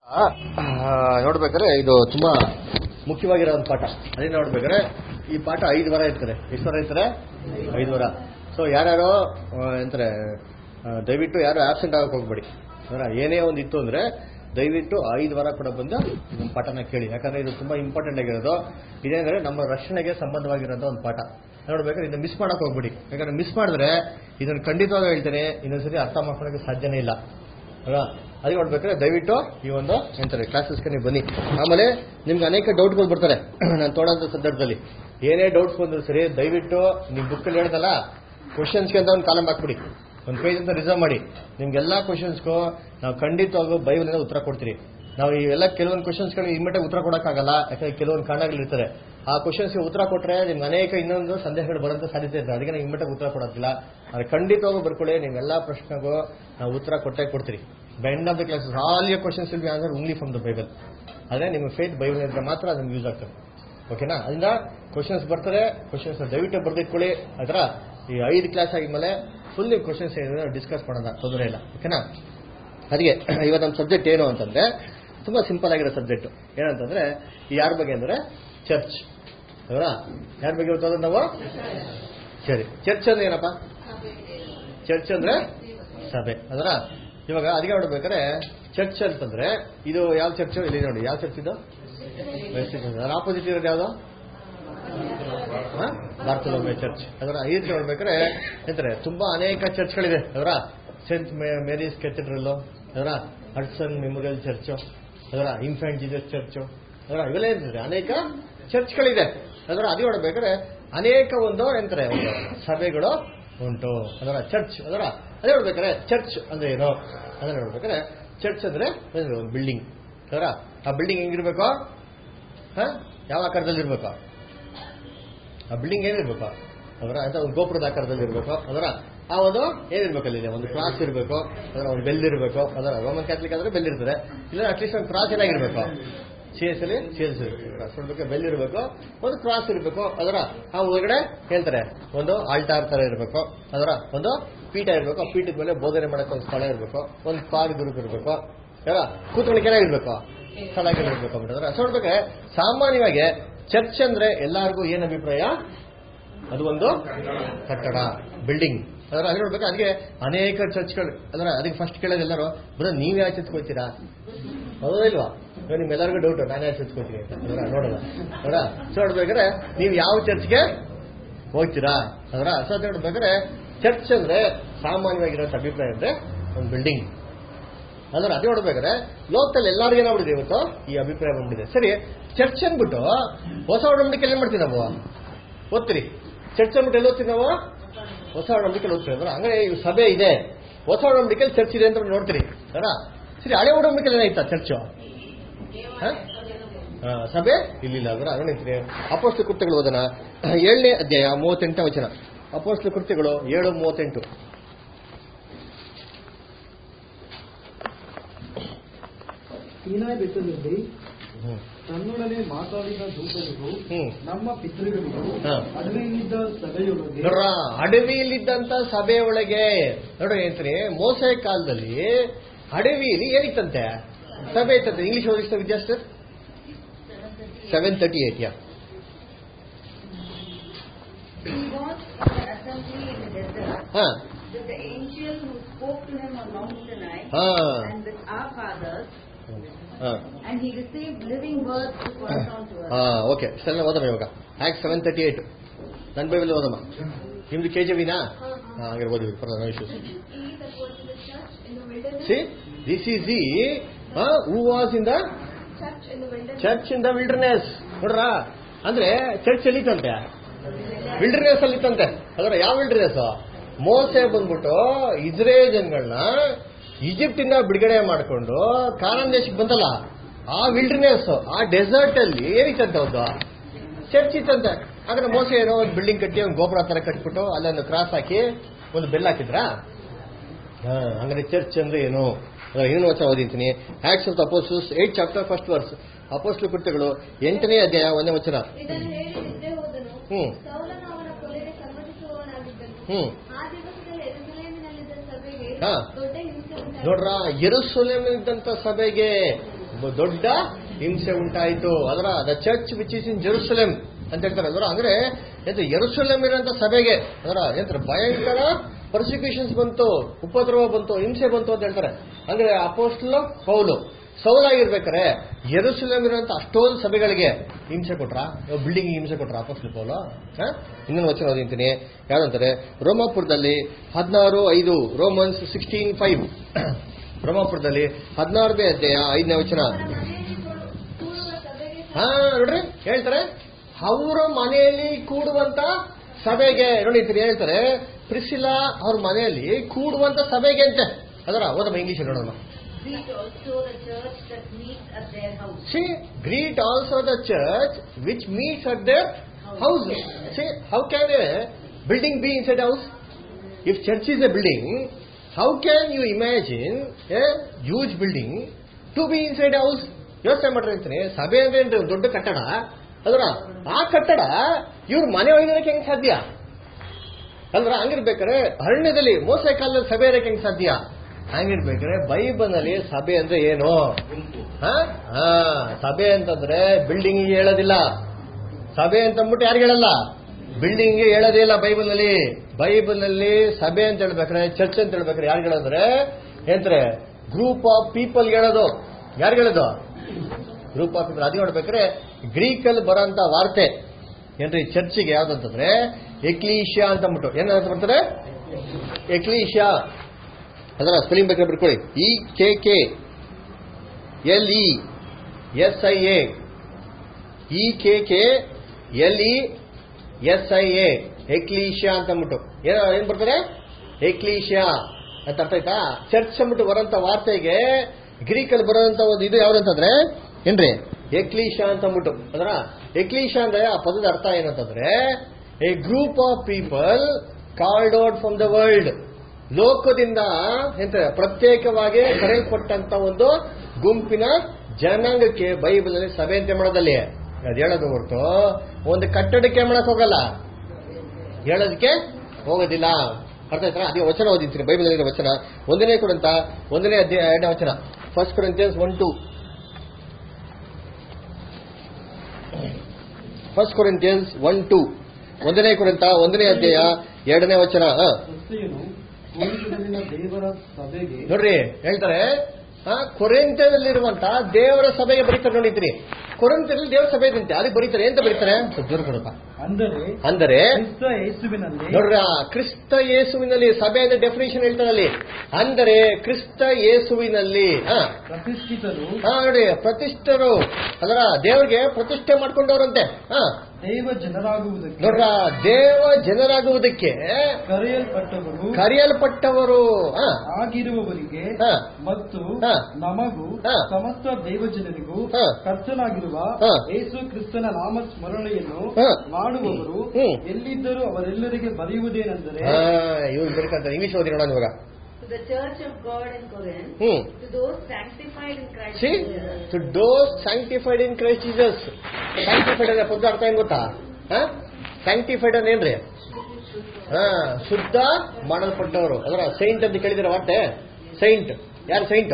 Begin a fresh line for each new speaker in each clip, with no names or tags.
ನೋಡ್ಬೇಕಾದ್ರೆ ಇದು ತುಂಬಾ ಮುಖ್ಯವಾಗಿರೋ ಒಂದು ಪಾಠ. ಅದೇ ನೋಡ್ಬೇಕಾದ್ರೆ ಈ ಪಾಠ 5 ವಾರ ಇರ್ತಾರೆ. ಎಷ್ಟು ವಾರ ಇರ್ತಾರೆ? 5 ವಾರ. ಸೊ ಯಾರ್ಯಾರೋ ಎಂತಾರೆ ದಯವಿಟ್ಟು ಯಾರು ಆಬ್ಸೆಂಟ್ ಆಗಕ್ಕೆ ಹೋಗ್ಬೇಡಿ. ಏನೇ ಒಂದು ಇತ್ತು ಅಂದ್ರೆ ದಯವಿಟ್ಟು 5 ವಾರ ಕೂಡ ಬಂದು ಇದೊಂದು ಪಾಠನ ಕೇಳಿ. ಯಾಕಂದ್ರೆ ಇದು ತುಂಬಾ ಇಂಪಾರ್ಟೆಂಟ್ ಆಗಿರೋದು. ಇದೇಂದ್ರೆ ನಮ್ಮ ರಕ್ಷಣೆಗೆ ಸಂಬಂಧವಾಗಿರೋಂಥ ಒಂದು ಪಾಠ. ನೋಡ್ಬೇಕಾದ್ರೆ ಇದನ್ನ ಮಿಸ್ ಮಾಡಕ್ ಹೋಗ್ಬಿಡಿ. ಯಾಕಂದ್ರೆ ಮಿಸ್ ಮಾಡಿದ್ರೆ ಇದನ್ನು ಖಂಡಿತವಾಗಿ ಹೇಳ್ತೇನೆ ಇನ್ನೊಂದ್ಸರಿ ಅರ್ಥ ಮಾಡ್ಕೊಳಕ್ಕೆ ಸಾಧ್ಯನೇ ಇಲ್ಲ ಅಲ್ವಾ. ಅದಕ್ಕೆ ನೋಡ್ಬೇಕಾದ್ರೆ ದಯವಿಟ್ಟು ಈ ಒಂದು ಎಂತಾರೆ ಕ್ಲಾಸಸ್ಗೆ ನೀವು ಬನ್ನಿ. ಆಮೇಲೆ ನಿಮ್ಗೆ ಅನೇಕ ಡೌಟ್ಗಳು ಬರ್ತಾರೆ ನಾನು ತೊಗೊಳೋಂಥ ಸಂದರ್ಭದಲ್ಲಿ. ಏನೇ ಡೌಟ್ಸ್ ಬಂದ್ರು ಸರಿ ದಯವಿಟ್ಟು ನೀವು ಬುಕ್ಕಲ್ಲಿ ಹೇಳ್ದಲ್ಲ ಕ್ವಶನ್ಸ್ಗೆ ಅಂತ ಒಂದು ಕಾಲಮ್ ಹಾಕ್ಬಿಡಿ, ಒಂದು ಪೇಜ್ ಅಂತ ರಿಸರ್ವ್ ಮಾಡಿ. ನಿಮ್ಗೆಲ್ಲಾ ಕ್ವಶನ್ಸ್ಗೂ ನಾವು ಖಂಡಿತವಾಗೂ ಬೈಬಲಿಂದ ಉತ್ತರ ಕೊಡ್ತೀರಿ. ನಾವು ಇವೆಲ್ಲ ಕೆಲವೊಂದು ಕ್ವಶನ್ಸ್ಗಳು ಇಮ್ಮಿಡಿಯೇಟ್ ಉತ್ತರ ಕೊಡೋಕ್ಕಾಗಲ್ಲ, ಯಾಕಂದ್ರೆ ಕೆಲವೊಂದು ಕಾರಣಗಳಿರ್ತಾರೆ. ಆ ಕ್ವಶನ್ಸ್ಗೆ ಉತ್ತರ ಕೊಟ್ಟರೆ ನಿಮ್ಗೆ ಅನೇಕ ಇನ್ನೊಂದು ಸಂದೇಹಗಳು ಬರೋಂಥ ಸಾಧ್ಯತೆ ಇರ್ತದೆ. ಅದಕ್ಕೆ ನಾವು ಇಮ್ಮಿಡಿಯೇಟ್ ಉತ್ತರ ಕೊಡೋದಿಲ್ಲ. ಆದರೆ ಖಂಡಿತವಾಗೂ ಬರ್ಕೊಳ್ಳಿ, ನೀವೆಲ್ಲ ಪ್ರಶ್ನೆಗೂ ನಾವು ಉತ್ತರ ಕೊಡ್ತೀರಿ. By end of the classes all your questions will be answered only from the Bible. ಆದರೆ ನಿಮ್ಮ ಫೇತ್ ಬೈಬಲ್ ಇದ್ರೆ ಮಾತ್ರ ಅದನ್ನು ಯೂಸ್ ಆಗ್ತದೆ. ಓಕೆನಾ? ಅದರಿಂದ ಕ್ವಶನ್ಸ್ ಬರ್ತಾರೆ, ಕ್ವಶನ್ಸ್ ದಯವಿಟ್ಟು ಬರ್ದಿಟ್ಕೊಳ್ಳಿ. ಅದರ ಈ 5 ಕ್ಲಾಸ್ ಆಗಿದ್ಮೇಲೆ ಫುಲ್ ಕ್ವಶನ್ಸ್ ಏನಿದೆ ಡಿಸ್ಕಸ್ ಮಾಡೋಣ, ತೊಂದರೆ ಇಲ್ಲ. ಓಕೆನಾ? ಅದಕ್ಕೆ ಇವತ್ತು ನಮ್ಮ ಸಬ್ಜೆಕ್ಟ್ ಏನು ಅಂತಂದ್ರೆ ತುಂಬಾ ಸಿಂಪಲ್ ಆಗಿರೋ ಸಬ್ಜೆಕ್ಟ್. ಏನಂತಂದ್ರೆ ಯಾರ ಬಗ್ಗೆ ಅಂದ್ರೆ ಚರ್ಚ್. ಅವರ ಯಾರ ಬಗ್ಗೆ ಓದೋದು ನಾವು? ಸರಿ, ಚರ್ಚ್ ಅಂದ್ರೆ ಏನಪ್ಪ? ಚರ್ಚ್ ಅಂದ್ರೆ ಸಭೆ. ಅದರ ಇವಾಗ ಅದಕ್ಕೆ ನೋಡ್ಬೇಕಾದ್ರೆ ಚರ್ಚ್ ಅಂತಂದ್ರೆ ಇದು ಯಾವ ಚರ್ಚ್? ಇಲ್ಲಿ ನೋಡಿ, ಯಾವ ಚರ್ಚ್ ಇದು? ಅದರ ಆಪೋಸಿಟ್ ಇರೋದು ಯಾವುದು? Bartholomew church. ಅದರ ಈ ರೀತಿ ನೋಡ್ಬೇಕಾದ್ರೆ ಎಂತಾರೆ ತುಂಬಾ ಅನೇಕ ಚರ್ಚ್ಗಳಿದೆ. ಅದರ ಸೆಂಟ್ ಮೇರೀಸ್ ಕೆಥೆಡ್ರಲ್, ಅದರ ಹಡ್ಸನ್ ಮೆಮೋರಿಯಲ್ ಚರ್ಚ್, ಅದರ ಇನ್ಫ್ಯಾಂಟ್ ಜೀಸಸ್ ಚರ್ಚ್, ಅದರ ಇವೆಲ್ಲ ಏನಿದೆ ಅನೇಕ ಚರ್ಚ್ಗಳಿದೆ. ಅದರ ಅದೇ ನೋಡ್ಬೇಕಾದ್ರೆ ಅನೇಕ ಒಂದು ಎಂತಾರೆ ಒಂದು ಸಭೆಗಳು ಉಂಟು. ಅದರ ಚರ್ಚ್ ಅದರ ಅದೇ ನೋಡ್ಬೇಕಾದ್ರೆ ಚರ್ಚ್ ಅಂದ್ರೆ ಏನು ಅದನ್ನ ನೋಡ್ಬೇಕಾದ್ರೆ ಚರ್ಚ್ ಅಂದ್ರೆ ಒಂದು ಬಿಲ್ಡಿಂಗ್. ಅದರ ಆ ಬಿಲ್ಡಿಂಗ್ ಹೆಂಗಿರ್ಬೇಕು? ಯಾವ ಆಕಾರದಲ್ಲಿ ಇರ್ಬೇಕು? ಆ ಬಿಲ್ಡಿಂಗ್ ಏನಿರ್ಬೇಕು? ಅದರ ಅಂತ ಒಂದು ಗೋಪುರದ ಆಕಾರದಲ್ಲಿ ಇರಬೇಕು. ಅದರ ಆ ಒಂದು ಏನಿರ್ಬೇಕು? ಅಲ್ಲಿ ಒಂದು ಕ್ರಾಸ್ ಇರಬೇಕು, ಅದರ ಒಂದು ಬೆಲ್ ಇರಬೇಕು. ಅದರ ರೋಮನ್ ಕ್ಯಾಥಲಿಕ್ ಆದ್ರೆ ಬೆಲ್ ಇರ್ತದೆ, ಇಲ್ಲ ಅಟ್ಲೀಸ್ಟ್ ಒಂದು ಕ್ರಾಸ್ ಏನಾಗಿರ್ಬೇಕು? CS ನೋಡ್ಬೇಕು, ಬೆಲ್ ಇರಬೇಕು, ಒಂದು ಕ್ರಾಸ್ ಇರಬೇಕು. ಅದರ ಆ ಒಳಗಡೆ ಹೇಳ್ತಾರೆ ಒಂದು ಆಲ್ಟಾರ್ ತರ ಇರಬೇಕು. ಅದರ ಒಂದು ಪೀಠ ಇರಬೇಕು, ಆ ಪೀಠದ ಮೇಲೆ ಬೋಧನೆ ಮಾಡಕ್ಕೆ ಒಂದು ಸ್ಥಳ ಇರಬೇಕು, ಒಂದು ಪಾರ್ ಗ್ರೂಪ್ ಇರಬೇಕು, ಅಲ್ಲ ಕೂತ್ಕೊಳ್ಳಿಕ್ಕೆ ಇರಬೇಕು, ಸ್ಥಳಗಳಿರ್ಬೇಕು ಅಂಬಿಟ್ಟದ್ರ. ಸೊ ನೋಡ್ಬೇಕೆ ಸಾಮಾನ್ಯವಾಗಿ ಚರ್ಚ್ ಅಂದ್ರೆ ಎಲ್ಲಾರ್ಗು ಏನ್ ಅಭಿಪ್ರಾಯ? ಅದು ಒಂದು ಕಟ್ಟಡ, ಬಿಲ್ಡಿಂಗ್. ಅದರ ಅದು ನೋಡ್ಬೇಕು. ಅದಕ್ಕೆ ಅನೇಕ ಚರ್ಚ್ಗಳು. ಅದರ ಅದಕ್ಕೆ ಫಸ್ಟ್ ಕೇಳೋದು ಎಲ್ಲರೂ ಬರೋ ನೀವ್ ಯಾವ ಚರ್ಚ್ಗೆ ಹೋಗ್ತೀರಾ? ಹೌದಾ ಇಲ್ವಾ? ನಿಮ್ಗೆಲ್ಲರಿಗೂ ಡೌಟ್ ನಾನು ಯಾವ ಚರ್ಚ್ಗೆ ಹೋಗ್ತೀನಿ ಅಂತ. ಅದರ ನೋಡೋಣ. ಅದರ ಸೊ ನೋಡ್ಬೇಕಾದ್ರೆ ನೀವು ಯಾವ ಚರ್ಚ್ಗೆ ಹೋಗ್ತೀರಾ? ಅದರ ಸೊ ಅದು ನೋಡ್ಬೇಕಾದ್ರೆ ಚರ್ಚ್ ಅಂದ್ರೆ ಸಾಮಾನ್ಯವಾಗಿರೋ ಅಭಿಪ್ರಾಯ ಅಂದ್ರೆ ಒಂದು ಬಿಲ್ಡಿಂಗ್. ಅದರ ಅದೇ ನೋಡ್ಬೇಕಾದ್ರೆ ಲೋಕದಲ್ಲಿ ಎಲ್ಲರಿಗೂ ಏನಾಗ್ಬಿಟ್ಟಿದೆ ಇವತ್ತು ಈ ಅಭಿಪ್ರಾಯ ಬಂದ್ಬಿಟ್ಟಿದೆ. ಸರಿ, ಚರ್ಚ್ ಅಂದ್ಬಿಟ್ಟು ಹೊಸ ಒಡಂಬಡಿಕೆಯಲ್ಲಿ ಏನ್ ಮಾಡ್ತೀವಿ ನಾವು? ಓದ್ತೀರಿ. ಚರ್ಚ್ ಅಂದ್ಬಿಟ್ಟು ಎಲ್ಲಿ ಓದ್ತೀವಿ ನಾವು? ಹೊಸ ಒಡಂಬಡಿಕೆಯಲ್ಲಿ ಓದ್ತೀವಿ. ಅಂದ್ರೆ ಹಂಗಾರೆ ಈ ಸಭೆ ಇದೆ, ಹೊಸ ಒಡಂಬಡಿಕೆಯಲ್ಲಿ ಚರ್ಚ್ ಇದೆ ಅಂತ ನೋಡ್ತೀರಿ. ಅಲ್ಲ ಸರಿ, ಹಳೆ ಒಡಂಬಡಿಕೆಯಲ್ಲಿ ಏನಾಯ್ತಾ ಚರ್ಚು? ಸಭೆ ಇಲ್ಲಿಲ್ಲ. ಅದರ ನೋಡ್ತೀರಿ. ಅಪೊಸ್ತಲ ಕೃತ್ಯಗಳು ಓದೋಣ, 7ನೇ ಅಧ್ಯಾಯ 38ನೇ ವಚನ. ಅಪೊಸ್ತಲ ಕೃತ್ಯಗಳು 7:38.
ಸೀನಾಯಿ ತನ್ನೊಡನೆ ಮಾತಾಡಿದ ದೂತರಿಗೂ ನಮ್ಮ ಪಿತೃಗಳಿಗೂ ಅಡವಿಯಲ್ಲಿದ್ದ ಸಭೆಯೊಳಗೆ
ಅಡವಿಯಲ್ಲಿದ್ದಂತ ಸಭೆಯೊಳಗೆ ನೋಡ್ರಿ ಹೇಳ್ತೀನಿ. ಮೋಸೆ ಕಾಲದಲ್ಲಿ ಅಡವಿಯಲ್ಲಿ ಏನಿತ್ತಂತೆ? ಸಭೆ ಇತ್ತಂತೆ. ಇಂಗ್ಲಿಷ್ ಓದಿಸ್ತಾ ವಿದ್ಯಾರ್ಥಿ 7:38. ಯಾ
And he received living words to pass on to us.
Okay, ಸರಿ ಓದಮ್ಮ ಇವಾಗ. ಆಕ್ಟ್ 7:38 ನನ್ನ ಬೈಬಲ್ ಓದಮ್ಮ. ನಿಮ್ದು KJVನಾ? ಹಾಗೆ ಓದಿ ಪರವಾಗಿಲ್ಲ, no issues. See, this is the who was in the church in the wilderness. ನೋಡ್ರ ಅಂದ್ರೆ ಚರ್ಚ್ ಎಲ್ಲಿತ್ತಂತೆ? ವಿಲ್ಡರ್ನೆಸ್ ಅಲ್ಲಿತ್ತಂತೆ. ಅದರ ಯಾವ ವಿಲ್ಡರ್ನೆಸ್? ಮೋಸೆ ಬಂದ್ಬಿಟ್ಟು ಇಸ್ರೇಲ್ ಜನಗಳನ್ನ ಈಜಿಪ್ಟ್ ಇಂದ ಬಿಡುಗಡೆ ಮಾಡಿಕೊಂಡು ಕಾನಾನ್ ದೇಶಕ್ಕೆ ಬಂತಲ್ಲ, ಆ ವಿಲ್ಡರ್ನೆಸ್, ಆ ಡೆಸರ್ಟ್ ಅಲ್ಲಿ ಏನಿತ್ತಂತೆ? ಒಂದು ಚರ್ಚ್ ಇತ್ತಂತೆ. ಆದ್ರೆ ಮೋಸೆ ಏನೋ ಒಂದು ಬಿಲ್ಡಿಂಗ್ ಕಟ್ಟಿ ಒಂದು ಗೋಪುರ ತರ ಕಟ್ಬಿಟ್ಟು ಅಲ್ಲೊಂದು ಕ್ರಾಸ್ ಹಾಕಿ ಒಂದು ಬೆಲ್ ಹಾಕಿದ್ರಾ? ಹಂಗಾರೆ ಚರ್ಚ್ ಅಂದ್ರೆ ಏನು? ಏನು ವಚನ ಓದಿರ್ತೀನಿ. Acts of the Apostles 8 chapter 1 verse. ಅಪೊಸ್ತಲ ಕೃತ್ಯಗಳು 8ನೇ ಅಧ್ಯಾಯ 1ನೇ ವಚನ. ನೋಡ್ರ, ಯೆರೂಸಲೇಮಿನಲ್ಲಿದ್ದಂತ ಸಭೆಗೆ ದೊಡ್ಡ ಹಿಂಸೆ ಉಂಟಾಯಿತು. ಅದರ the church which is in Jerusalem ಅಂತ ಹೇಳ್ತಾರೆ. ಅದರ ಅಂದ್ರೆ ಯೆರೂಸಲೇಮ್ ಇರೋಂಥ ಸಭೆಗೆ ಅದರ ಏನಂತಾರೆ ಭಯಂಕರ ಪರ್ಸಿಕ್ಯೂಷನ್ಸ್ ಬಂತು, ಉಪದ್ರವ ಬಂತು, ಹಿಂಸೆ ಬಂತು ಅಂತ ಹೇಳ್ತಾರೆ. ಅಂದ್ರೆ ಅಪೋಸ್ಟಲ್ ಪೌಲು ಸೌಲಾಗಿರ್ಬೇಕಾರೆ ಯೆರೂಸಲೇಮ್ ಇರುವಂತ ಅಷ್ಟೊಂದು ಸಭೆಗಳಿಗೆ ಹಿಂಸೆ ಕೊಟ್ರ, ಬಿಲ್ಡಿಂಗ್ ಹಿಂಸೆ ಕೊಟ್ರ ಅಪೋಸ್ಟಲ್ ಪೌಲು. ಇನ್ನೊಂದು ವಚನ ಓದಿಂತೀನಿ, ಯಾವ್ದಂತಾರೆ ರೋಮಾಪುರದಲ್ಲಿ 16:5, ರೋಮನ್ಸ್ 16:5, ರೋಮಾಪುರದಲ್ಲಿ 16ನೇ ಅಧ್ಯಾಯ 5ನೇ ವಚನ. ನೋಡ್ರಿ ಹೇಳ್ತಾರೆ, ಅವರ ಮನೆಯಲ್ಲಿ ಕೂಡುವಂತ ಸಭೆಗೆ ನೋಡಿರ್ತೀರಿ ಹೇಳ್ತಾರೆ, ಪ್ರಿಸಿಲಾ ಅವ್ರ ಮನೆಯಲ್ಲಿ ಕೂಡುವಂತ ಸಭೆಗೆ ಅಂತೆ. ಅದರ ಓದಮ್ಮ ಇಂಗ್ಲಿಷ್ ನೋಡೋಣ.
Greet also the church that meets at their house.
See, greet also the church which meets at their house. See, how can a building be inside a house? If church is a building, how can you imagine a huge building to be inside a house? ಯೋಚನೆ ಮಾಡ್ರಿ ಅಂತಾನೆ. ಸಭೆ ಅಂದ್ರೆ ದೊಡ್ಡ ಕಟ್ಟಡ, ಅದರ ಆ ಕಟ್ಟಡ ಇವ್ರ ಮನೆ ಒಳಗಿರಕ್ಕೆ ಹೆಂಗ್ ಸಾಧ್ಯ ಅಲ್ರ? ಹಂಗಿರ್ಬೇಕಾರೆ ಅರಣ್ಯದಲ್ಲಿ ಮೋಸೆ ಕಾಲದಲ್ಲಿ ಸಭೆ ಇರಕ್ಕೆ ಹೆಂಗ್ ಸಾಧ್ಯ? ಹಂಗಿರ್ಬೇಕಾರೆ ಬೈಬಲ್ ನಲ್ಲಿ ಸಭೆ ಅಂದ್ರೆ ಏನು? ಸಭೆ ಅಂತಂದ್ರೆ ಬಿಲ್ಡಿಂಗ್ ಹೇಳೋದಿಲ್ಲ. ಸಭೆ ಅಂತ ಅಂದ್ಬಿಟ್ಟು ಯಾರಿಗೆ ಹೇಳಲ್ಲ, ಬಿಲ್ಡಿಂಗ್ ಹೇಳೋದೇ ಇಲ್ಲ ಬೈಬಲ್ ನಲ್ಲಿ. ಬೈಬಲ್ ನಲ್ಲಿ ಸಭೆ ಅಂತ ಹೇಳ್ಬೇಕಾರೆ, ಚರ್ಚ್ ಅಂತ ಹೇಳ್ಬೇಕಾರೆ ಯಾರು ಹೇಳೋದ್ರೆ ಏನಂತಾರೆ, ಗ್ರೂಪ್ ಆಫ್ ಪೀಪಲ್ ಹೇಳೋದು. ಯಾರು ಹೇಳೋದು? Group of people. ಅದು ನೋಡ್ಬೇಕಾದ್ರೆ ಗ್ರೀಕ್ ಅಲ್ಲಿ ಬರೋಂತ ವಾರ್ತೆ ಏನ್ರಿ ಚರ್ಚಿಗೆ ಯಾವ್ದಂತಂದ್ರೆ ಎಕ್ಲೀಶಿಯಾ ಅಂತ ಅಂದ್ಬಿಟ್ಟು ಏನಂತ ಬರ್ತಾರೆ, ಎಕ್ಲೀಶಿಯಾ. ಅದರ ಸ್ಪೆಲ್ಲಿಂಗ್ ಬೇಕಾದ್ರೆ ಬರ್ಕೊಳ್ಳಿ, EKKLESIA, EKKLESIA, ಎಕ್ಲೀಶಿಯಾ ಅಂತ ಅಂದ್ಬಿಟ್ಟು ಏನ್ ಬರ್ತಾರೆ, ಎಕ್ಲೀಶಿಯಾ ಅಂತ ಅರ್ಥ ಆಯ್ತಾ? ಚರ್ಚ್ ಅಂದ್ಬಿಟ್ಟು ಬರೋಂತ ವಾರ್ತೆಗೆ ಗ್ರೀಕ್ ಅಲ್ಲಿ ಬರೋಂತ ಒಂದು ಇದು ಯಾವ್ದಂತಂದ್ರೆ ಏನ್ರಿ, ಎಕ್ಲೀಶಿಯಾ ಅಂತ ಅಂದ್ಬಿಟ್ಟು. ಅದರ ಎಕ್ಲೀಶಿಯಾ ಅಂದ್ರೆ ಆ ಪದದ ಅರ್ಥ ಏನಂತಂದ್ರೆ a group of people called out from the world. ಲೋಕದಿಂದ ಎಂತ ಪ್ರತ್ಯೇಕವಾಗಿ ಕರೆಯಲ್ಪಟ್ಟಂತ ಒಂದು ಗುಂಪಿನ ಜನಾಂಗಕ್ಕೆ ಬೈಬಲ್ ಅಲ್ಲಿ ಸಭೆ ಅಂತ ಮಾಡೋದಲ್ಲಿ ಅದು ಹೇಳೋದು ಹೊರತು ಒಂದು ಕಟ್ಟಡಕ್ಕೆ ಮಾಡಕ್ ಹೋಗಲ್ಲ, ಹೇಳೋದಕ್ಕೆ ಹೋಗೋದಿಲ್ಲ. ಅರ್ಥ ಆಯ್ತಾ? ಅದೇ ವಚನ ಓದಿರ್ತೀನಿ ಬೈಬಲ್ ಅಲ್ಲಿ ವಚನ 1ನೇ ಕೊರಿಂಥ 1ನೇ ಅಧ್ಯಾಯ 2ನೇ ವಚನ. 1 Corinthians 1:2, 1 Corinthians 1:2, 1ನೇ ಕೊರಿಂಥ 1ನೇ ಅಧ್ಯಾಯ 2ನೇ ವಚನ.
ದೇವರ ಸಭೆಗೆ
ನೋಡ್ರಿ ಹೇಳ್ತಾರೆ, ಕೊರಿಂಥದಲ್ಲಿರುವಂತ ದೇವರ ಸಭೆಗೆ ಬರೀತಾರೆ. ನೋಡಿದ್ರಿ ಕೊರಿಂಥದಲ್ಲಿ ದೇವರ ಸಭೆ ಇದಂತೆ, ಅದಕ್ಕೆ ಬರೀತಾರೆ ಅಂತ ಬರೀತಾರೆ ಜೋರು ಕೊಡಪ್ಪ. ಅಂದರೆ ನೋಡ್ರಿ ಕ್ರಿಸ್ತ ಯೇಸುವಿನಲ್ಲಿ ಸಭೆ ಅಂದ್ರೆ ಡೆಫಿನೇಷನ್ ಹೇಳ್ತಾರೆ ಅಲ್ಲಿ. ಅಂದರೆ ಕ್ರಿಸ್ತ ಯೇಸುವಿನಲ್ಲಿ ನೋಡಿ ಪ್ರತಿಷ್ಠರು, ಅದರ ದೇವರಿಗೆ ಪ್ರತಿಷ್ಠೆ ಮಾಡ್ಕೊಂಡವ್ರಂತೆ.
ದೇವ ಜನರಾಗುವುದಕ್ಕೆ
ನೋಡ್ರ ದೇವ ಜನರಾಗುವುದಕ್ಕೆ ಕರೆಯಲ್ಪಟ್ಟವರು
ಆಗಿರುವವರಿಗೆ ಮತ್ತು ನಮಗೂ ಸಮಸ್ತ ದೇವ ಜನರಿಗೂ ಕರ್ತನಾಗಿರುವ ಯೇಸು ಕ್ರಿಸ್ತನ ನಾಮ ಸ್ಮರಣೆಯನ್ನು ಮಾಡುವವರು ಎಲ್ಲಿದ್ದರೂ ಅವರೆಲ್ಲರಿಗೆ ಬರೆಯುವುದೇನೆಂದರೆ,
ಇವ್ರು ಬರ್ಕಂತಾರೆ ಇಂಗ್ಲಿಷ್ ಓದಿ ನೋಡೋಣ ಇವಾಗ.
To the church of God in Corinth, to those sanctified in Christ Jesus.
To those sanctified in Christ Jesus. Sanctified ಅಂದ್ರೆ ಪದ ಅರ್ಥ ಏನ್ ಗೊತ್ತಾ? ಸ್ಯಾಂಕ್ಟಿಫೈಡ್ ಅಂದ್ರೆ ಏನ್ರಿ? ಶುದ್ಧ ಮಾಡಲ್ಪಟ್ಟವರು. ಅದರ ಸೈಂಟ್ ಅಂತ ಕೇಳಿದಿರ ವಾರ್ತೆ? ಸೈಂಟ್ ಯಾರು ಸೈಂಟ್?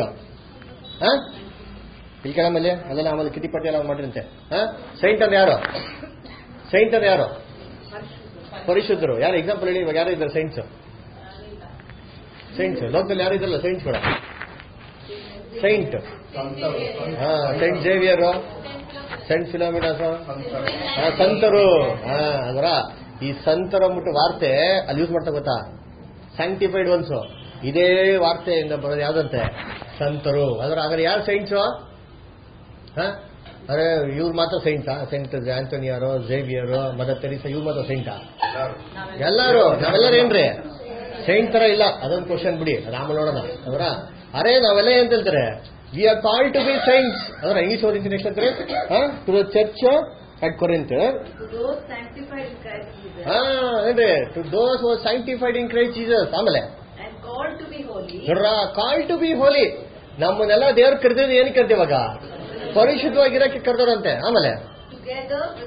ಇಲ್ಲಿ ಕೆಳ ಮೇಲೆ ಅದನ್ನ ಆಮೇಲೆ ಕಿಟಿಪಟ್ಟಿ ಎಲ್ಲ ಮಾಡಿರಂತೆ. ಸೈಂಟ್ ಅಂದ್ರೆ ಯಾರು? ಸೈಂಟ್ ಅಂದ್ರೆ ಯಾರು? ಪರಿಶುದ್ಧರು. ಯಾರು ಎಕ್ಸಾಂಪಲ್ ಹೇಳಿ ಇವಾಗ ಯಾರು ಇದ್ದಾರೆ ಸೈಂಟ್ಸ್? ಸೈಂಟ್ಸ್ ಲೋಕದಲ್ಲಿ ಯಾರು ಇದ್ರಲ್ಲ ಸೈಂಟ್ಸ್ ಕೂಡ. Saint saint Xavier, saint Philomena's, ಸಂತರು. ಅದರ ಈ ಸಂತರ ಮುಟ್ಟು ವಾರ್ತೆ ಅಲ್ಲಿ ಯೂಸ್ ಮಾಡ್ತಾ ಗೊತ್ತಾ? Sanctified ones. ಇದೇ ವಾರ್ತೆಯಿಂದ ಬರೋದು ಯಾವ್ದಂತೆ? ಸಂತರು. ಅದರ ಹಾಗಾದ್ರೆ ಯಾರು ಸೈಂಟ್ಸು? ಅರೆ ಇವ್ರು ಮಾತ್ರ ಸೈಂಟಾ? ಸೈಂಟ್ ಆಂಟೋನಿಯಾರೋ, ಝೇವಿಯರು, ಮದರ್ ತೆರೀಸಾ ಇವ್ರು ಮಾತ್ರ ಸೈಂಟಾ? ಎಲ್ಲರೂ ನಾವೆಲ್ಲರೂ ಏನ್ರಿ ಸೈಂಟ್ ತರ ಇಲ್ಲ? ಅದೊಂದು ಕ್ವಶನ್ ಬಿಡಿ, ಅದು ಆಮೇಲೆ ನೋಡೋಣ. ಅವರ ಅರೆ ನಾವೆಲ್ಲ ಏನ್ ಹೇಳ್ತಾರೆ? We are called to be saints. ಅದರ ಇಂಗ್ಲಿಷ್ ಓದಿದ್ದೀನಿ ನೆಕ್ಸ್ಟ್ ಅಂದ್ರೆ to the church at Corinth. ಏನ್ರಿ? To those was sanctified in Christ Jesus. ಆಮೇಲೆ ನೋಡ್ರ ಕಾಲ್ ಟು ಬಿ ಹೋಲಿ. ನಮ್ಮನ್ನೆಲ್ಲ ದೇವ್ರು ಕರೆದಿದ್ದು ಏನಕ್ಕೆ ಕರೆದಿವಾಗ? ಪರಿಶುದ್ಧವಾಗಿರಕ್ಕೆ ಕರೆದವ್ರಂತೆ. ಆಮೇಲೆ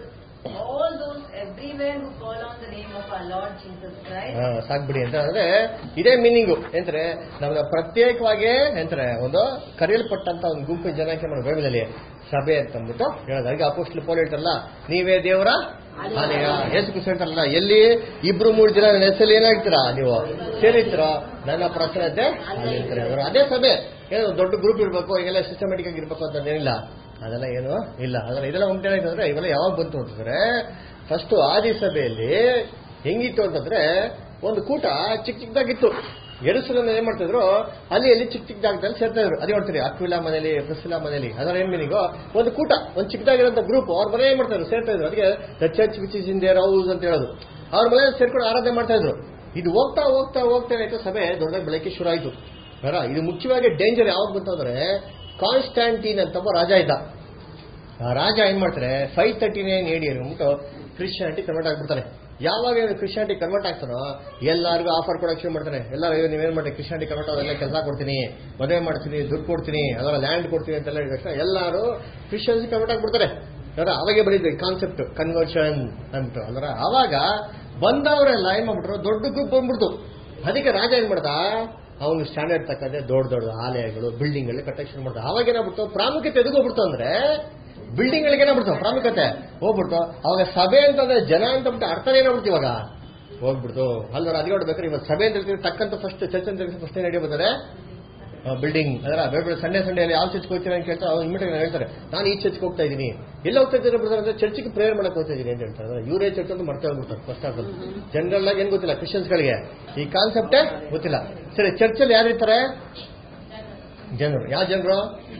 all those everywhere who call on the name of our Lord Jesus Christ.
ಸಾಕ್ಬಿಡಿ ಅಂತ ಅಂದ್ರೆ ಇದೇ ಮೀನಿಂಗು ಎಂದ್ರೆ ನಮ್ಗೆ ಪ್ರತ್ಯೇಕವಾಗಿ ಎಂತಾರೆ ಒಂದು ಕರೆಯಲ್ಪಟ್ಟಂತ ಒಂದು ಗುಂಪಿನ ಜನಕ್ಕೆ ನಮ್ಮ ಬೈಬಲಲ್ಲಿ ಸಭೆ ಅಂತ ಅಂದ್ಬಿಟ್ಟು ಹೇಳೋದು. ಹಾಗೆ ಅಪೊಸ್ತಲ ಪೌಲ ಹೇಳ್ತಾರಲ್ಲ, ನೀವೇ ದೇವರ ಆಲಯ. ಯೇಸು ಕ್ರಿಸ್ತ ಹೇಳ್ತಾರಲ್ಲ, ಎಲ್ಲಿ 2-3 ಜನ ನನ್ನ ಹೆಸರಲ್ಲಿ ಏನಾಗ್ತೀರಾ ನೀವು ಸೇರಿರ್ತೀರೋ ನನ್ನ ಪ್ರಸನ್ನತೆ ಅಲ್ಲಿ ಇರ್ತಾರೆ. ಅವರು ಅದೇ ಸಭೆ. ಏನೋ ದೊಡ್ಡ ಗ್ರೂಪ್ ಇರ್ಬೇಕು, ಈಗೆಲ್ಲ ಸಿಸ್ಟಮೆಟಿಕ್ ಆಗಿ ಇರ್ಬೇಕು ಅಂತ ಏನಿಲ್ಲ, ಅದೆಲ್ಲ ಏನು ಇಲ್ಲ. ಅದೆಲ್ಲ ಇದೆಲ್ಲ ಉಂಟೇನಾಯ್ತಂದ್ರೆ ಇವೆಲ್ಲ ಯಾವಾಗ ಬಂತು ಅಂತಂದ್ರೆ, ಫಸ್ಟ್ ಆದಿ ಸಭೆಯಲ್ಲಿ ಹೆಂಗಿತ್ತು ಅಂತಂದ್ರೆ ಒಂದು ಕೂಟ ಚಿಕ್ಕ ಚಿಕ್ಕದಾಗಿತ್ತು. ಯೆರೂಸಲೇಮ್ ಏನ್ ಮಾಡ್ತಿದ್ರು, ಅಲ್ಲಿ ಚಿಕ್ಕ ಚಿಕ್ಕ ಜಾಗದಲ್ಲಿ ಸೇರ್ತಾ ಇದ್ರು. ಅದೇ ನೋಡ್ತೀರಿ, ಅಕ್ವಿಲಾ ಮನೇಲಿ, ಪ್ರಿಸ್ಕಿಲಾ ಮನೇಲಿ. ಅದರ ಏನ್ ಮೀನಿಂಗು, ಒಂದು ಕೂಟ, ಒಂದು ಚಿಕ್ಕದಾಗಿರೋಂಥ ಗ್ರೂಪ್ ಅವ್ರ ಮನೆ ಏನ್ ಮಾಡ್ತಾ ಇದ್ರು, ಸೇರ್ತಾ ಇದ್ರು. ಅದಕ್ಕೆ the church which is in their house ಅಂತ ಹೇಳೋದು. ಅವ್ರ ಮನೆ ಸೇರ್ಕೊಂಡು ಆರಾಧನೆ ಮಾಡ್ತಾ ಇದ್ರು. ಇದು ಹೋಗ್ತಾ ಹೋಗ್ತಾ ಹೋಗ್ತಾ ಏನಾಯ್ತು, ಸಭೆ ದೊಡ್ಡದಾಗಿ ಬೆಳಕೆ ಶುರು ಆಯ್ತು. ಇದು ಮುಖ್ಯವಾಗಿ ಡೇಂಜರ್ ಯಾವಾಗ ಬಂತು ಅಂದ್ರೆ, ಕಾನ್ಸ್ಟಾಂಟಿನ್ ಅಂತ ಒಬ್ಬ ರಾಜ ಇದ್ದ. ಆ ರಾಜ ಏನ್ ಮಾಡ್ತಾರೆ, 539 AD ಅಂದ್ಬಿಟ್ಟು ಕ್ರಿಶ್ಚಿಯಾನಿಟಿ ಕನ್ವರ್ಟ್ ಆಗ್ಬಿಡ್ತಾರೆ. ಯಾವಾಗ ಕ್ರಿಶ್ಚಿಯಾನಿಟಿ ಕನ್ವರ್ಟ್ ಆಗ್ತಾನೋ ಎಲ್ಲರಿಗೂ ಆಫರ್ ಕೊಡಕ್ಕೆ ಶುರು ಮಾಡ್ತಾನೆ. ಎಲ್ಲರೂ ನೀವೇನ್ ಮಾಡಿ ಕ್ರಿಶ್ಚಿಯಾನಿಟಿ ಕನ್ವರ್ಟ್ ಆದೆಲ್ಲ ಕೆಲಸ ಕೊಡ್ತೀನಿ, ಮದುವೆ ಮಾಡ್ತೀನಿ, ದುಡ್ಡು ಕೊಡ್ತೀನಿ, ಅದರ ಲ್ಯಾಂಡ್ ಕೊಡ್ತೀನಿ ಅಂತೆಲ್ಲ ಹೇಳಿದ ಎಲ್ಲರೂ ಕ್ರಿಶ್ಚಿಯನ್ಸ್ ಕನ್ವರ್ಟ್ ಆಗ್ಬಿಡ್ತಾರೆ. ಅವಾಗೆ ಬರೀದ್ವಿ ಕಾನ್ಸೆಪ್ಟ್ ಕನ್ವರ್ಷನ್ ಅಂತ. ಅಂದ್ರೆ ಅವಾಗ ಬಂದವರೆಲ್ಲ ಏನ್ ಮಾಡ್ಬಿಟ್ರು, ದೊಡ್ಡ ಗ್ರೂಪ್ ಬಂದ್ಬಿಡ್ತು. ಅದಕ್ಕೆ ರಾಜ ಏನ್ ಮಾಡ್ದ, ಅವನು ಸ್ಟ್ಯಾಂಡರ್ಡ್ ತಕ್ಕಂತೆ ದೊಡ್ಡ ದೊಡ್ಡ ಆಲಯಗಳು, ಬಿಲ್ಡಿಂಗ್ ಗಳು ಕಟ್ಟಕ್ಕೆ ಶುರು ಮಾಡ್ದ. ಅವಾಗ ಏನಾಗ್ಬಿಡ್ತು, ಪ್ರಾಮುಖ್ಯತೆ ಎದುಗೋಗ್ಬಿಡ್ತು ಅಂದ್ರೆ ಬಿಲ್ಡಿಂಗ್ ಗಳಿಗೆ ಏನಾಗ್ಬಿಡ್ತು, ಪ್ರಾಮುಖ್ಯತೆ ಹೋಗ್ಬಿಡ್ತು. ಅವಾಗ ಸಭೆ ಅಂತಂದ್ರೆ ಜನ ಅಂತ ಬಿಟ್ಟು ಅರ್ಥ ಏನಾಗ್ಬಿಡ್ತು, ಇವಾಗ ಹೋಗ್ಬಿಡ್ತು. ಅಲ್ವಾ, ಅದಕ್ಕೆ ನೋಡ್ಬೇಕಾದ್ರೆ ಇವಾಗ ಸಭೆ ಅಂತ ಹೇಳ್ತೀವಿ, ತಕ್ಕಂತ ಫಸ್ಟ್ ಚರ್ಚ್ ಅಂತ ಫಸ್ಟ್ ಏನ್ ನಡೆಯಬೇಕಾದ್ರೆ ಬಿಲ್ಡಿಂಗ್. ಅದರ ಬೇರೆ ಸಂಡೇ ಅಲ್ಲಿ ಯಾವ ಚರ್ಚ್ಗೆ ಹೋಗ್ತೀನಿ ಅಂತ ಕೇಳ್ತಾರೆ. ಅವ್ರು ಇಮಿಡಿಯೇಟ್ ಹೇಳ್ತಾರೆ, ನಾನು ಈ ಚರ್ಚ್ಗೆ ಹೋಗ್ತಾ ಇದ್ದೀನಿ. ಎಲ್ಲ ಹೋಗ್ತಾ ಇದ್ದಾರೆ ಬಿಡ್ತಾರೆ ಅಂದ್ರೆ ಚರ್ಚ್ಗೆ ಪ್ರೇಯರ್ ಮಾಡಕ್ಕೆ ಹೋಗ್ತಾ ಇದ್ದೀನಿ ಅಂತ ಹೇಳ್ತಾರೆ. ಇವರೇ ಚರ್ಚ್ ಅಂತ ಮರ್ತಾ ಹೋಗ್ಬಿಡ್ತಾರೆ ಫಸ್ಟ್ ಆಫ್ ಆಲ್. ಜನರಲ್ ಆಗಿ ಏನ್ ಗೊತ್ತಿಲ್ಲ ಕ್ರಿಶ್ಚಿಯನ್ಸ್ಗಳಿಗೆ, ಈ ಕಾನ್ಸೆಪ್ಟೇ ಗೊತ್ತಿಲ್ಲ. ಸರಿ, ಚರ್ಚಲ್ಲಿ ಯಾರಿರ್ತಾರೆ ಜನರು? ಯಾವ ಜನರು?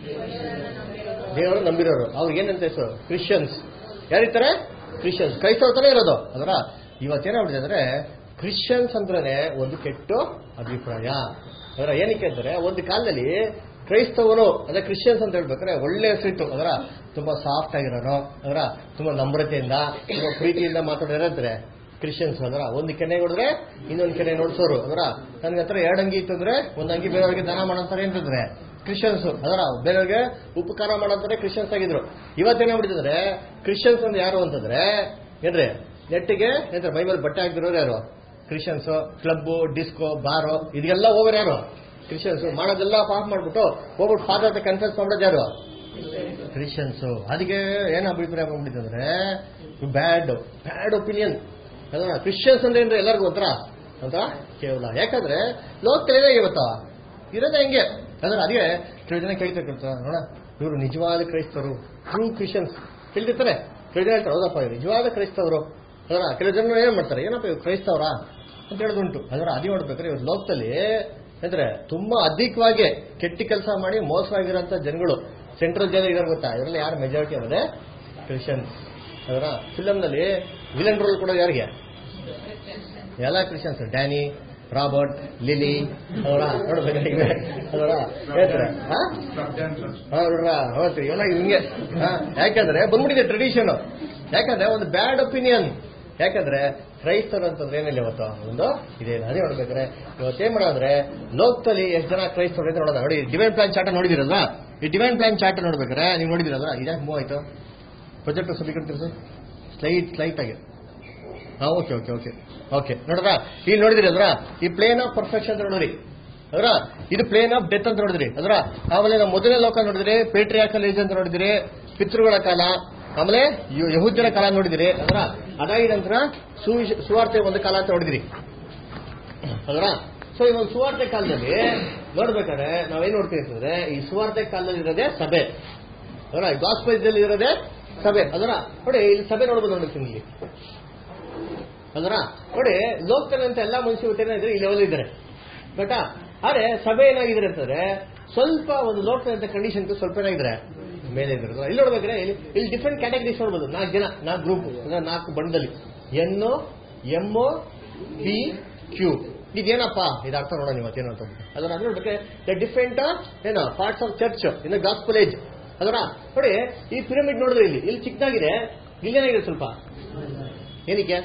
ದೇವರು ನಂಬಿರೋರು. ಅವ್ರಿಗೆ ಏನಂತ ಹೆಸರು? ಕ್ರಿಶ್ಚಿಯನ್ಸ್. ಯಾರಿರ್ತಾರೆ? ಕ್ರಿಶ್ಚಿಯನ್ಸ್. ಕ್ರೈಸ್ತವ ತರ ಇರೋದು. ಅದರ ಇವತ್ತೇನಾಗ್ಬಿಟ್ಟಿದೆ ಅಂದ್ರೆ ಕ್ರಿಶ್ಚಿಯನ್ಸ್ ಅಂದ್ರೆ ಒಂದು ಕೆಟ್ಟ ಅಭಿಪ್ರಾಯ. ಅದರ ಏನಕ್ಕೆ ಅಂದ್ರೆ ಒಂದು ಕಾಲದಲ್ಲಿ ಕ್ರೈಸ್ತವನು ಅಂದ್ರೆ ಕ್ರಿಶ್ಚಿಯನ್ಸ್ ಅಂತ ಹೇಳ್ಬೇಕಾದ್ರೆ ಒಳ್ಳೆ ಹೆಸರಿತ್ತು. ಅದರ ತುಂಬಾ ಸಾಫ್ಟ್ ಆಗಿರೋರು, ಅದರ ತುಂಬಾ ನಮ್ರತೆಯಿಂದ, ತುಂಬಾ ಪ್ರೀತಿಯಿಂದ ಮಾತಾಡಿದ್ರೆ ಕ್ರಿಶ್ಚಿಯನ್ಸ್. ಅದರ ಒಂದು ಕೆನೆ ಹೊಡೆದ್ರೆ ಇನ್ನೊಂದು ಕೆನೆ ನೋಡ್ಸೋರು. ಅದರ ನನ್ಗೆ ಹತ್ರ 2 ಅಂಗಿ ಇತ್ತು ಅಂದ್ರೆ ಒಂದು ಅಂಗಿ ಬೇರೆಯವ್ರಿಗೆ ದಾನ ಮಾಡಂತಾರೆ ಅಂತಂದ್ರೆ ಕ್ರಿಶ್ಚಿಯನ್ಸ್. ಅದರ ಬೇರೆಯವ್ರಿಗೆ ಉಪಕಾರ ಮಾಡಂತಾರೆ ಕ್ರಿಶ್ಚಿಯನ್ಸ್ ಆಗಿದ್ರು. ಇವತ್ತೇನಾಗ್ಬಿಟ್ಟಿದ್ರೆ ಕ್ರಿಶ್ಚಿಯನ್ಸ್ ಅಂದ್ರೆ ಯಾರು ಅಂತಂದ್ರೆ ಏನ್ರಿ, ನೆಟ್ಟಿಗೆ ಏನ್ರ ಬೈಬಲ್ ಬಟ್ಟೆ ಹಾಕಿರೋರು ಯಾರು? ಕ್ರಿಶ್ಚಿಯನ್ಸ್. ಕ್ಲಬ್, ಡಿಸ್ಕೋ, ಬಾರು ಇದೆಲ್ಲ ಹೋಗೋರು ಯಾರು? ಕ್ರಿಶ್ಚಿಯನ್ಸ್. ಮಾಡೋದೆಲ್ಲ ಪಾಸ್ ಮಾಡ್ಬಿಟ್ಟು ಹೋಗ್ಬಿಟ್ಟು ಫಾದರ್ ಹತ್ರ ಕನ್ಫ್ಯೂಸ್ ಮಾಡೋದು ಯಾರು? ಕ್ರಿಶ್ಚಿಯನ್ಸ್. ಅದಕ್ಕೆ ಏನ್ ಅಭಿಪ್ರಾಯ ಬಂದ್ಬಿಟ್ಟಿದ್ರೆ ಬ್ಯಾಡ್ ಒಪಿನಿಯನ್. ಅದನ್ನ ಕ್ರಿಶ್ಚಿಯನ್ಸ್ ಅಂದ್ರೆ ಏನ್ರಿ ಎಲ್ಲರಿಗೂ ಒಂಥರ ಅಂತ ಕೇವಲ. ಯಾಕಂದ್ರೆ ಲೋಕದಲ್ಲೇ ಇವತ್ತು ಇರೋದೇ ಹೆಂಗೆ ಅಂದ್ರೆ ಅದೇ ಕೆಲವು ಜನ ಕೇಳ್ತಿರ್ತಾರೆ, ನೋಡ ಇವರು ನಿಜವಾದ ಕ್ರೈಸ್ತವರು, ಟ್ರೂ ಕ್ರಿಶ್ಚಿಯನ್ಸ್ ಕೇಳ್ತಿರ್ತಾರೆ. ಕೆಲವು ಜನ ಹೇಳ್ತಾರೆ, ಹೌದಪ್ಪ ಇವರು ನಿಜವಾದ ಕ್ರೈಸ್ತವರು. ಅದರ ಕೆಲವು ಜನ ಏನ್ ಮಾಡ್ತಾರೆ, ಏನಪ್ಪ ಇವ್ರು ಕ್ರೈಸ್ತವ್ರ ಅಂತ ಹೇಳೋದುಂಟು. ಅದರ ಅದೇ ನೋಡ್ಬೇಕಾದ್ರೆ ಇವ್ರ ಲೋಕದಲ್ಲಿ ಅಂದ್ರೆ ತುಂಬಾ ಅಧಿಕವಾಗಿ ಕೆಟ್ಟ ಕೆಲಸ ಮಾಡಿ ಮೋಸವಾಗಿರೋಂಥ ಜನಗಳು ಸೆಂಟ್ರಲ್ ಜನ ಇದಾರೆ ಗೊತ್ತಾ? ಇದರಲ್ಲಿ ಯಾರು ಮೆಜಾರಿಟಿ ಅಂದ್ರೆ ಕ್ರಿಶ್ಚಿಯನ್ಸ್. ಅದರ ಫಿಲಮ್ನಲ್ಲಿ ವಿಲನ್ ರೋಲ್ ಕೊಡೋದು ಯಾರಿಗೆ? ಎಲ್ಲ ಕ್ರಿಶ್ಚಿಯನ್ಸ್. ಡ್ಯಾನಿ, ರಾಬರ್ಟ್, ಲಿಲಿ ಅವರ ನೋಡ್ಬೇಕಾದ್ರೆ ಅದರ ಹೇಳ್ತಾರೆ ಇವೆಲ್ಲ ಹಿಂಗೆ. ಯಾಕಂದ್ರೆ ಬಂದ್ಬಿಟ್ಟಿದೆ ಟ್ರೆಡಿಷನ್. ಯಾಕಂದ್ರೆ ಒಂದು ಬ್ಯಾಡ್ ಒಪಿನಿಯನ್. ಯಾಕಂದ್ರೆ ಕ್ರೈಸ್ತರು ಅಂತಂದ್ರೆ ಏನಿಲ್ಲ ಇವತ್ತು ಒಂದು ಇದೇನು. ಅದೇ ನೋಡ್ಬೇಕಾದ್ರೆ ಇವತ್ತೇನ್ ಮಾಡೋದ್ರೆ ಲೋಕದಲ್ಲಿ ಎಷ್ಟು ಜನ ಕ್ರೈಸ್ತರು ಅಂತ ನೋಡೋದ. ನೋಡಿ, ಡಿವೈನ್ ಪ್ಲಾನ್ ಚಾರ್ಟ್ ನೋಡಿದಿರಲ್ವಾ? ಈ ಡಿವೈನ್ ಪ್ಲಾನ್ ಚಾರ್ಟ್ ನೋಡ್ಬೇಕಾದ್ರೆ ನೀವು ನೋಡಿದಿರಲ್ವಾ? ಇದ್ಯಾಕೆ ಮೂವ್ ಆಯ್ತು? ಪ್ರೊಜೆಕ್ಟ್ ಸಬ್ಮಿಟ್ ಸ್ಲೈಟ್ ಆಗಿ. ಓಕೆ ನೋಡ್ರ, ಇಲ್ಲಿ ನೋಡಿದ್ರಿ ಅದ್ರ ಈ ಪ್ಲೇನ್ ಆಫ್ ಪರ್ಫೆಕ್ಷನ್ ಅಂತ ನೋಡಿದ್ರಿ. ಅದರ ಇದು ಪ್ಲೇನ್ ಆಫ್ ಡೆತ್ ಅಂತ ನೋಡಿದ್ರಿ. ಅದರ ಆಮೇಲೆ ನಾವು ಮೊದಲನೇ ಲೋಕ ನೋಡಿದ್ರಿ, ಪೇಟ್ರಿಯಾಕಲ್ ಏಜ್ ಅಂತ ನೋಡಿದ್ರಿ, ಪಿತೃಗಳ ಕಾಲ, ಆಮೇಲೆ ಯಹೂದ್ಯರ ಕಾಲ ನೋಡಿದಿರಿ. ಅದರ ಅದಾಗಿ ನಂತರ ಸುವಾರ್ತೆ ಒಂದು ಕಾಲ ಅಂತ ನೋಡಿದಿರಿ. ಅದರ ಸೊ ಈ ಒಂದು ಸುವಾರ್ತೆ ಕಾಲದಲ್ಲಿ ನೋಡ್ಬೇಕಾದ್ರೆ ನಾವೇನ್ ನೋಡ್ತೀವಿ ಅಂತಂದ್ರೆ ಈ ಸುವಾರ್ತೆ ಕಾಲದಲ್ಲಿ ಇರೋದೇ ಸಭೆ. ಅದರ ಗಾಸ್ಪಲ್ ಇರೋದೇ ಸಭೆ. ಅದರ ನೋಡಿ ಇಲ್ಲಿ ಸಭೆ ನೋಡ್ಬೋದು. ನೋಡ್ತೀನಿ ಇಲ್ಲಿ ಅದರ ನೋಡಿ, ಲೋಕದಲ್ಲಂತ ಎಲ್ಲಾ ಮನುಷ್ಯ ಏನಾದ್ರೆ ಈ ಲೆವೆಲ್ ಇದ್ದಾರೆ ಗೊತ್ತಾ. ಆದ್ರೆ ಸಭೆ ಏನಾಗಿದ್ರೆ ಅಂತಂದ್ರೆ ಸ್ವಲ್ಪ ಒಂದು ಲೋಕದಂತ ಕಂಡೀಷನ್ ಸ್ವಲ್ಪ ಏನಾಗಿದ್ರೆ ಮೇಲೆ ಇದ್ರೆ. ಇಲ್ಲಿ ನೋಡ್ಬೇಕಾದ್ರೆ ಇಲ್ಲಿ ಡಿಫ್ರೆಂಟ್ ಕ್ಯಾಟಗರೀಸ್ ನೋಡ್ಬೋದು. 4 ಜನ, 4 ಗ್ರೂಪ್, 4 ಬಣ್ಣದಲ್ಲಿ NO MO PQ. ಇದೇನಪ್ಪ ಇದು ಅರ್ಥ ನೋಡೋಣ ಇವತ್ತೇನು ಅಂತ. ಅದರ ನೋಡ್ಬೇಕಾದ್ರೆ ಡಿಫ್ರೆಂಟ್ ಏನೋ parts of church in gospel age. ಅದರ ನೋಡಿ ಈ ಪಿರಮಿಡ್ ನೋಡಿದ್ರೆ ಇಲ್ಲಿ ಚಿಕ್ಕದಾಗಿದೆ, ಇಲ್ಲೇನಾಗಿದೆ ಸ್ವಲ್ಪ ಏನಕ್ಕೆ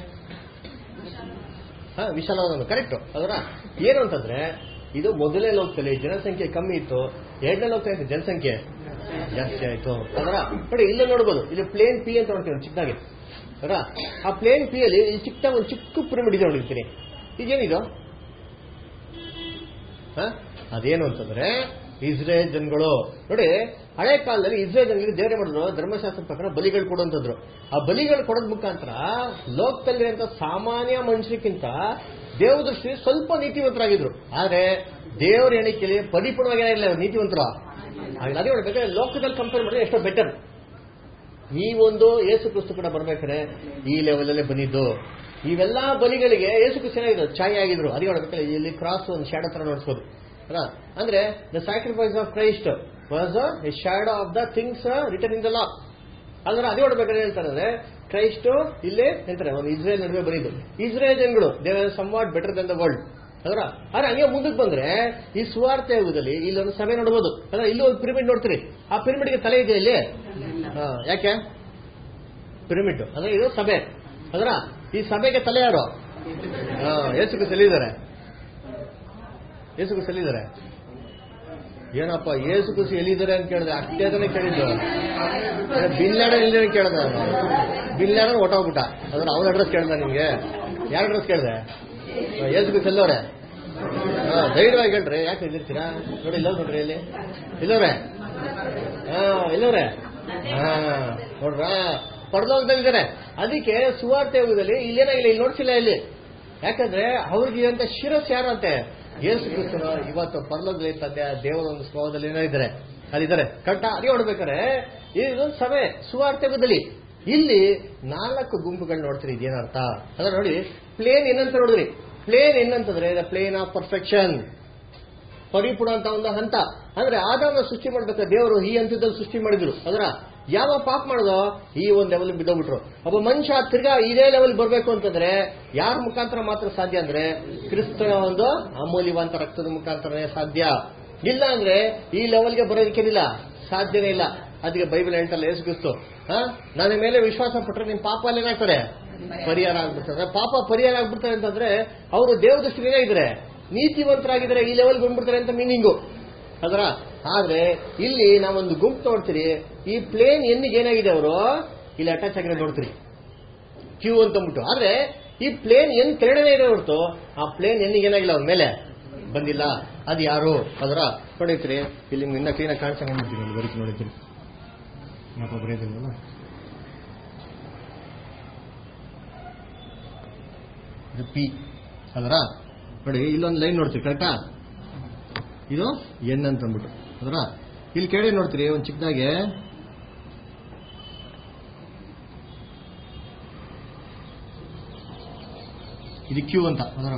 ವಿಶಾಲವಾದ ಕರೆಕ್ಟ್. ಅದರ ಏನು ಅಂತಂದ್ರೆ ಇದು ಮೊದಲನೇ ಲೋಕದಲ್ಲಿ ಜನಸಂಖ್ಯೆ ಕಮ್ಮಿ ಇತ್ತು, 2ನೇ ಲೋಕದಲ್ಲಿ ಜನಸಂಖ್ಯೆ ಜಾಸ್ತಿ ಆಯ್ತು. ಅದರ ನೋಡಿ ಇಲ್ಲೇ ನೋಡ್ಬೋದು, ಇಲ್ಲಿ ಪ್ಲೇನ್ ಪಿ ಅಂತ ನೋಡ್ತೀವಿ ಚಿಕ್ಕದಾಗಿ. ಅವರ ಆ ಪ್ಲೇನ್ ಪಿ ಅಲ್ಲಿ ಚಿಕ್ಕ ಒಂದು ಚಿಕ್ಕ ಪಿರಮಿಡ್ ಇದೆ ನೋಡಿರ್ತೀನಿ. ಈಗೇನಿದು ಅದೇನು ಅಂತಂದ್ರೆ ಇಸ್ರೇಲ್ ಜನಗಳು ನೋಡಿ, ಹಳೆ ಕಾಲದಲ್ಲಿ ಇಸ್ರೇಲ್ ಜನಗಳಿಗೆ ದೇವರೇ ಮಾಡಿದ್ರು ಧರ್ಮಶಾಸ್ತ್ರ ಪ್ರಕಾರ ಬಲಿಗಳು ಕೊಡುವಂತದ್ರು. ಆ ಬಲಿಗಳು ಕೊಡೋದ್ ಮುಖಾಂತರ ಲೋಕದಲ್ಲಿರುವಂತ ಸಾಮಾನ್ಯ ಮನುಷ್ಯಕ್ಕಿಂತ ದೇವ ದೃಷ್ಟಿ ಸ್ವಲ್ಪ ನೀತಿವಂತರಾಗಿದ್ರು. ಆದ್ರೆ ದೇವರ ಎಣಿಕೆಯಲ್ಲಿ ಪರಿಪೂರ್ಣವಾಗಿ ಏನಾಗಿಲ್ಲ ನೀತಿವಂತರು. ಅದೇ ಹೇಳ್ಬೇಕಾದ್ರೆ ಲೋಕದಲ್ಲಿ ಕಂಪೇರ್ ಮಾಡಿದ್ರೆ ಎಷ್ಟೋ ಬೆಟರ್. ಈ ಒಂದು ಯೇಸು ಕ್ರಿಸ್ತು ಕೂಡ ಬರ್ಬೇಕಾದ್ರೆ ಈ ಲೆವೆಲ್ ಅಲ್ಲೇ ಬಂದಿದ್ದು. ಇವೆಲ್ಲಾ ಬಲಿಗಳಿಗೆ ಯೇಸು ಕ್ರಿಸ್ತು ಏನಾಗಿದ್ರು ಛಾಯೆ ಆಗಿದ್ರು. ಅದೇ ಹೇಳ್ಬೇಕಾದ್ರೆ ಇಲ್ಲಿ ಕ್ರಾಸ್ ಒಂದು ಶಾಡೋ ತರ ನೋಡಿಸೋದು ಅಂದ್ರೆ the sacrifice of Christ was a shadow of the things return in the law. ಅಂದ್ರೆ ಅದೇ ಹೊಡ್ಬೇಕಾದ್ರೆ ಹೇಳ್ತಾರೆ ಕ್ರೈಸ್ಟ್ ಇಲ್ಲೇ ಹೇಳ್ತಾರೆ ಒಂದು ಇಸ್ರೇಲ್ ನಡುವೆ ಬರೀದು. ಇಸ್ರೇಲ್ ಜನಗಳು they are somewhat better than the world. ಆದ್ರೆ ಹಂಗೆ ಮುಂದಕ್ಕೆ ಬಂದ್ರೆ ಈ ಸುವಾರ್ಥ ಯುಗದಲ್ಲಿ ಇಲ್ಲೊಂದು ಸಭೆ ನೋಡಬಹುದು. ಅಂದ್ರೆ ಇಲ್ಲಿ ಒಂದು ಪಿರಮಿಡ್ ನೋಡ್ತೀರಿ. ಆ ಪಿರಮಿಡ್ಗೆ ತಲೆ ಇದೆ ಇಲ್ಲಿ. ಯಾಕೆ ಪಿರಮಿಡ್ ಅಂದ್ರೆ ಇದು ಸಭೆ. ಅದ್ರ ಈ ಸಭೆಗೆ ತಲೆ ಯಾರು? ಯೇಸು ಕ್ರಿಸ್ತು ಎಲ್ಲಿದ್ದಾರೆ? ಯೇಸು ಕ್ರಿಸ್ತು ಎಲ್ಲಿದ್ದಾರೆ? ಏನಪ್ಪ ಯೇಸು ಕ್ರಿಸ್ತು ಎಲ್ಲಿದ್ದಾರೆ ಅಂತ ಕೇಳಿದೆ. ಅಷ್ಟೇ ತಾನೇ ಕೇಳಿದ್ದು. ಬಿನ್ ಲ್ಯಾಡನ್ ಇಲ್ಲದೆ ಕೇಳ್ದ. ಬಿನ್ ಲ್ಯಾಡನ್ ಹೊಟ್ಟೋಗ್ಬಿಟ್ಟ. ಅದ್ರ ಅವ್ನ ಅಡ್ರೆಸ್ ಕೇಳ್ದ ನಿಮ್ಗೆ? ಯಾರ ಅಡ್ರೆಸ್ ಕೇಳಿದೆ? ಯೇಸು ಕ್ರಿಸ್ತು ಎಲ್ಲವ್ರೆ? ಧೈರ್ಯವಾಗಿ ಹೇಳ್ರಿ. ಯಾಕೆ ಎಲ್ಲಿರ್ತೀರಾ? ನೋಡಿ ಇಲ್ಲ ನೋಡ್ರಿ ಇಲ್ಲಿ ಇಲ್ಲವ್ರೆ. ಎಲ್ಲವ್ರೆ? ನೋಡ್ರ ಪರಲೋಕದಲ್ಲಿದ್ದಾರೆ. ಅದಕ್ಕೆ ಸುವಾರ್ತೆ ಯುಗದಲ್ಲಿ ಇಲ್ಲೇನಾಗಿಲ್ಲ, ಇಲ್ಲಿ ನೋಡ್ಸಿಲ್ಲ ಇಲ್ಲಿ. ಯಾಕಂದ್ರೆ ಅವ್ರಿಗೆ ಅಂತ ಶಿರಸ್ ಯಾರಂತೆ ಯೇಸು ಕ್ರಿಸ್ತನು ಇವತ್ತು ಪರಲೋಕದಲ್ಲಿ ತಂದೆ ದೇವರ ಒಂದು ಸ್ವಭಾವದಲ್ಲಿ ಏನಾಗಿದ್ದಾರೆ ಅಲ್ಲಿದ್ದಾರೆ. ಕರೆಕ್ಟಾ? ಅದೇ ಹೊಡ್ಬೇಕಾರೆ ಇದೊಂದು ಸಭೆ ಸುವಾರ್ತೆ ಯುಗದಲ್ಲಿ. ಇಲ್ಲಿ 4 ಗುಂಪುಗಳು ನೋಡ್ತೀರಿ. ಇದೇನರ್ಥ ಅಂದ್ರೆ ನೋಡಿ, ಪ್ಲೇನ್ ಏನಂತ ನೋಡಿದ್ರಿ? ಪ್ಲೇನ್ ಏನಂತಂದ್ರೆ ದ ಪ್ಲೇನ್ ಆಫ್ ಪರ್ಫೆಕ್ಷನ್, ಪರಿಪೂರ್ಣ ಅಂತ ಒಂದು ಹಂತ. ಅಂದ್ರೆ ಆದಾಮ ಸೃಷ್ಟಿ ಮಾಡ್ಬೇಕಾದ್ರೆ ದೇವರು ಈ ಹಂತದಲ್ಲಿ ಸೃಷ್ಟಿ ಮಾಡಿದ್ರು. ಅದರ ಯಾವ ಪಾಪ ಮಾಡೋದು ಈ ಒಂದು ಲೆವೆಲ್ ಬಿದ್ದೋಗ್ಬಿಟ್ರು. ಒಬ್ಬ ಮನುಷ್ಯ ತಿರ್ಗಾ ಇದೇ ಲೆವೆಲ್ ಬರ್ಬೇಕು ಅಂತಂದ್ರೆ ಯಾರ ಮುಖಾಂತರ ಮಾತ್ರ ಸಾಧ್ಯ ಅಂದ್ರೆ ಕ್ರಿಸ್ತನ ಒಂದು ಅಮೂಲ್ಯವಂತ ರಕ್ತದ ಮುಖಾಂತರನೇ ಸಾಧ್ಯ. ಇಲ್ಲ ಅಂದ್ರೆ ಈ ಲೆವೆಲ್ಗೆ ಬರೋದಕ್ಕೇನಿಲ್ಲ, ಸಾಧ್ಯನೇ ಇಲ್ಲ. ಅದಕ್ಕೆ ಬೈಬಲ್ ಹೇಳ್ತಲ್ಲ ಯೇಸು ಕ್ರಿಸ್ತು ನನ್ನ ಮೇಲೆ ವಿಶ್ವಾಸ ಪಟ್ಟರೆ ನಿಮ್ ಪಾಪ ಅಲ್ಲಿ ಏನಾಗ್ತಾರೆ ಪರಿಹಾರ ಆಗ್ಬಿಡ್ತಾರೆ. ಪಾಪ ಪರಿಹಾರ ಆಗ್ಬಿಡ್ತಾರೆ ಅಂತಂದ್ರೆ ಅವರು ದೇವ ದೃಷ್ಟಿಗೆ ಇದ್ರೆ ನೀತಿವಂತರಾಗಿದ್ದಾರೆ, ಈ ಲೆವೆಲ್ ಬಂದ್ಬಿಡ್ತಾರೆ ಅಂತ ಮೀನಿಂಗು. ಅದರ ಆದ್ರೆ ಇಲ್ಲಿ ನಾವೊಂದು ಗುಂಪು ನೋಡ್ತೀರಿ. ಈ ಪ್ಲೇನ್ ಎನ್ನಿಗೆ ಏನಾಗಿದೆ ಅವರು ಇಲ್ಲಿ ಅಟ್ಯಾಚ್ ಆಗಿರೋ ನೋಡ್ತೀರಿ ಕ್ಯೂ ಅಂತ ಅಂದ್ಬಿಟ್ಟು. ಆದ್ರೆ ಈ ಪ್ಲೇನ್ ಎನ್ ಕೆಳಗಡೆ ಇದೆ ಹೊರತು ಆ ಪ್ಲೇನ್ ಎನ್ನಿಗೆ ಏನಾಗಿಲ್ಲ ಅವ್ರ ಮೇಲೆ ಬಂದಿಲ್ಲ. ಅದು ಯಾರು ಅದರ ನೋಡಿರ್ತೀರಿ. ಇಲ್ಲಿ ನಿಮ್ಗೆ ಇನ್ನ ಕ್ಲೀನಾಗಿ ಕಾಣಿಸಂಗೆ ನೋಡ್ತೀನಿ, ಬರೀತಿ ನೋಡಿರ್ತೀರಿ. ಬರೀತಿಲ್ವಲ್ಲ ಪಿ ಅದರ ನೋಡಿ, ಇಲ್ಲೊಂದು ಲೈನ್ ನೋಡ್ತೀರಿ ಕರೆಕ್ಟಾ? ಇದು ಎನ್ ಅಂತ ಅಂದ್ಬಿಟ್ಟು ಅದರ ಇಲ್ಲಿ ಕೆಳಗೆ ನೋಡ್ತೀರಿ ಒಂದು ಚಿಕ್ಕದಾಗೆ ಇದು ಕ್ಯೂ ಅಂತ ಅದರ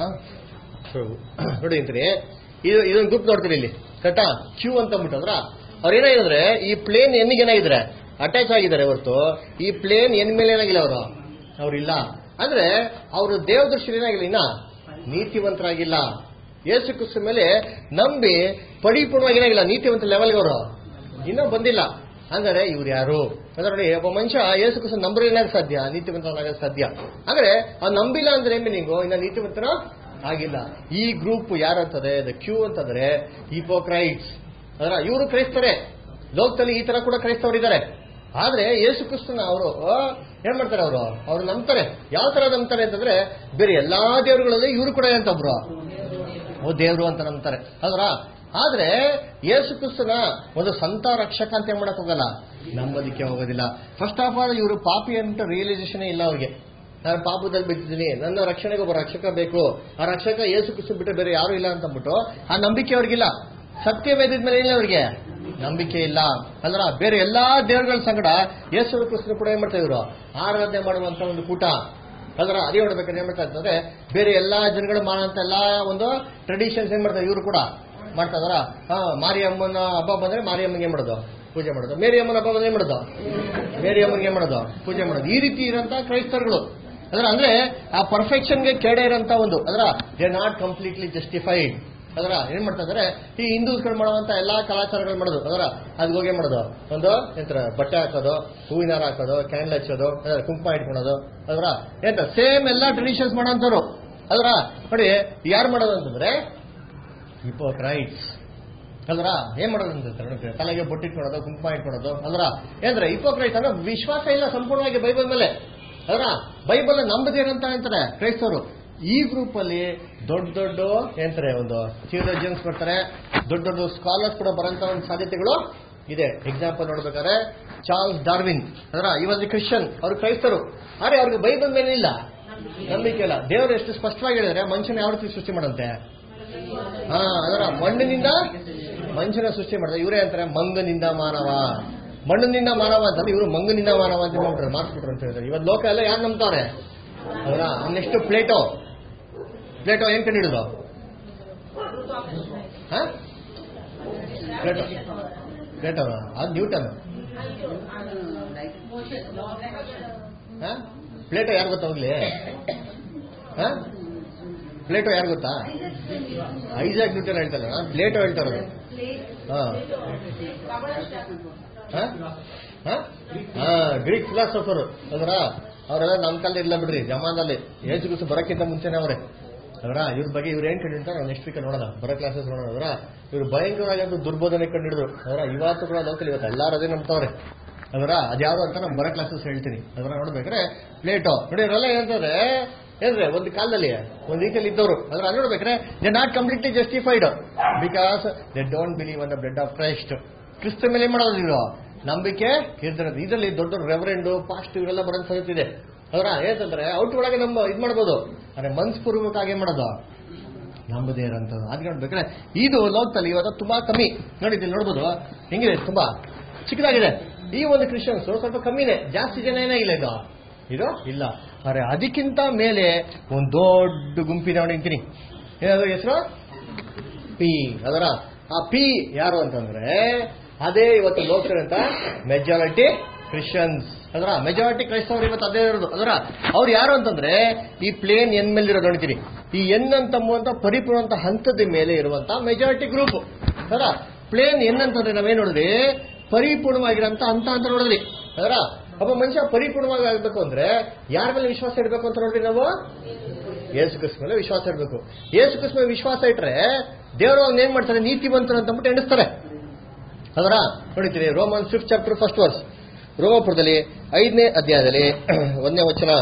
ನೋಡಿ ಅಂತೀರಿ. ಇದೊಂದು ಗ್ರೂಪ್ ನೋಡ್ತೀರಿ ಇಲ್ಲಿ ಕರೆಕ್ಟಾ? ಕ್ಯೂ ಅಂತ ಅಂದ್ಬಿಟ್ಟು ಅದ್ರ ಅವ್ರು ಏನಾಗಿದ್ರೆ ಈ ಪ್ಲೇನ್ ಎನ್ನಿಗೆ ಏನಾಗಿದ್ದಾರೆ ಅಟ್ಯಾಚ್ ಆಗಿದ್ದಾರೆ ಹೊರತು ಈ ಪ್ಲೇನ್ ಎನ್ ಮೇಲೆ ಏನಾಗಿಲ್ಲ ಅವ್ರಿಲ್ಲ. ಅಂದ್ರೆ ಅವರು ದೇವ ದೃಷ್ಟಿ ಏನಾಗಿಲ್ಲ, ಇನ್ನ ನೀತಿವಂತರಾಗಿಲ್ಲ. ಯೇಸು ಕ್ರಿಸ್ತ ಮೇಲೆ ನಂಬಿ ಪರಿಪೂರ್ಣವಾಗಿ ಏನಾಗಿಲ್ಲ, ನೀತಿವಂತ ಲೆವೆಲ್ಗೆ ಅವರು ಇನ್ನೂ ಬಂದಿಲ್ಲ. ಅಂದ್ರೆ ಇವ್ರು ಯಾರು ಅಂದ್ರೆ ನೋಡಿ, ಒಬ್ಬ ಮನುಷ್ಯ ಯೇಸು ಕ್ರಿಸ್ತ ನಂಬರ್ ಏನಾಗ ಸಾಧ್ಯ, ನೀತಿವಂತನಾಗ ಸಾಧ್ಯ. ಅಂದ್ರೆ ಆ ನಂಬಿಲ್ಲ ಅಂದ್ರೆ ಮೀನಿಂಗು ಇನ್ನ ನೀತಿವಂತನ ಆಗಿಲ್ಲ. ಈ ಗ್ರೂಪ್ ಯಾರಂತದೆ ದ ಕ್ಯೂ ಅಂತಂದ್ರೆ ಹಿಪೋಕ್ರೈಟ್ಸ್. ಅದರ ಇವರು ಕ್ರೈಸ್ತರೇ, ಲೋಕದಲ್ಲಿ ಈ ತರ ಕೂಡ ಕ್ರೈಸ್ತವರಿದ್ದಾರೆ. ಆದ್ರೆ ಯೇಸು ಕ್ರಿಸ್ತನ ಅವರು ಏನ್ ಮಾಡ್ತಾರೆ, ಅವರು ನಂಬ್ತಾರೆ. ಯಾವ ತರ ನಂಬ್ತಾರೆ ಅಂತಂದ್ರೆ ಬೇರೆ ಎಲ್ಲಾ ದೇವರುಗಳಲ್ಲಿ ಇವರು ಕೂಡ ಏನಂತಬ್ರು ದೇವರು ಅಂತ ನಂಬ್ತಾರೆ ಅದರ. ಆದ್ರೆ ಯೇಸು ಕ್ರಿಸ್ತನ ಒಂದು ಸ್ವಂತ ರಕ್ಷಕ ಅಂತ ಏನ್ ಮಾಡಕ್ ಹೋಗಲ್ಲ, ನಂಬೋದಿಕ್ಕೆ ಹೋಗೋದಿಲ್ಲ. ಫಸ್ಟ್ ಆಫ್ ಆಲ್ ಇವರು ಪಾಪಿ ಅಂತ ರಿಯಲೈಸೇಷನ್ ಇಲ್ಲ ಅವ್ರಿಗೆ. ನಾನು ಪಾಪದಲ್ಲಿ ಬಿದ್ದಿದ್ದೀನಿ, ನನ್ನ ರಕ್ಷಣೆಗೆ ಒಬ್ಬ ರಕ್ಷಕ ಬೇಕು, ಆ ರಕ್ಷಕ ಯೇಸು ಕ್ರಿಸ್ತ ಬಿಟ್ಟು ಬೇರೆ ಯಾರು ಇಲ್ಲ ಅಂತ ಅಂದ್ಬಿಟ್ಟು ಆ ನಂಬಿಕೆ ಅವ್ರಿಗಿಲ್ಲ. ಸತ್ಯ ವೇದದ ಮೇಲೆ ಇಲ್ಲ ಅವ್ರಿಗೆ ನಂಬಿಕೆ ಇಲ್ಲ. ಅಲ್ರ ಬೇರೆ ಎಲ್ಲಾ ದೇವರುಗಳ ಸಂಗಡ ಯೇಸು ಕ್ರಿಸ್ತನ ಕೂಡ ಏನ್ ಮಾಡ್ತಾ ಇದ್ರು, ಆರಾಧನೆ ಮಾಡುವಂತ ಒಂದು ಕೂಟ. ಅಲ್ರ ಅದೇ ಹೊಡ್ಬೇಕಾದ್ರೆ ಏನ್ ಮಾಡ್ತಾ ಇರ್ತಂದ್ರೆ ಬೇರೆ ಎಲ್ಲಾ ಜನಗಳು ಮಾಡುವಂತ ಎಲ್ಲಾ ಒಂದು ಟ್ರೆಡಿಷನ್ಸ್ ಏನ್ ಮಾಡ್ತಾರೆ ಇವರು ಕೂಡ ಮಾಡ್ತಾ ಇದಾರ. ಮಾರಿಯಮ್ಮನ ಹಬ್ಬ ಬಂದ್ರೆ ಮಾರಿಯಮ್ಮನಿಗೆ ಏನ್ ಮಾಡೋದು, ಪೂಜೆ ಮಾಡೋದು. ಮೇರಿಯಮ್ಮನ ಹಬ್ಬ ಬಂದ್ರೆ ಏನ್ ಮಾಡೋದು, ಮೇರಿಯಮ್ಮನಿಗೆ ಏನ್ ಮಾಡೋದು, ಪೂಜೆ ಮಾಡೋದು. ಈ ರೀತಿ ಇರೋಂತ ಕ್ರೈಸ್ತರುಗಳು ಅದರ ಅಂದ್ರೆ ಆ ಪರ್ಫೆಕ್ಷನ್ಗೆ ಕೆಡೆ ಇರೋಂತ ಒಂದು ಅದರ they are not completely justified. ಅದರ ಏನ್ ಮಾಡ್ತಾ ಇದಾರೆ ಈ ಹಿಂದೂಸ್ಗಳು ಮಾಡುವಂತ ಎಲ್ಲಾ ಕಲಾಚಾರಗಳು ಮಾಡೋದು. ಅದರ ಅದಕ್ಕೆ ಹೋಗಿ ಮಾಡೋದು ಒಂದು ಎಂತ ಬಟ್ಟೆ ಹಾಕೋದು, ಹೂವಿನಾರ ಹಾಕೋದು, ಕ್ಯಾಂಡಲ್ ಹಚ್ಚೋದು, ಕುಂಕುಮ ಇಟ್ಕೊಳೋದು. ಅದರ ಎಂತ ಸೇಮ್ ಎಲ್ಲಾ ಟ್ರೆಡಿಷನ್ಸ್ ಮಾಡೋಂಥವ್ರು. ಅದರ ನೋಡಿ ಯಾರು ಮಾಡೋದು ಅಂತಂದ್ರೆ ಹಿಪೋಕ್ರೈಟ್ಸ್. ಅಲ್ರ ಏನ್ ಮಾಡೋದು ಅಂತ ತಲೆಗೆ ಬೊಟ್ಟಿಟ್ಕೊಳೋದು, ಕುಂಕುಮ ಇಟ್ಕೊಳೋದು. ಅಲ್ರ ಏನಂದ್ರೆ ಹಿಪೋಕ್ರೈಟ್ಸ್ ಅಂದ್ರೆ ವಿಶ್ವಾಸ ಇಲ್ಲ ಸಂಪೂರ್ಣವಾಗಿ ಬೈಬಲ್ ಮೇಲೆ. ಅದರ ಬೈಬಲ್ ನಂಬದೇನಂತ ಹೇಳ್ತಾರೆ ಕ್ರೈಸ್ತವರು. ಈ ಗ್ರೂಪ್ ಅಲ್ಲಿ ದೊಡ್ಡ ದೊಡ್ಡ ಏನಂತಾರೆ ಒಂದು ಥಿಯೋಲಜಿಯನ್ಸ್ ಬರ್ತಾರೆ, ದೊಡ್ಡ ದೊಡ್ಡ ಸ್ಕಾಲರ್ಸ್ ಕೂಡ ಬರೋಂತ ಒಂದು ಸಾಧ್ಯತೆಗಳು ಇದೆ. ಎಕ್ಸಾಂಪಲ್ ನೋಡ್ಬೇಕಾದ್ರೆ ಚಾರ್ಲ್ಸ್ ಡಾರ್ವಿನ್ ಅದರ ಇವಾಗ ಕ್ರಿಶ್ಚಿಯನ್, ಅವರು ಕ್ರೈಸ್ತರು, ಆದ್ರೆ ಅವ್ರಿಗೆ ಬೈಬಲ್ ಮೇಲೆ ಇಲ್ಲ ನಂಬಿಕೆ ಇಲ್ಲ. ದೇವರು ಎಷ್ಟು ಸ್ಪಷ್ಟವಾಗಿ ಹೇಳಿದ್ರೆ ಮನುಷ್ಯನ ಯಾವ ರೀತಿ ಸೃಷ್ಟಿ ಮಾಡಂತೆ, ಅದರ ಮಣ್ಣಿನಿಂದ ಮನುಷ್ಯನ ಸೃಷ್ಟಿ ಮಾಡಿದ್ರೆ ಇವರೇ ಅಂತಾರೆ ಮಂಗನಿಂದ ಮಾನವ, ಮಣ್ಣಿನಿಂದ ಮಾನವ ಅಂತಂದ್ರೆ ಇವರು ಮಂಗನಿಂದ ಮಾನವ ಅಂತ ಮಾಡ್ಬಿಟ್ರೆ ಮಾರ್ಕ್ಬಿಟ್ರು ಅಂತ ಹೇಳಿದ್ರೆ. ಇವತ್ತು ಲೋಕ ಎಲ್ಲ ಯಾರು ನಂಬ್ತಾರೆ ಅವರ. ನೆಕ್ಸ್ಟ್ ಪ್ಲೇಟೋ ಏನ್ ಕಂಡಿಡಿದು, ಪ್ಲೇಟೋ ಅದು ನ್ಯೂಟನ್. ಪ್ಲೇಟೋ ಯಾರು ಗೊತ್ತಾ ಹೋಗ್ಲಿ, ಪ್ಲೇಟೋ ಯಾರು ಗೊತ್ತಾ, ಐಸಾಕ್ ನ್ಯೂಟನ್ ಹೇಳ್ತಾರೆ, ಪ್ಲೇಟೋ ಹೇಳ್ತಾರೆ. ಗ್ರೀಕ್ ಫಿಲಾಸಫರ್ ಅದರ ಅವರೆಲ್ಲ ನಮ್ಮ ಕಾಲದಲ್ಲಿ ಇಲ್ಲ ಬಿಡ್ರಿ, ಜಮಾನದಲ್ಲಿ ಏಜು ಗುಸು ಬರೋಕ್ಕಿಂತ ಮುಂಚೆನೆ ಅವರೇ ಅವರ. ಇವ್ರ ಬಗ್ಗೆ ಇವ್ರು ಏನ್ ಕಂಡಿಡ್ತಾರೆ ನಾವು ನೆಕ್ಸ್ಟ್ ವೀಕ್ ನೋಡೋಣ, ಬರೋ ಕ್ಲಾಸಸ್ ನೋಡೋಣ. ಅವರ ಇವ್ರು ಭಯಂಕರವಾಗಿ ಒಂದು ದುರ್ಬೋಧನೆ ಕಂಡಿಡಿದ್ರು ಅವರ. ಇವತ್ತು ಕೂಡ ಲೋಕಲ್ ಇವತ್ತು ಎಲ್ಲಾರು ಅದೇ ನಂಬ್ತವ್ರೆ ಅದರ. ಅದ್ಯಾವ್ದು ಅಂತ ನಾನು ಬರೋ ಕ್ಲಾಸಸ್ ಹೇಳ್ತೀನಿ ಅದರ. ನೋಡ್ಬೇಕ್ರೆ ಪ್ಲೇಟೋ ನೋಡಿ ಇವರೆಲ್ಲ ಹೇಳ್ತಾರೆ ಏನ್ರೆ ಒಂದು ಕಾಲದಲ್ಲಿ ಒಂದು ರೀತಿಯಲ್ಲಿ ಇದ್ದವರು ಅದ್ರ. ಅದು ನೋಡ್ಬೇಕ್ರೆ they not completely justified because they don't believe on the blood of Christ. ಕ್ರಿಸ್ತ ಮೇಲೆ ಏನ್ ಮಾಡೋದು ಇವರು ನಂಬಿಕೆ ಇರ್ತಿರೋದು. ಇದರಲ್ಲಿ ದೊಡ್ಡ ದೊಡ್ಡ ರೆವರೆಂಡು ಪಾಸ್ಟ್ ಇವರೆಲ್ಲ ಬರೋದು ಸಾಧ್ಯತೆ ಅದರ. ಏನಂತಂದ್ರೆ ಔಟ್ ಒಳಗೆ ನಮ್ಮ ಇದು ಮಾಡ್ಬೋದು, ಅಂದ್ರೆ ಮನಸ್ಪೂರ್ವಕವಾಗಿ ಏನ್ ಮಾಡೋದು ನಂಬದೇ ಇರೋಂಥದ್ದು. ಅದ್ ನೋಡ್ಬೇಕ್ರೆ ಇದು ಲೋಕದಲ್ಲಿ ಇವತ್ತು ತುಂಬಾ ಕಮ್ಮಿ ನೋಡಿದ್ದೀನಿ. ನೋಡ್ಬೋದು ಹೆಂಗಿದೆ, ತುಂಬಾ ಚಿಕ್ಕದಾಗಿದೆ. ಈ ಒಂದು ಕ್ರಿಶ್ಚಿಯನ್ಸ್ ಸ್ವಲ್ಪ ಕಮ್ಮಿನೇ, ಜಾಸ್ತಿ ಜನ ಏನೇ ಇಲ್ಲ ಇದು ಇಲ್ಲ. ಅರೆ ಅದಕ್ಕಿಂತ ಮೇಲೆ ಒಂದು ದೊಡ್ಡ ಗುಂಪಿನ ನೋಡಿಂತೀನಿ, ಏನಾದ್ರು ಹೆಸರು ಪಿ ಅದರ. ಆ ಪಿ ಯಾರು ಅಂತಂದ್ರೆ ಅದೇ ಇವತ್ತು ಲೋಕದಂತ ಮೆಜಾರಿಟಿ ಕ್ರಿಶ್ಚಿಯನ್ಸ್ ಅದರ. ಮೆಜಾರಿಟಿ ಕ್ರೈಸ್ತವರು ಇವತ್ತು ಅದೇ ಇರೋದು ಅದರ. ಅವ್ರು ಯಾರು ಅಂತಂದ್ರೆ ಈ ಪ್ಲೇನ್ ಎನ್ ಮೇಲೆ ಇರೋದು ನೋಡ್ತೀರಿ. ಈ ಎನ್ ಅಂತಂಬುವಂತ ಪರಿಪೂರ್ಣ ಹಂತದ ಮೇಲೆ ಇರುವಂತ ಮೆಜಾರಿಟಿ ಗ್ರೂಪ್ ಅದರ. ಪ್ಲೇನ್ ಎನ್ ಅಂತಂದ್ರೆ ನಾವೇನ್ ನೋಡಿದ್ರಿ, ಪರಿಪೂರ್ಣವಾಗಿರೋಂತ ಹಂತ ಅಂತ ನೋಡಿದ್ರಿ ಅದರ. ಒಬ್ಬ ಮನುಷ್ಯ ಪರಿಪೂರ್ಣವಾಗಿ ಆಗ್ಬೇಕು ಅಂದ್ರೆ ಯಾರ ಮೇಲೆ ವಿಶ್ವಾಸ ಇಡಬೇಕು ಅಂತ ನೋಡ್ರಿ ನಾವು, ಯೇಸು ಕ್ರಿಸ್ತ ಮೇಲೆ ವಿಶ್ವಾಸ ಇಡಬೇಕು. ಯೇಸು ಕ್ರಿಸ್ತ ಮೇಲೆ ವಿಶ್ವಾಸ ಇಟ್ರೆ ದೇವರು ಅವ್ನ ಏನ್ ಮಾಡ್ತಾರೆ, ನೀತಿವಂತರು ಅಂತಂದ್ಬಿಟ್ಟು ಎಣಿಸ್ತಾರೆ ಅದರ. ನೋಡಿತೀರಿ Roman 5th chapter 1st verse, ರೋಮಾಪುರದಲ್ಲಿ 5ನೇ ಅಧ್ಯಾಯದಲ್ಲಿ 1ನೇ ವಚನ.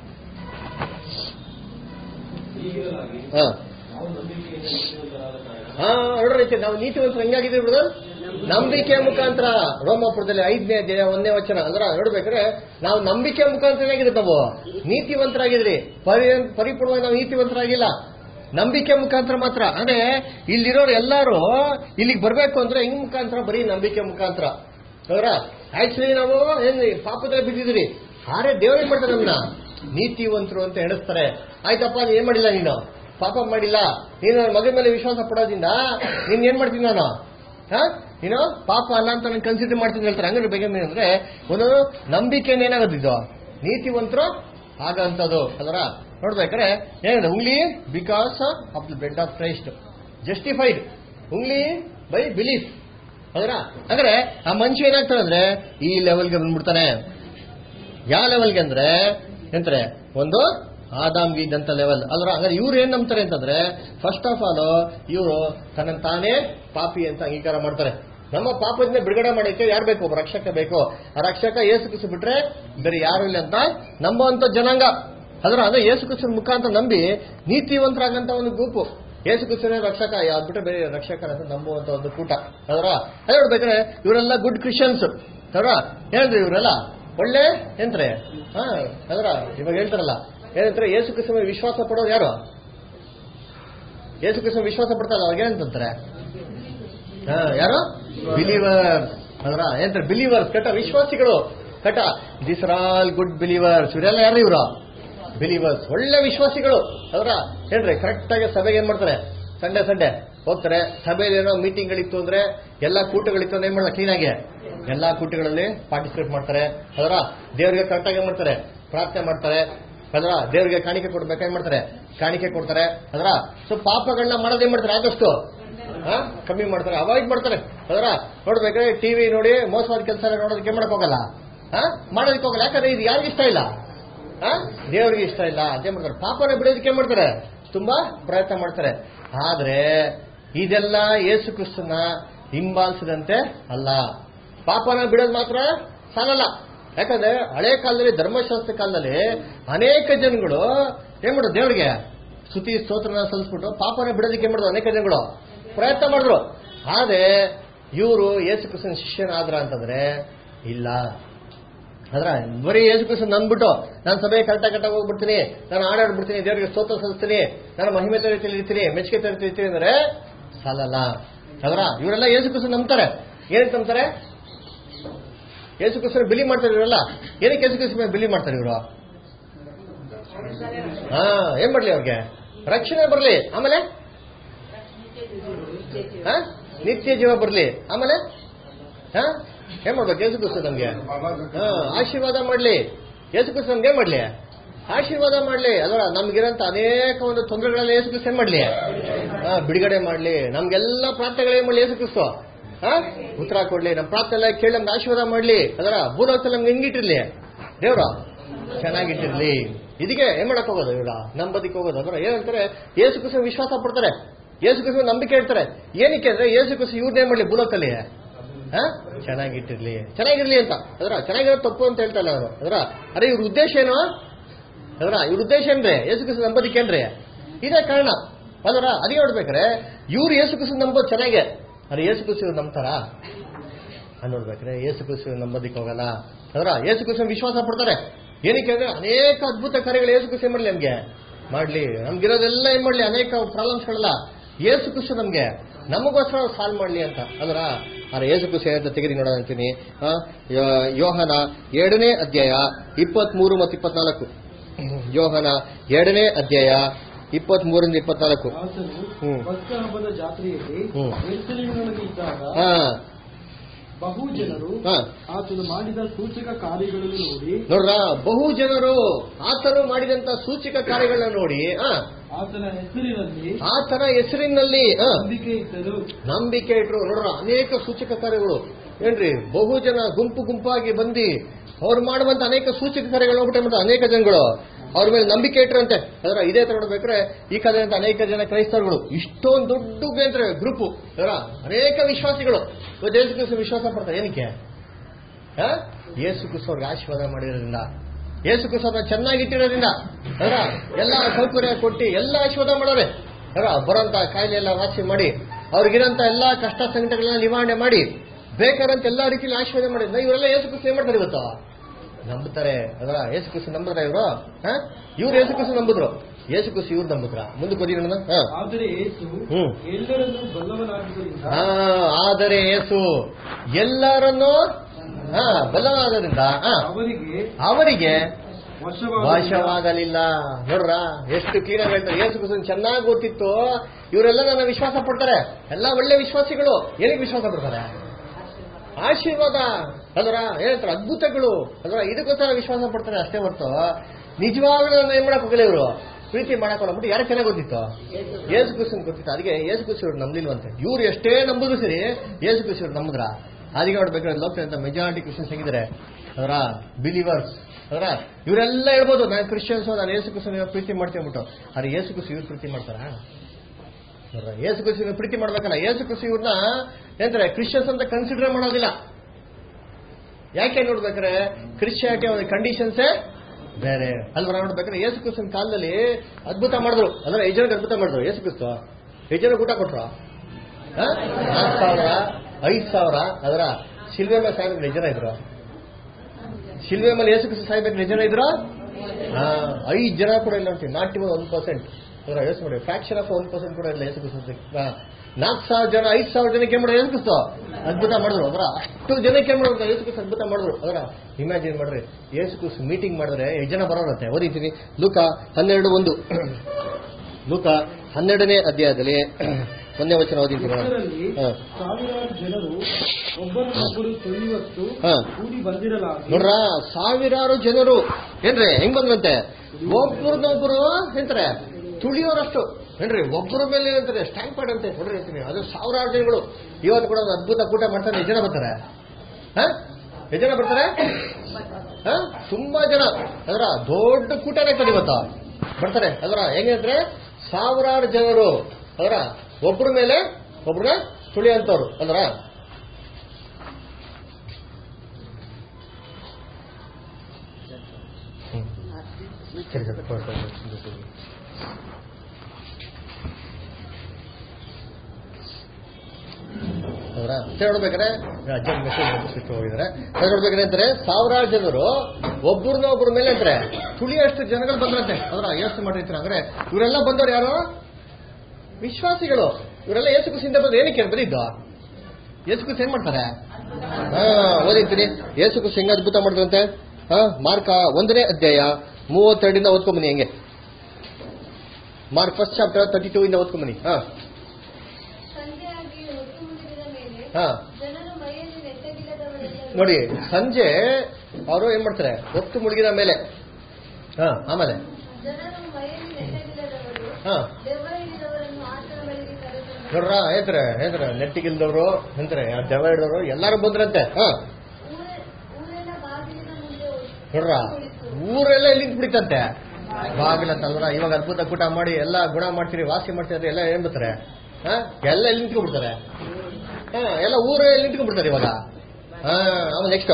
ನೋಡ್ರಿ ನಾವು ನೀತಿವಂತರು ಹೆಂಗಾಗಿದ್ದೀವಿ ಬ್ರದರ್, ನಂಬಿಕೆ ಮುಖಾಂತರ. ರೋಮಾಪುರದಲ್ಲಿ 5ನೇ ಅಧ್ಯಾಯ 1ನೇ ವಚನ ಅಂದ್ರ ನೋಡ್ಬೇಕ್ರೆ ನಾವು ನಂಬಿಕೆ ಮುಖಾಂತರ ಆಗಿದ್ರೆ ನಾವು ನೀತಿವಂತರಾಗಿದ್ರಿ. ಪರಿಪೂರ್ಣವಾಗಿ ನಾವು ನೀತಿವಂತರಾಗಿಲ್ಲ, ನಂಬಿಕೆ ಮುಖಾಂತರ ಮಾತ್ರ. ಅಂದ್ರೆ ಇಲ್ಲಿರೋರು ಎಲ್ಲಾರು ಇಲ್ಲಿಗೆ ಬರ್ಬೇಕು ಅಂದ್ರೆ ಹಿಂಗ್ ಮುಖಾಂತರ, ಬರೀ ನಂಬಿಕೆ ಮುಖಾಂತರ ಅವರ. ಆಕ್ಚುಲಿ ನಾವು ಏನ್ ಪಾಪದಲ್ಲಿ ಬಿದ್ದಿದ್ರಿ, ಆದ್ರೆ ದೇವ್ರು ಏನ್ ಮಾಡ್ತಾರೆ ನಮ್ಮನ್ನ ನೀತಿವಂತರು ಅಂತ ಎಣಿಸ್ತಾರೆ. ಆಯ್ತಪ್ಪ ಏನ್ ಮಾಡಿಲ್ಲ, ನೀನು ಪಾಪ ಮಾಡಿಲ್ಲ, ನೀನು ಮಗನ ಮೇಲೆ ವಿಶ್ವಾಸ ಪಡೋದ್ರಿಂದ ನೀನ್ ಏನ್ ಮಾಡ್ತೀನಿ ನಾನು ನೀನು ಪಾಪ ಅಲ್ಲ ಅಂತ ನಾನು ಕನ್ಸಿಡರ್ ಮಾಡ್ತೀನಿ ಹೇಳ್ತಾರೆ. ಹಂಗಾರೆ ಬಗ್ಗೆ ಅಂದ್ರೆ ಒಂದು ನಂಬಿಕೆನೇನಾಗೋದಿದ್ದು ನೀತಿವಂತರು ಆಗಂತದ್ದು ಅದರ. ನೋಡ್ಬೇಕಾರೆ ಏನಿದೆ, only because of the blood of Christ justified, only by belief ಅದರ. ಅಂದ್ರೆ ಆ ಮನುಷ್ಯ ಏನಾಗ್ತಾನೆ ಅಂದ್ರೆ ಈ ಲೆವೆಲ್ಗೆ ಬಂದ್ಬಿಡ್ತಾನೆ. ಯಾವ ಲೆವೆಲ್ಗೆ ಅಂದ್ರೆ ಎಂತಾರೆ, ಒಂದು ಆದಾಮ್ಗೆ ಇದ್ದಂತ ಲೆವೆಲ್ ಅಲ್ರ. ಅಂದ್ರೆ ಇವ್ರು ಏನ್ ನಂಬ್ತಾರೆ ಅಂತಂದ್ರೆ, ಫಸ್ಟ್ ಆಫ್ ಆಲ್ ಇವರು ತನ್ನ ತಾನೇ ಪಾಪಿ ಅಂತ ಅಂಗೀಕಾರ ಮಾಡ್ತಾರೆ. ನಮ್ಮ ಪಾಪದಿಂದ ಬಿಡುಗಡೆ ಮಾಡಕ್ಕೆ ಯಾರು ಬೇಕು, ಒಬ್ಬ ರಕ್ಷಕ ಬೇಕು. ಆ ರಕ್ಷಕ ಯೇಸು ಕ್ರಿಸ್ತ ಬಿಟ್ರೆ ಬೇರೆ ಯಾರು ಇಲ್ಲ ಅಂತ ನಂಬುವಂತ ಜನಾಂಗ ಅದರ. ಅಂದ್ರೆ ಯೇಸು ಕ್ರಿಸ್ತನ ಮುಖಾಂತರ ನಂಬಿ ನೀತಿವಂತರಾಗಂತ ಒಂದು ಗುಂಪು. ಯೇಸು ಕ್ರಿಸ್ತನೇ ರಕ್ಷಕ, ಯಾವ್ದು ಬಿಟ್ರೆ ಬೇರೆ ರಕ್ಷಕರ ಅಂತ ನಂಬುವಂತ ಒಂದು ಕೂಟ ಅದರ. ಅದೇ ನೋಡ್ಬೇಕಾದ್ರೆ ಇವರೆಲ್ಲ ಗುಡ್ ಕ್ರಿಶ್ಚಿಯನ್ಸ್ ಅದರ. ಹೇಳಿದ್ರೆ ಇವರೆಲ್ಲ ಒಳ್ಳೆ ಎಂತ್ರೆ ಅದರ. ಇವಾಗ ಹೇಳ್ತಾರಲ್ಲ ಏನಂತಾರೆ, ಯೇಸು ಕ್ರಿಸ್ತನ ವಿಶ್ವಾಸ ಪಡೋರು ಯಾರು, ಯೇಸು ಕ್ರಿಸ್ತನ ವಿಶ್ವಾಸ ಪಡ್ತಾರಲ್ಲ ಅವ್ರಿಗೆ ಏನಂತಾರೆ, ಯಾರು ಬಿಲೀವರ್ಸ್ ಅದರ. ಏನಂತಾರೆ ಬಿಲೀವರ್ಸ್, ಕಟ ವಿಶ್ವಾಸಿಗಳು ಕಟ. This are all good believers. ಇವರೆಲ್ಲ ಯಾರು ಇವರು ಬಿಲೀವರ್ಸ್, ಒಳ್ಳೆ ವಿಶ್ವಾಸಿಗಳು ಅದರ. ಏನ್ರಿ ಕರೆಕ್ಟ್ ಆಗಿ ಸಭೆಗೆ ಏನ್ ಮಾಡ್ತಾರೆ, ಸಂಡೇ ಹೋಗ್ತಾರೆ. ಸಭೆಯಲ್ಲಿ ಏನೋ ಮೀಟಿಂಗ್ಗಳಿತ್ತು ಅಂದ್ರೆ, ಎಲ್ಲಾ ಕೂಟಗಳಿತ್ತು ಅಂದ್ರೆ ಏನ್ ಮಾಡ್ತಾರೆ, ಕ್ಲೀನಾಗಿ ಎಲ್ಲಾ ಕೂಟಗಳಲ್ಲಿ ಪಾರ್ಟಿಸಿಪೇಟ್ ಮಾಡ್ತಾರೆ ಅದರ. ದೇವರಿಗೆ ಕರೆಕ್ಟ್ ಆಗಿ ಏನ್ ಮಾಡ್ತಾರೆ, ಪ್ರಾರ್ಥನೆ ಮಾಡ್ತಾರೆ ಅದರ. ದೇವರಿಗೆ ಕಾಣಿಕೆ ಕೊಡ್ಬೇಕು, ಏನ್ ಮಾಡ್ತಾರೆ, ಕಾಣಿಕೆ ಕೊಡ್ತಾರೆ ಅದರ. ಸೊ ಪಾಪಗಳನ್ನ ಮಾಡೋದೇನ್ ಮಾಡ್ತಾರೆ, ಆದಷ್ಟು ಕಮ್ಮಿ ಮಾಡ್ತಾರೆ, ಅವಾಯ್ಡ್ ಮಾಡ್ತಾರೆ ಅದರ. ನೋಡ್ಬೇಕಾದ್ರೆ ಟಿವಿ ನೋಡಿ ಮೋಸವಾದ ಕೆಲಸ ನೋಡೋದಕ್ಕೆ ಮಾಡಕ್ ಹೋಗಲ್ಲ, ಮಾಡೋದಕ್ಕೆ ಹೋಗಲ್ಲ. ಯಾಕಂದ್ರೆ ಇದು ಯಾರಿಗೂ ಇಷ್ಟ ಇಲ್ಲ, ದೇವರಿಗೆ ಇಷ್ಟ ಇಲ್ಲ. ಅದೇ ಮಾಡ್ತಾರೆ. ಪಾಪನ ಬಿಡೋದಕ್ಕೆ ಏನ್ ಮಾಡ್ತಾರೆ, ತುಂಬಾ ಪ್ರಯತ್ನ ಮಾಡ್ತಾರೆ. ಆದ್ರೆ ಇದೆಲ್ಲ ಯೇಸು ಕ್ರಿಸ್ತನ ಹಿಂಬಾಲಿಸದಂತೆ ಅಲ್ಲ. ಪಾಪನ ಬಿಡೋದು ಮಾತ್ರ ಸಾಲಲ್ಲ, ಯಾಕಂದ್ರೆ ಹಳೆ ಕಾಲದಲ್ಲಿ ಧರ್ಮಶಾಸ್ತ್ರ ಕಾಲದಲ್ಲಿ ಅನೇಕ ಜನಗಳು ಏನ್ ಮಾಡೋದು, ದೇವರಿಗೆ ಸ್ತುತಿ ಸ್ತೋತ್ರನ ಸಲ್ಲಿಸ್ಬಿಟ್ಟು ಪಾಪನ ಬಿಡೋದಕ್ಕೆ ಏನ್ ಮಾಡೋದು, ಅನೇಕ ಜನಗಳು ಪ್ರಯತ್ನ ಮಾಡಿದ್ರು. ಆದ್ರೆ ಇವರು ಯೇಸು ಕ್ರಿಸ್ತನ ಶಿಷ್ಯನಾದ್ರ ಅಂತಂದ್ರೆ ಇಲ್ಲ. ಅದ್ರ ಬರೀ ಯೇಸು ಕ್ರಿಸ್ತನ್ ನಂದ್ಬಿಟ್ಟು ನಾನು ಸಭೆ ಕರೆಕ್ಟಾಗಿ ಹೋಗ್ಬಿಡ್ತೀನಿ, ನಾನು ಆಡಾಡ್ಬಿಡ್ತೀನಿ, ದೇವರಿಗೆ ಸ್ತೋತ್ರ ಸಲ್ಲಿಸ್ತೀನಿ, ನಾನು ಮಹಿಮೆ ರೀತಿಯಲ್ಲಿ ಇರ್ತೀನಿ, ಮೆಚ್ಚುಗೆ ಇರ್ತೀನಿ ಅಂದ್ರೆ ಸಾಲಲ್ಲ. ಅದರ ಇವರೆಲ್ಲ ಯೇಸು ಕ್ರಿಸ್ತನ್ ನಂಬ್ತಾರೆ. ಏನಕ್ಕೆ ನಂಬ್ತಾರೆ? ಯೇಸು ಕ್ರಿಸ್ತನ ಬಿಲಿ ಮಾಡ್ತಾರೆ ಇವರೆಲ್ಲ. ಏನಕ್ಕೆ ಯೇಸು ಕ್ರಿಸ್ತನ ಬಿಲಿ ಮಾಡ್ತಾರೆ ಇವರು? ಏನ್ ಮಾಡ್ಲಿ ಅವ್ರಿಗೆ? ರಕ್ಷಣೆ ಬರ್ಲಿ, ಆಮೇಲೆ ನಿತ್ಯ ಜೀವ ಬರ್ಲಿ, ಆಮೇಲೆ ಏನ್ ಮಾಡ್ಬೇಕು? ಯೇಸು ಕ್ರಿಸ್ತ ನಮ್ಗೆ ಆಶೀರ್ವಾದ ಮಾಡ್ಲಿ. ಯೇಸು ಕ್ರಿಸ್ತ ನಮ್ಗೆ ಏನ್ ಮಾಡ್ಲಿ? ಆಶೀರ್ವಾದ ಮಾಡ್ಲಿ. ಅದರ ನಮ್ಗಿರಂತ ಅನೇಕ ಒಂದು ತೊಂದರೆಗಳೆಲ್ಲ ಯೇಸು ಕ್ರಿಸ್ತ ಏನ್ ಮಾಡ್ಲಿ? ಬಿಡುಗಡೆ ಮಾಡ್ಲಿ. ನಮ್ಗೆಲ್ಲ ಪ್ರಾರ್ಥನೆಗಳೇನ್ ಮಾಡ್ಲಿ? ಯೇಸು ಕ್ರಿಸ್ತ ಉತ್ತರ ಕೊಡ್ಲಿ. ನಮ್ ಪ್ರಾರ್ಥನೆ ಎಲ್ಲ ಕೇಳಿ ನಮ್ಗೆ ಆಶೀರ್ವಾದ ಮಾಡ್ಲಿ. ಅದರ ಭೂಲೋಕದಲ್ಲಿ ನಮ್ಗೆ ಹೆಂಗಿಟ್ಟಿರ್ಲಿ? ದೇವ್ರ ಚೆನ್ನಾಗಿಟ್ಟಿರ್ಲಿ. ಇದಕ್ಕೆ ಏನ್ ಮಾಡಕ್ ಹೋಗೋದು ಇವ್ರ? ನಂಬದಿಕ್ಕೆ ಹೋಗೋದು. ಅದರ ಏನಂತಾರೆ? ಯೇಸು ಕ್ರಿಸ್ತ ವಿಶ್ವಾಸ ಪಡ್ತಾರೆ, ಯೇಸು ಕ್ರಿಸ್ತ ನಂಬಿಕೆ ಇಡ್ತಾರೆ. ಏನಕ್ಕೆ ಅಂದ್ರೆ ಯೇಸು ಕ್ರಿಸ್ತ ಇವ್ರನ್ನೇನ್ ಮಾಡ್ಲಿ? ಭೂಲೋಕದಲ್ಲಿ ಚೆನ್ನಾಗಿರ್ಲಿ ಅಂತ. ಅದರ ಚೆನ್ನಾಗಿರೋ ತಪ್ಪು ಅಂತ ಹೇಳ್ತಲ್ಲ ಅವರು. ಅದರ ಅರೆ ಇವ್ರ ಉದ್ದೇಶ ಏನು? ಅದರ ಇವ್ರ ಉದ್ದೇಶ ಏನ್ರಿ? ಯೇಸು ಕ್ರಿಸ್ತ ನಂಬೋದಿಕ್ಕೆ ಏನ್ರಿ? ಇದೇ ಕಾರಣ. ಅದರ ಅದೇ ನೋಡ್ಬೇಕ್ರೆ ಇವ್ರು ಯೇಸು ಕ್ರಿಸ್ತ ನಂಬೋದು ಚೆನ್ನಾಗೆ. ಅರೆ ಯೇಸು ಕ್ರಿಸ್ತ ಇವ್ರು ನಂಬ್ತಾರ ನೋಡ್ಬೇಕ್ರೆ? ಯೇಸು ಕ್ರಿಸ್ತ ನಂಬೋದಿಕ್ಕೆ ಹೋಗಲ್ಲ. ಅದರ ಯೇಸು ಕ್ರಿಸ್ತ ವಿಶ್ವಾಸ ಪಡ್ತಾರೆ. ಏನಕ್ಕೆ ಅಂದ್ರೆ ಅನೇಕ ಅದ್ಭುತ ಕಾರ್ಯಗಳು ಯೇಸು ಕ್ರಿಸ್ತ ಮಾಡ್ಲಿ, ನಮ್ಗೆ ಮಾಡ್ಲಿ. ನಮ್ಗಿರೋದೆಲ್ಲ ಏನ್ ಮಾಡ್ಲಿ? ಅನೇಕ ಪ್ರಾಬ್ಲಮ್ಸ್ಗಳೆಲ್ಲ ಯೇಸು ಕ್ರಿಸ್ತ ನಮ್ಗೆ ನಮಗೋಸ್ಕರ ಸಾಲ್ವ್ ಮಾಡ್ಲಿ ಅಂತ. ಅದರ ಯೇಸು ಕ್ರಿಸ್ತ ಏನಂತ ತೆಗೆದು ನೋಡೋಣ ಅಂತೀನಿ. ಯೋಹನ 2ನೇ ಅಧ್ಯಾಯ 23 ಮತ್ತು 24. ಯೋಹನ 2ನೇ ಅಧ್ಯಾಯ 23-24.
ಹಬ್ಬದ ಜಾತ್ರೆಯಲ್ಲಿ ಇದ್ದಾಗ ಬಹು ಜನರು ಆತನು ಮಾಡಿದ ಸೂಚಕ ಕಾರ್ಯಗಳನ್ನು ನೋಡಿ,
ನೋಡ್ರ, ಬಹು ಜನರು ಆತನು ಮಾಡಿದಂತ ಸೂಚಕ ಕಾರ್ಯಗಳನ್ನ ನೋಡಿ ಆತನ ಹೆಸರಿನಲ್ಲಿ ನಂಬಿಕೆ ಇಟ್ರು. ನೋಡ್ರ, ಅನೇಕ ಸೂಚಕ ಕಾರ್ಯಗಳು ಏನ್ರಿ? ಬಹು ಜನ ಗುಂಪು ಗುಂಪಾಗಿ ಬಂದು ಅವ್ರು ಮಾಡುವಂತ ಅನೇಕ ಸೂಚಕ ಕಾರ್ಯಗಳು ನೋಡ್ಬಿಟ್ಟೆ ಅನೇಕ ಜನಗಳು ಅವ್ರ ಮೇಲೆ ನಂಬಿಕೆ ಇಟ್ರಂತೆ. ಅದರ ಇದೇ ತರ ನೋಡ್ಬೇಕ್ರೆ ಈ ಕಾಲದಂತ ಅನೇಕ ಜನ ಕ್ರೈಸ್ತರುಗಳು ಇಷ್ಟೊಂದು ದೊಡ್ಡ ಅಂದ್ರೆ ಗ್ರೂಪು ಅದರ ಅನೇಕ ವಿಶ್ವಾಸಿಗಳು ಯೇಸು ಕ್ರಿಸ್ತ ವಿಶ್ವಾಸ ಪಡ್ತಾರೆ. ಏನಕ್ಕೆ? ಯೇಸು ಕ್ರಿಸ್ತ ಅವ್ರಿಗೆ ಆಶೀರ್ವಾದ ಮಾಡಿರೋದ್ರಿಂದ, ಯೇಸು ಕ್ರಿಸ್ತ ಚೆನ್ನಾಗಿಟ್ಟಿರೋದ್ರಿಂದ ಅದರ ಎಲ್ಲ ಸೌಕರ್ಯ ಕೊಟ್ಟು ಎಲ್ಲ ಆಶೀರ್ವಾದ ಮಾಡೋರೆ. ಅದರ ಬರೋಂತ ಕಾಯಿಲೆ ಎಲ್ಲ ವಾಸಿ ಮಾಡಿ, ಅವ್ರಿಗಿರೋಂತ ಎಲ್ಲಾ ಕಷ್ಟ ಸಂಕಟಗಳನ್ನ ನಿವಾರಣೆ ಮಾಡಿ, ಬೇಕಾದಂತ ಎಲ್ಲಾ ರೀತಿಯಲ್ಲಿ ಆಶೀರ್ವಾದ ಮಾಡಿದ್ರೆ ಇವರೆಲ್ಲ ಯೇಸು ಕ್ರಿಸ್ತ ಏನ್ ಮಾಡ್ತಾರೆ? ಇವತ್ತು ನಂಬುತ್ತಾರೆ. ಅದರ ಯೇಸು ಕ್ರಿಸ್ತ ನಂಬುತ್ತಾರೆ ಇವರು. ಇವ್ರು ಯೇಸು ಕ್ರಿಸ್ತ ನಂಬುದ್ರು, ಯೇಸು ಕ್ರಿಸ್ತ ಇವ್ರು ನಂಬುದ್ರ. ಮುಂದಕ್ಕೆ ಓದಿ ನೋಡೋಣ. ಆದರೆ ಯೇಸು ಎಲ್ಲರನ್ನೂ ಬಲವಾದರಿಂದ ಅವರಿಗೆ ವಶವಾಗಲಿಲ್ಲ. ನೋಡ್ರ, ಎಷ್ಟು ಕ್ಲೀನ್ ಆಗಿ ಹೇಳ್ತಾರೆ. ಯೇಸು ಕ್ರಿಸ್ತ ಚೆನ್ನಾಗಿ ಗೊತ್ತಿತ್ತು ಇವರೆಲ್ಲ ನನ್ನ ವಿಶ್ವಾಸ ಪಡ್ತಾರೆ, ಎಲ್ಲ ಒಳ್ಳೆ ವಿಶ್ವಾಸಿಗಳು. ಏನಕ್ಕೆ ವಿಶ್ವಾಸ ಪಡ್ತಾರೆ? ಆಶೀರ್ವಾದ. ಅದರ ಏನಂತಾರೆ? ಅದ್ಭುತಗಳು. ಅದರ ಇದಕ್ಕೋಸ್ಕರ ವಿಶ್ವಾಸ ಪಡ್ತಾರೆ ಅಷ್ಟೇ ಹೊರತು ನಿಜವಾಗ್ಲೂ ಏನ್ ಮಾಡಕ್ ಹೋಗಲ್ಲ ಇವರು, ಪ್ರೀತಿ ಮಾಡಕ್ ಹೋಗ್ಬಿಟ್ಟು. ಯಾರು ಚೆನ್ನಾಗಿ ಗೊತ್ತಿತ್ತು? ಯೇಸು ಕ್ರಿಸ್ತನ್ ಗೊತ್ತಿತ್ತು. ಅದಕ್ಕೆ ಯೇಸು ಕ್ರಿಸ್ತ ಇವ್ರು ನಂಬಲಿಲ್ವಂತೆ. ಇವ್ರು ಎಷ್ಟೇ ನಂಬುದು ಸರಿ, ಯೇಸು ಕ್ರಿಸ್ತ ಇವ್ರು ನಂಬುದ್ರ. ಅದಕ್ಕೆ ನೋಡ್ಬೇಕಾದ್ರೆ ಲೋಕದಂತ ಮೆಜಾರಿಟಿ ಕ್ರಿಶ್ಚಿಯನ್ಸ್ ಹೆಂಗಿದ್ದಾರೆ? ಅದರ ಬಿಲೀವರ್ಸ್. ಅದರ ಇವರೆಲ್ಲ ಹೇಳ್ಬೋದು ನಾನು ಕ್ರಿಶ್ಚಿಯನ್ಸ್, ನಾನು ಯೇಸು ಕ್ರಿಸ್ತನ ಪ್ರೀತಿ ಮಾಡ್ತೀನಿ ಅಂದ್ಬಿಟ್ಟು. ಆದ್ರೆ ಯೇಸು ಕ್ರಿಸ್ತ ಇವ್ರು ಪ್ರೀತಿ ಮಾಡ್ತಾರ? ಯೇಸು ಕ್ರಿಸ್ತ ಪ್ರೀತಿ ಮಾಡ್ಬೇಕಲ್ಲ. ಯೇಸು ಕ್ರಿಸ್ತ ಇವ್ರನ್ನ ಏನಂತಾರೆ? ಕ್ರಿಶ್ಚಿಯನ್ಸ್ ಅಂತ ಕನ್ಸಿಡರ್ ಮಾಡೋದಿಲ್ಲ. ಯಾಕೆ ನೋಡ್ಬೇಕಾದ್ರೆ ಕ್ರಿಶ್ಚಿಯಾನಿಟಿ ಒಂದು ಕಂಡೀಷನ್ಸೇ ಬೇರೆ ಅಲ್ವ. ನೋಡ್ಬೇಕಾದ್ರೆ ಯೇಸು ಕ್ರಿಸ್ತನ ಕಾಲದಲ್ಲಿ ಅದ್ಭುತ ಮಾಡಿದ್ರು. ಅದರ 5 ಜನಕ್ಕೆ ಅದ್ಭುತ ಮಾಡಿದ್ರು. ಯೇಸು ಕ್ರಿಸ್ತ 5 ಜನಕ್ಕೆ ಊಟ ಕೊಟ್ರು. 4,000 5,000. ಅದರ ಶಿಲ್ವೆ ಮೇಲೆ ಸಾಯ್ಬೇಕು 2 ಜನ ಇದ್ರು. ಶಿಲ್ವೆ ಮೇಲೆ ಯೇಸು ಕ್ರಿಸ್ತ ಸಾಯ್ಬೇಕು 2 ಜನ ಇದ್ರು. 5 ಜನ ಕೂಡ ಇಲ್ಲ ಅಂತೀವಿ. Not even 1%. ಅದರ ಯೋಚನೆ ಮಾಡಿ, ಫ್ರಾಕ್ಷನ್ ಆಫ್ 1% ಕೂಡ ಇಲ್ಲ ಯೇಸು ಕ್ರಿಸ್ತ. 4,000 ಜನ 5,000 ಜನಕ್ಕೆ ಏನ್ ಮಾಡೋದು? ಯೇಸು ಕ್ರಿಸ್ತ ಅದ್ಭುತ ಮಾಡಿದ್ರು. ಅದರ ಅಷ್ಟು ಜನಕ್ಕೆ ಏನ್ ಮಾಡೋದು? ಯೇಸು ಕ್ರಿಸ್ತ ಅದ್ಭುತ ಮಾಡಿದ್ರು. ಅದರ ಇಮ್ಯಾಜಿನ್ ಮಾಡ್ರಿ, ಯೇಸು ಕ್ರಿಸ್ತ ಮೀಟಿಂಗ್ ಮಾಡಿದ್ರೆ 8 ಜನ ಬರೋರಂತೆ. ಓದಿದ್ದೀನಿ ಲೂಕ 12:1. ಲೂಕ 12ನೇ ಅಧ್ಯಾಯದಲ್ಲಿ 1ನೇ ವಚನ ಓದಿದ್ದೀನಿ. ನೋಡ್ರ, ಸಾವಿರಾರು ಜನರು ಏನ್ರಿ ಹೆಂಗ್ ಬಂದ್ರಂತೆ? ಒಬ್ಬರನ್ನೊಬ್ಬರು ಎಂತಾರೆ ತುಳಿಯೋರಷ್ಟು ಏನ್ರಿ, ಒಬ್ಬರ ಮೇಲೆ ಏನಂತಾರೆ ಸ್ಟ್ಯಾಂಪ್ ಪ್ಯಾಡ್ ಅಂತ ನೋಡ್ರಿ ಅಂತೀನಿ. ಅದು ಸಾವಿರಾರು ಜನಗಳು. ಇವತ್ತು ಕೂಡ ಒಂದು ಅದ್ಭುತ ಕೂಟ ಮಾಡ್ತಾರೆ. 8 ಜನ ಬರ್ತಾರೆ. 8 ಜನ ಬರ್ತಾರೆ. ತುಂಬಾ ಜನ. ಅದರ ದೊಡ್ಡ ಕೂಟನೇ ಕಡಿ ಇವತ್ತು ಬರ್ತಾರೆ. ಅದರ ಹೆಂಗಂದ್ರೆ ಸಾವಿರಾರು ಜನರು. ಅದರ ಒಬ್ಬರ ಮೇಲೆ ಒಬ್ರನ್ನ ತುಳಿಯಂತವ್ರು. ಅಂದ್ರ ಅವರ ನೋಡ್ಬೇಕಾದ್ರೆ ಅಜ್ಜನ್ ಮೆಸೇಜ್ ಸಿಟ್ಟು ಹೋಗಿದ್ದಾರೆ. ನೋಡ್ಬೇಕಾದ್ರೆ ಅಂತಾರೆ ಸಾವಿರಾರು ಜನರು ಒಬ್ಬರನ್ನ ಒಬ್ಬರ ಮೇಲೆ ಅಂತಾರೆ ತುಳಿಯಷ್ಟು ಜನಗಳು ಬಂದ್ರಂತೆ. ಅವರ ಯೋಚನೆ ಮಾಡಿರ್ತಾರೆ. ಅಂದ್ರೆ ಇವರೆಲ್ಲ ಬಂದವ್ರು ಯಾರು? ವಿಶ್ವಾಸಿಗಳು. ಇವರೆಲ್ಲ ಯೇಸು ಕ್ರಿಸ್ತನಿಂದ ಬಂದು ಏನಕ್ಕೆ ಬರೀದ್ದು? ಯೇಸು ಕ್ರಿಸ್ತ ಏನ್ ಮಾಡ್ತಾರೆ? ಓದಿರ್ತೀನಿ. ಯೇಸು ಕ್ರಿಸ್ತ ಹೆಂಗ ಅದ್ಭುತ ಮಾಡಿದ್ರಂತೆ. ಮಾರ್ಕ 1ನೇ ಅಧ್ಯಾಯ 32 ಓದ್ಕೊಂಬನಿ. ಹೆಂಗೆ ಮಾರ್ಕ್ 1 ಚಾಪ್ಟರ್ 32 ಓದ್ಕೊಂಬನಿ. ನೋಡಿ, ಸಂಜೆ ಅವರು ಏನ್ ಮಾಡ್ತಾರೆ? ಹೊತ್ತು ಮುಳುಗಿದ ಮೇಲೆ. ಆಮೇಲೆ ನೋಡ್ರ ಹೇಳ್ತಾರೆ ನೆಟ್ಟಿಗಿಲ್ದವ್ರು ಅಂತಾರೆ, ದೆವ್ವ ಹಿಡಿದವರು ಎಲ್ಲಾರು ಬಂದ್ರಂತೆ. ನೋಡ್ರ ಊರೆಲ್ಲ ಎಲ್ಲಿಂದ ಬಿಡಿತಂತೆ ಬಾಗಿಲಂತಲ್ರ. ಇವಾಗ ಅದ್ಭುತ ಕೂಟ ಮಾಡಿ ಎಲ್ಲ ಗುಣ ಮಾಡ್ತೀರಿ, ವಾಸಿ ಮಾಡ್ತೀರಿ, ಎಲ್ಲ ಏನ್ ಬರ್ತಾರೆ? ಎಲ್ಲ ಎಲ್ಲಿ ನಿಂತ್ಕೊಂಡ್ಬಿಡ್ತಾರೆ? ಎಲ್ಲ ಊರೇ ಎಲ್ಲಿ ನಿಂತ್ಕೊಂಡ್ಬಿಡ್ತಾರೆ ಇವಾಗ. ಆಮೇಲೆ ನೆಕ್ಸ್ಟ್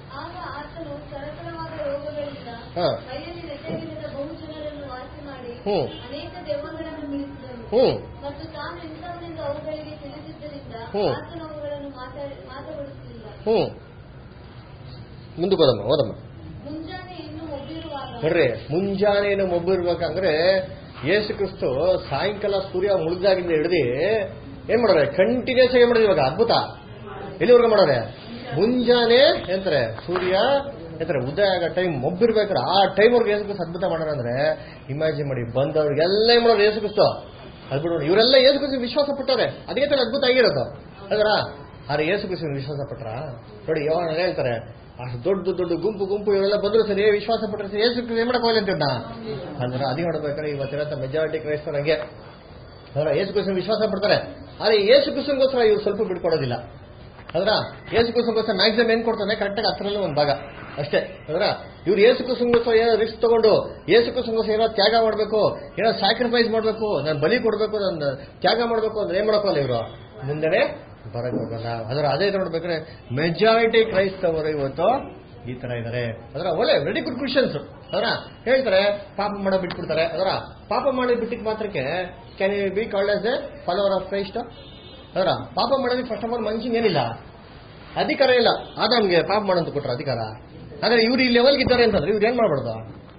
ಮುಂದಕ್ಕೆ ಓದಮ್ಮ. ನೋಡ್ರಿ, ಮುಂಜಾನೆ ಮೊಬ್ಬು ಇರ್ಬೇಕಂದ್ರೆ ಯೇಸು ಕ್ರಿಸ್ತು ಸಾಯಂಕಾಲ ಸೂರ್ಯ ಮುಳುಗ್ದಾಗಿಂದ ಹಿಡಿದು ಏನ್ ಮಾಡೋರೆ? ಕಂಟಿನ್ಯೂಸ್ ಆಗಿ ಮಾಡೋದು. ಇವಾಗ ಅದ್ಭುತ ಎಲ್ಲಿವರೆಗೂ ಮಾಡೋರೆ? ಮುಂಜಾನೆ ಎಂತಾರೆ ಸೂರ್ಯ ಎಂತಾರೆ ಉದಯ ಆಗೋ ಟೈಮ್ ಮೊಬ್ಬಿರ್ಬೇಕಾರೆ ಆ ಟೈಮ್ ಅವ್ರಿಗೆ ಯೇಸು ಕ್ರಿಸ್ತು ಅದ್ಭುತ ಮಾಡೋಣ. ಅಂದ್ರೆ ಇಮ್ಯಾಜಿನ್ ಮಾಡಿ, ಬಂದವ್ರಿಗೆಲ್ಲ ಏನ್ ಮಾಡೋರು? ಯೇಸು ಕ್ರಿಸ್ತು ಅದ್ಭುತ. ಇವರೆಲ್ಲ ಯೇಸು ಕ್ರಿಸ್ತು ವಿಶ್ವಾಸ ಪಟ್ಟವ್ರೆ, ಅದಕ್ಕೆ ತಾನೆ ಅದ್ಭುತ ಆಗಿರೋದು ಅಲ್ರ. ಆದ್ರೆ ಯೇಸು ಕ್ರಿಸ್ತು ವಿಶ್ವಾಸ ಪಟ್ರ? ನೋಡಿ, ಯಾವಾಗ ಹೇಳ್ತಾರೆ ಅಷ್ಟು ದೊಡ್ಡ ದೊಡ್ಡ ಗುಂಪು ಇವರೆಲ್ಲ ಬಂದ್ರು ಸರಿ, ವಿಶ್ವಾಸ ಪಟ್ಟರೆ ಸರಿ, ಯೇಸು ಕ್ರಿಸ್ತು ಏನ್ ಮಾಡಕ್ ಹೋಗಲಿ ಅಂತ ಅಂದ್ರೆ ಅದೇ ನೋಡ್ಬೇಕಾದ್ರೆ ಇವತ್ತಿನ ಮೆಜಾರಿಟಿ ಕ್ರೈಸ್ತರಂಗೆ ಅವರ ಯೇಸು ಕ್ರಿಸ್ತನ ವಿಶ್ವಾಸ ಪಡ್ತಾರೆ. ಆದ್ರೆ ಯೇಸು ಕ್ರಿಸ್ತನಿಗೋಸ್ಕರ ಇವ್ರು ಸ್ವಲ್ಪ ಬಿಟ್ಕೊಡೋದಿಲ್ಲ. ಅದ್ರ ಯೇಸು ಕ್ರಿಸ್ತನಿಗೋಸ್ಕರ ಮ್ಯಾಕ್ಸಿಮಮ್ ಏನ್ ಕೊಡ್ತಾನೆ? ಕರೆಕ್ಟಾಗಿ 10ರಲ್ಲಿ 1 ಭಾಗ ಅಷ್ಟೇ. ಅದ್ರ ಇವ್ರು ಯೇಸು ಕ್ರಿಸ್ತನಿಗೋಸ್ಕರ ಏನೋ ರಿಸ್ಕ್ ತಗೊಂಡು ಯೇಸು ಕ್ರಿಸ್ತನಿಗೋಸ್ಕರ ಏನೋ ತ್ಯಾಗ ಮಾಡ್ಬೇಕು, ಏನೋ ಸ್ಯಾಕ್ರಿಫೈಸ್ ಮಾಡ್ಬೇಕು, ನಾನು ಬಲಿ ಕೊಡ್ಬೇಕು, ನಾನು ತ್ಯಾಗ ಮಾಡ್ಬೇಕು ಅಂದ್ರೆ ಏನ್ ಮಾಡೋಕ್ಕಲ್ಲ ಇವರು ಮುಂದೆನೆ ಬರಕ್ ಹೋಗಲ್ಲ. ಅದರ ಅದೇ ನೋಡ್ಬೇಕಾದ್ರೆ ಮೆಜಾರಿಟಿ ಕ್ರೈಸ್ತವರು ಇವತ್ತು ಈ ತರ ಇದಾರೆ. ಅದರ ಒಳ್ಳೆ ವೆರಿ ಗುಡ್ ಕ್ರಿಶ್ಚಿಯನ್ಸ್ ಅದರ ಹೇಳ್ತಾರೆ ಪಾಪ ಮಾಡೋ ಬಿಟ್ಬಿಡ್ತಾರೆ. ಅದರ ಪಾಪ ಮಾಡಿ ಬಿಟ್ಟಿದ್ ಮಾತ್ರಕ್ಕೆ can you be called as a follower of Christ? ಅದರ ಪಾಪ ಮಾಡೋದಕ್ಕೆ ಫಸ್ಟ್ ಆಫ್ ಆಲ್ ಮನುಷ್ಯನ್ ಏನಿಲ್ಲ, ಅಧಿಕಾರ ಇಲ್ಲ. ಆದಾಮ್ಗೆ ಪಾಪ ಮಾಡೋಂತ ಕೊಟ್ರ ಅಧಿಕಾರ. ಆದ್ರೆ ಇವ್ರು ಈ ಲೆವೆಲ್ಗೆ ಇದ್ದಾರೆ ಅಂತಂದ್ರೆ ಇವ್ರು ಏನ್ ಮಾಡ್ಬಾರ್ದು?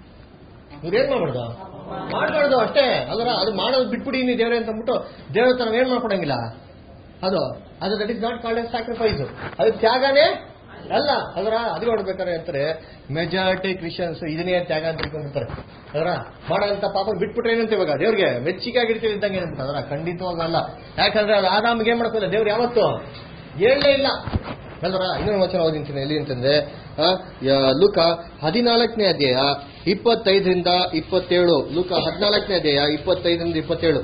ಮಾಡ್ಬಾರ್ದು ಅಷ್ಟೇ. ಅದರ ಅದು ಮಾಡೋದು ಬಿಟ್ಬಿಡಿ ನೀವು ದೇವ್ರೆ ಅಂತ ಅಂದ್ಬಿಟ್ಟು ದೇವ್ರ ತರ ಏನ್ ಮಾಡ್ಕೊಡಂಗಿಲ್ಲ. ಅದು that is not called a sacrifice. ಅದು ತ್ಯಾಗನೇ ಅಲ್ಲ. ಅದರ ಅದು ನೋಡ್ಬೇಕಾರೆ ಅಂತಾರೆ ಮೆಜಾರಿಟಿ ಕ್ರಿಶ್ಚಿಯನ್ಸ್ ಇದನ್ನೇ ತ್ಯಾಗ ಅಂತ ತಿಳ್ಕೊಂಡ್ಬಿಡ್ತಾರೆ. ಅದರ ಮಾಡೋಂತ ಪಾಪ ಬಿಟ್ಬಿಟ್ರೆ ಏನಂತ ಇವಾಗ ದೇವ್ರಿಗೆ ಮೆಚ್ಚಿಗೆ ಆಗಿರ್ತೀವಿ ಇದ್ದಂಗೆ ಏನಂತ. ಅದರ ಖಂಡಿತವಾಗಲ್ಲ. ಯಾಕಂದ್ರೆ ಅದು ಆದಾಮ್ಗೆ ಏನ್ ಮಾಡ್ಕೋಲ್ಲ ದೇವ್ರು ಯಾವತ್ತು ಹೇಳಲೇ ಇಲ್ಲ. ಅಲ್ವರ ಇನ್ನೊಂದು ವಚನ ಓದಿಂತೀನಿ ಎಲ್ಲಿ ಅಂತಂದ್ರೆ ಲೂಕ 14ನೇ ಅಧ್ಯಾಯ 25ರಿಂದ 27. ಲೂಕ 14ನೇ ಅಧ್ಯಾಯ 25ರಿಂದ 27.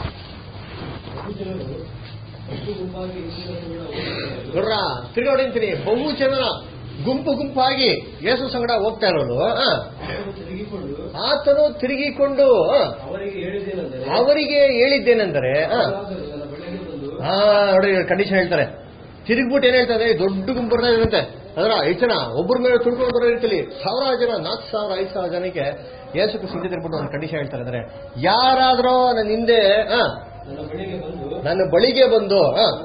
ನೋಡ್ರ ತಿರುಗಾಡಿಂತೀನಿ ಬಹು ಜನ ಗುಂಪಾಗಿ ಯೇಸು ಸಂಗಡ ಹೋಗ್ತಾ ಇರೋದು. ಆತನು ತಿರುಗಿಕೊಂಡು ಅವರಿಗೆ ಹೇಳಿದ್ದೇನೆಂದರೆ ನೋಡಿ ಕಂಡೀಷನ್ ಹೇಳ್ತಾರೆ. ತಿರುಗ್ಬಿಟ್ಟು ಏನ್ ಹೇಳ್ತಾರೆ? ದೊಡ್ಡ ಗುಂಪು ಬರ್ತಾ ಇದಂತೆ. ಅದರ 8 ಜನ ಒಬ್ಬರ ಮೇಲೆ ತುಳ್ಕೊಂಡು ಬರೋ ಇರ್ತೀವಿ. 1000 ಜನ 4000 5000 ಜನಕ್ಕೆ ಯೇಸು ಸಿದ್ಧತೆ ಇರ್ಬಿಟ್ಟು ಒಂದು ಕಂಡೀಷನ್ ಹೇಳ್ತಾರೆ. ಅಂದ್ರೆ ಯಾರಾದ್ರೂ ನನ್ನ ಹಿಂದೆ ನನ್ನ ಬಳಿಗೆ ಬಂದು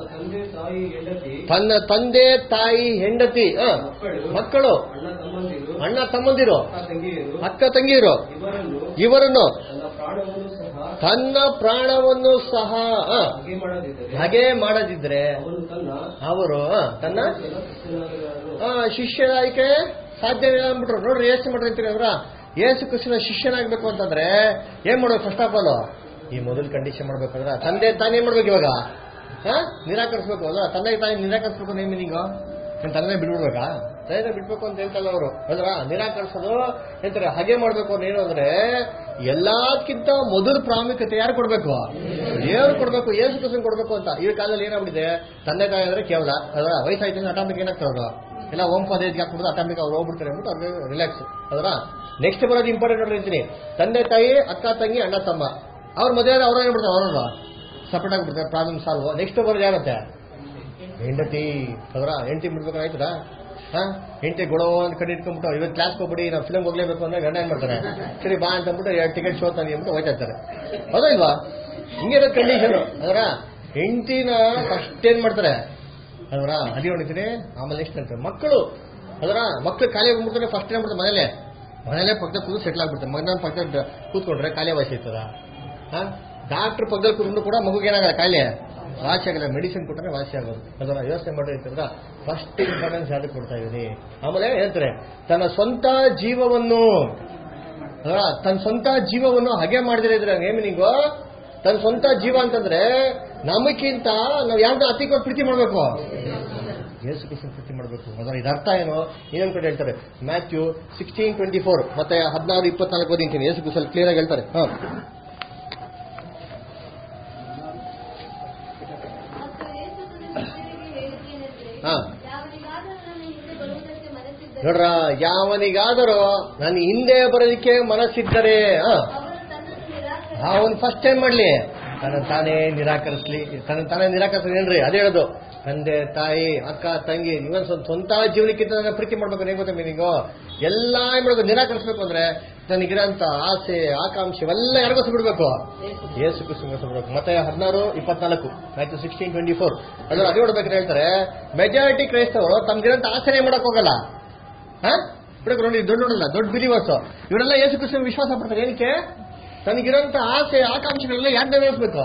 ತನ್ನ ತಂದೆ ತಾಯಿ ಹೆಂಡತಿ ಮಕ್ಕಳು ಅಣ್ಣ ತಮ್ಮಂದಿರು ಅಕ್ಕ ತಂಗಿರು ಇವರನ್ನು ತನ್ನ ಪ್ರಾಣವನ್ನು ಸಹ ಹಾಗೆ ಮಾಡದಿದ್ರೆ ಅವರು ತನ್ನ ಶಿಷ್ಯರಾಯ್ಕೆ ಸಾಧ್ಯವಿಲ್ಲ ಅಂದ್ಬಿಟ್ರು. ನೋಡ್ರಿ ಯೋಚನೆ ಮಾಡಿರ್ತೀರಿ. ಅವರ ಯೇಸು ಕ್ರಿಸ್ತನ ಶಿಷ್ಯನಾಗಬೇಕು ಅಂತಂದ್ರೆ ಏನ್ ಮಾಡೋದು? ಫಸ್ಟ್ ಆಫ್ ಆಲ್ ಈ ಮೊದಲು ಕಂಡೀಷನ್ ಮಾಡ್ಬೇಕಾದ್ರೆ ತಂದೆ ತಾನೇ ಏನ್ ಮಾಡ್ಬೇಕು? ಇವಾಗ ನಿರಾಕರಿಸ್ಬೇಕು ಅಲ್ಲ. ತಂದೆ ತಾಯಿ ನಿರಾಕರಿಸ್ಬೇಕು. ನೇಮಿ ನೀವು ನಿನ್ ತಂದೆ ಬಿಡ್ಬಿಡ್ಬೇಕಾ? ತಂದೆ ಬಿಡ್ಬೇಕು ಅಂತ ಹೇಳ್ತಲ್ಲ ಅವರು. ಅಲ್ರ ನಿರಾಕರಿಸೋದು ಹೇಳ್ತಾರೆ. ಹಾಗೆ ಮಾಡ್ಬೇಕು ಅಂದ್ರೆ ಏನು ಅಂದ್ರೆ ಎಲ್ಲಕ್ಕಿಂತ ಮೊದಲು ಪ್ರಾಮುಖ್ಯತೆ ಯಾರು ಕೊಡ್ಬೇಕು? ದೇವ್ರು ಕೊಡ್ಬೇಕು, ಯೇಸು ಕ್ರಿಸ್ತನ್ ಕೊಡ್ಬೇಕು ಅಂತ. ಈ ಕಾಲದಲ್ಲಿ ಏನಾಗ್ಬಿಟ್ಟಿದೆ? ತಂದೆ ತಾಯಿ ಅಂದ್ರೆ ಕೇವಲ ಅದರ ವಯಸ್ಸಾಯ್ತು ಆಟೋಮೆಟಿಕ್ ಏನಾಗ್ತಾರ ಎಲ್ಲ ಓಂ ಪದೇಜ್ಗೆ ಹಾಕ್ಬಿಟ್ಟು ಆಟೋಮೆಟಿಕ್ ಅವ್ರು ಹೋಗ್ಬಿಡ್ತಾರೆ ಅಂದ್ಬಿಟ್ಟು ಅವ್ರಿಗೆ ರಿಲ್ಯಾಕ್ಸ್. ಅದರ ನೆಕ್ಸ್ಟ್ ಬರೋದು ಇಂಪಾರ್ಟೆಂಟ್ ನೋಡಿರ್ತೀನಿ. ತಂದೆ ತಾಯಿ ಅಕ್ಕ ತಂಗಿ ಅಣ್ಣ ತಮ್ಮ ಅವ್ರ ಮದುವೆ ಅವ್ರ ಏನ್ಬಿಡ್ತಾರೆ, ಅವ್ರಲ್ಲ ಸಪರೇಟ್ ಆಗಿಬಿಡ್ತಾರೆ. Problem solve. ನೆಕ್ಸ್ಟ್ ಬರೋದು ಯಾರತ್ತೆ? ಹೆಂಡತಿ. ಅದರ ಹೆಂಡತಿ ಬಿಡ್ಬೇಕಾಯ್ತದ ಹೆಂಡತಿ ಗೊಳೋ ಅಂತ ಕಡೆ ಇಟ್ಕೊಂಡ್ಬಿಟ್ಟು ಇವತ್ತು ಕ್ಲಾಸ್ ಹೋಗ್ಬಿಡಿ ನಾವು ಫಿಲ್ಮ್ ಹೋಗ್ಲೇಬೇಕು ಅಂದ್ರೆ ಗಂಡ ಏನ್ ಮಾಡ್ತಾರೆ, ಸರಿ ಬಾ ಅಂತಂದ್ಬಿಟ್ಟು 2 ಟಿಕೆಟ್ ಶೋ ತಂದಿ ಅಂದ್ಬಿಟ್ಟು ಹೋಯ್ತಾ ಇರ್ತಾರೆ. ಹೌದಲ್ವಾ? ಹಿಂಗೆ ಇರೋ ಕಂಡೀಷನ್ ಅದರ ಹೆಂಡತಿನ ಫಸ್ಟ್ ಏನ್ ಮಾಡ್ತಾರೆ ಅದರ ಅದಿ ಹೊಡಿತೀನಿ, ಆಮೇಲೆ ನೆಕ್ಸ್ಟ್ ಅಂತಾರೆ ಮಕ್ಕಳು ಅದರ ಮಕ್ಕಳು ಖಾಲಿ ಹೋಗ್ಬಿಡ್ತಾರೆ. ಫಸ್ಟ್ ಏನ್ ಮಾಡ್ತಾರೆ ಮನೇಲೆ ಪಕ್ಕದ ಕೂತು ಸೆಟ್ಲ್ ಆಗ್ಬಿಡ್ತಾರೆ. ಮಗನ ಪಕ್ಕದ ಕೂತ್ಕೊಂಡ್ರೆ ಖಾಲಿ ವಾಸಿ ಇರ್ತದ. ಡಾಕ್ಟರ್ ಪಕ್ಕದಲ್ಲಿ ಕೂತ್ಕೊಂಡು ಕೂಡ ಮಗುಗೆ ಏನಾಗಲ್ಲ, ಖಾಲಿ ವಾಸಿ ಆಗಲ್ಲ. ಮೆಡಿಸಿನ್ ಕೊಟ್ಟರೆ ವಾಸಿ ಆಗೋದು. ಅದರ ಯೋಚನೆ ಮಾಡಿರ್ತಾರ ಫಸ್ಟ್ ಇಂಪಾರ್ಟೆನ್ಸ್ ಯಾವ್ದಕ್ಕೆ ಕೊಡ್ತಾ ಇದೀನಿ. ಆಮೇಲೆ ಹೇಳ್ತಾರೆ ತನ್ನ ಸ್ವಂತ ಜೀವವನ್ನು ಹಾಗೆ ಮಾಡಿದ್ರೆ ಇದ್ರೆ ಏಮಿನಿಂಗು ತನ್ನ ಸ್ವಂತ ಜೀವ ಅಂತಂದ್ರೆ ನಮಗಿಂತ ನಾವು ಯಾವ್ದು ಅತಿ ಕೊಟ್ಟು ಪ್ರೀತಿ ಮಾಡ್ಬೇಕು, ಯೇಸು ಕ್ರಿಸ್ತನ ಪ್ರೀತಿ ಮಾಡಬೇಕು. ಅದರ ಇದರ್ಥ ಏನು ಇನ್ನೊಂದು ಕಡೆ ಹೇಳ್ತಾರೆ ಮ್ಯಾಥ್ಯೂ 16:24 ಮತ್ತೆ 16:24 ಓದಿಂತೀನಿ. ಯೇಸು ಕ್ರಿಸ್ತಲ್ಲಿ ಕ್ಲಿಯರ್ ಆಗಿ ಹೇಳ್ತಾರೆ. ನೋಡ್ರ, ಯಾವನಿಗಾದರೂ ನನ್ನ ಹಿಂದೆ ಬರೋದಕ್ಕೆ ಮನಸ್ಸಿದ್ದರೆ ಅವನು ಫಸ್ಟ್ ಟೈಮ್ ಮಾಡ್ಲಿ ತನ್ನ ತಾನೇ ನಿರಾಕರಿಸ್ಲಿ. ಏನ್ರಿ ಅದೇ ಹೇಳೋದು, ತಂದೆ ತಾಯಿ ಅಕ್ಕ ತಂಗಿ ಇವನ್ ಸ್ವಂತ ಜೀವನಕ್ಕಿಂತ ಪ್ರೀತಿ ಮಾಡ್ಬೇಕು. ಏನ್ ಗೊತ್ತಾ ಮೀನಿಂಗು, ಎಲ್ಲ ಏನ್ ಮಾಡ್ಬೇಕು, ನಿರಾಕರಿಸ್ಬೇಕು ಅಂದ್ರೆ ತನಗಿರಂತ ಆಸೆ ಆಕಾಂಕ್ಷೆ ಇವೆಲ್ಲ ಯಾರಿಗೋಸ್ಬಿಡ್ಬೇಕು, ಯೇಸು ಕ್ರಿಸ್ತನಿಗೋಸ್ಬಿಡ್ಬೇಕು. ಮತ್ತೆ 16:24 ಆಯ್ತು 16:24 ಅದ್ರ ಅದೇ ನೋಡ್ಬೇಕ್ರೆ ಹೇಳ್ತಾರೆ ಮೆಜಾರಿಟಿ ಕ್ರೈಸ್ತವರು ತಮ್ಗಿರಂತ ಆಸೆನೇ ಮಾಡಕ್ ಹೋಗಲ್ಲ. ನೋಡಿ ದೊಡ್ಡ ಬಿಲೀವರ್ಸ್ ಇವರೆಲ್ಲ ಯೇಸು ಕ್ರಿಸ್ತನ ವಿಶ್ವಾಸ ಪಡ್ತಾರೆ. ಏನಕ್ಕೆ? ತನಗಿರಂತ ಆಸೆ ಆಕಾಂಕ್ಷೆಗಳೆಲ್ಲ ಯಾಕೆ ನೆರವೇರಿಸ್ಬೇಕು